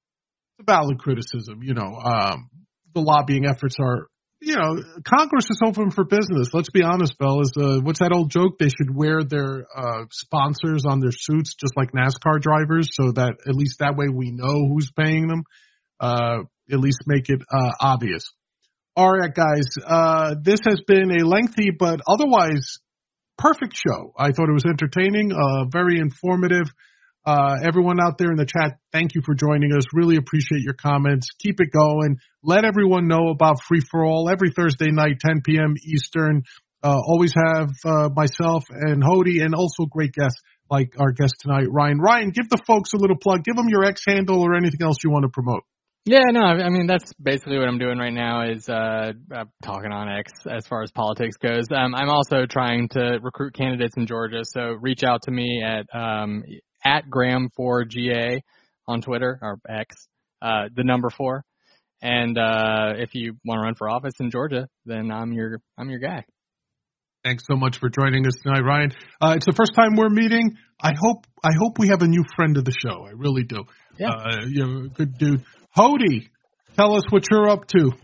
a valid criticism. You know, um, the lobbying efforts are, you know, Congress is open for business. Let's be honest, fellas. Uh, what's that old joke? They should wear their uh, sponsors on their suits just like NASCAR drivers, so that at least that way we know who's paying them. Uh, at least make it uh, obvious. All right, guys. Uh, this has been a lengthy but otherwise perfect show. I thought it was entertaining, uh, very informative. Uh, everyone out there in the chat, thank you for joining us. Really appreciate your comments. Keep it going. Let everyone know about Free for All every Thursday night, ten p.m. Eastern. Uh, always have uh, myself and Hody, and also great guests like our guest tonight, Ryan. Ryan, give the folks a little plug. Give them your X handle or anything else you want to promote. Yeah, no, I mean, that's basically what I'm doing right now is uh, uh talking on X as far as politics goes. Um, I'm also trying to recruit candidates in Georgia, so reach out to me at um, at Graham four G A on Twitter, or X, uh, the number four. And uh, if you want to run for office in Georgia, then I'm your I'm your guy. Thanks so much for joining us tonight, Ryan. Uh, it's the first time we're meeting. I hope I hope we have a new friend of the show. I really do. Yeah, uh, you're a good dude. Hody, tell us what you're up to.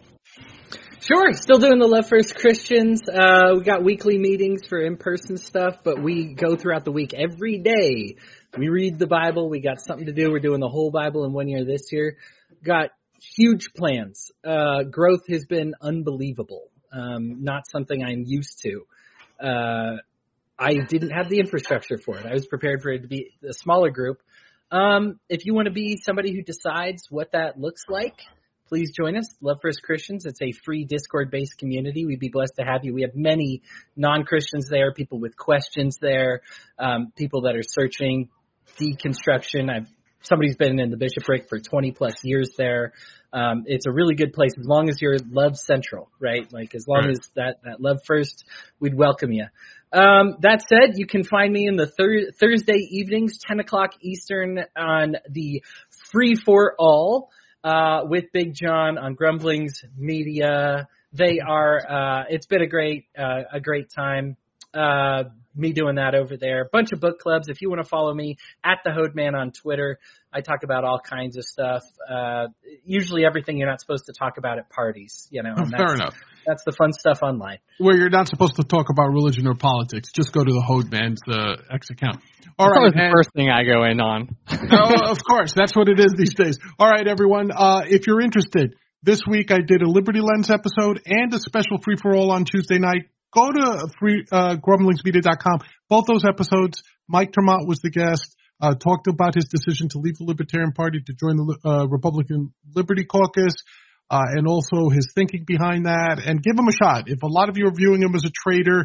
Sure, still doing the Love First Christians. Uh, we got weekly meetings for in-person stuff, but we go throughout the week every day. We read the Bible. We got something to do. We're doing the whole Bible in one year this year. Got huge plans. Uh, growth has been unbelievable. Um, not something I'm used to. Uh, I didn't have the infrastructure for it. I was prepared for it to be a smaller group. Um, if you want to be somebody who decides what that looks like, please join us. Love First Christians. It's a free Discord-based community. We'd be blessed to have you. We have many non-Christians there, people with questions there, um, people that are searching deconstruction. I've somebody's been in the bishopric for twenty plus years there. Um, it's a really good place as long as you're love central, right? Like as long right. as that, that love first, we'd welcome you. Um, that said, you can find me in the thir- Thursday evenings, ten o'clock Eastern on the Free for All, uh, with Big John on Grumblings Media. They are, uh, it's been a great, uh, a great time. Uh, me doing that over there. Bunch of book clubs. If you want to follow me at the Hodeman on Twitter, I talk about all kinds of stuff. Uh, usually everything you're not supposed to talk about at parties, you know. And Fair enough. That's the fun stuff online. Where you're not supposed to talk about religion or politics. Just go to the Hodeman's uh, X account. All right. That's the first thing I go in on. Oh, of course. That's what it is these days. All right, everyone. Uh, if you're interested, this week I did a Liberty Lens episode and a special free-for-all on Tuesday night. Go to free, uh, grumblings media dot com. Both those episodes, Mike Tremont was the guest, uh, talked about his decision to leave the Libertarian Party to join the uh, Republican Liberty Caucus, uh, and also his thinking behind that. And give him a shot. If a lot of you are viewing him as a traitor,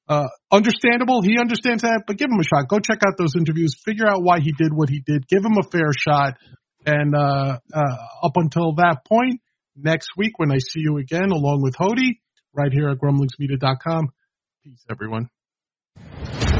Uh, understandable. He understands that, but give him a shot. Go check out those interviews. Figure out why he did what he did. Give him a fair shot. And uh, uh, up until that point, next week when I see you again, along with Hody, right here at grumblingsmedia dot com. Peace, everyone.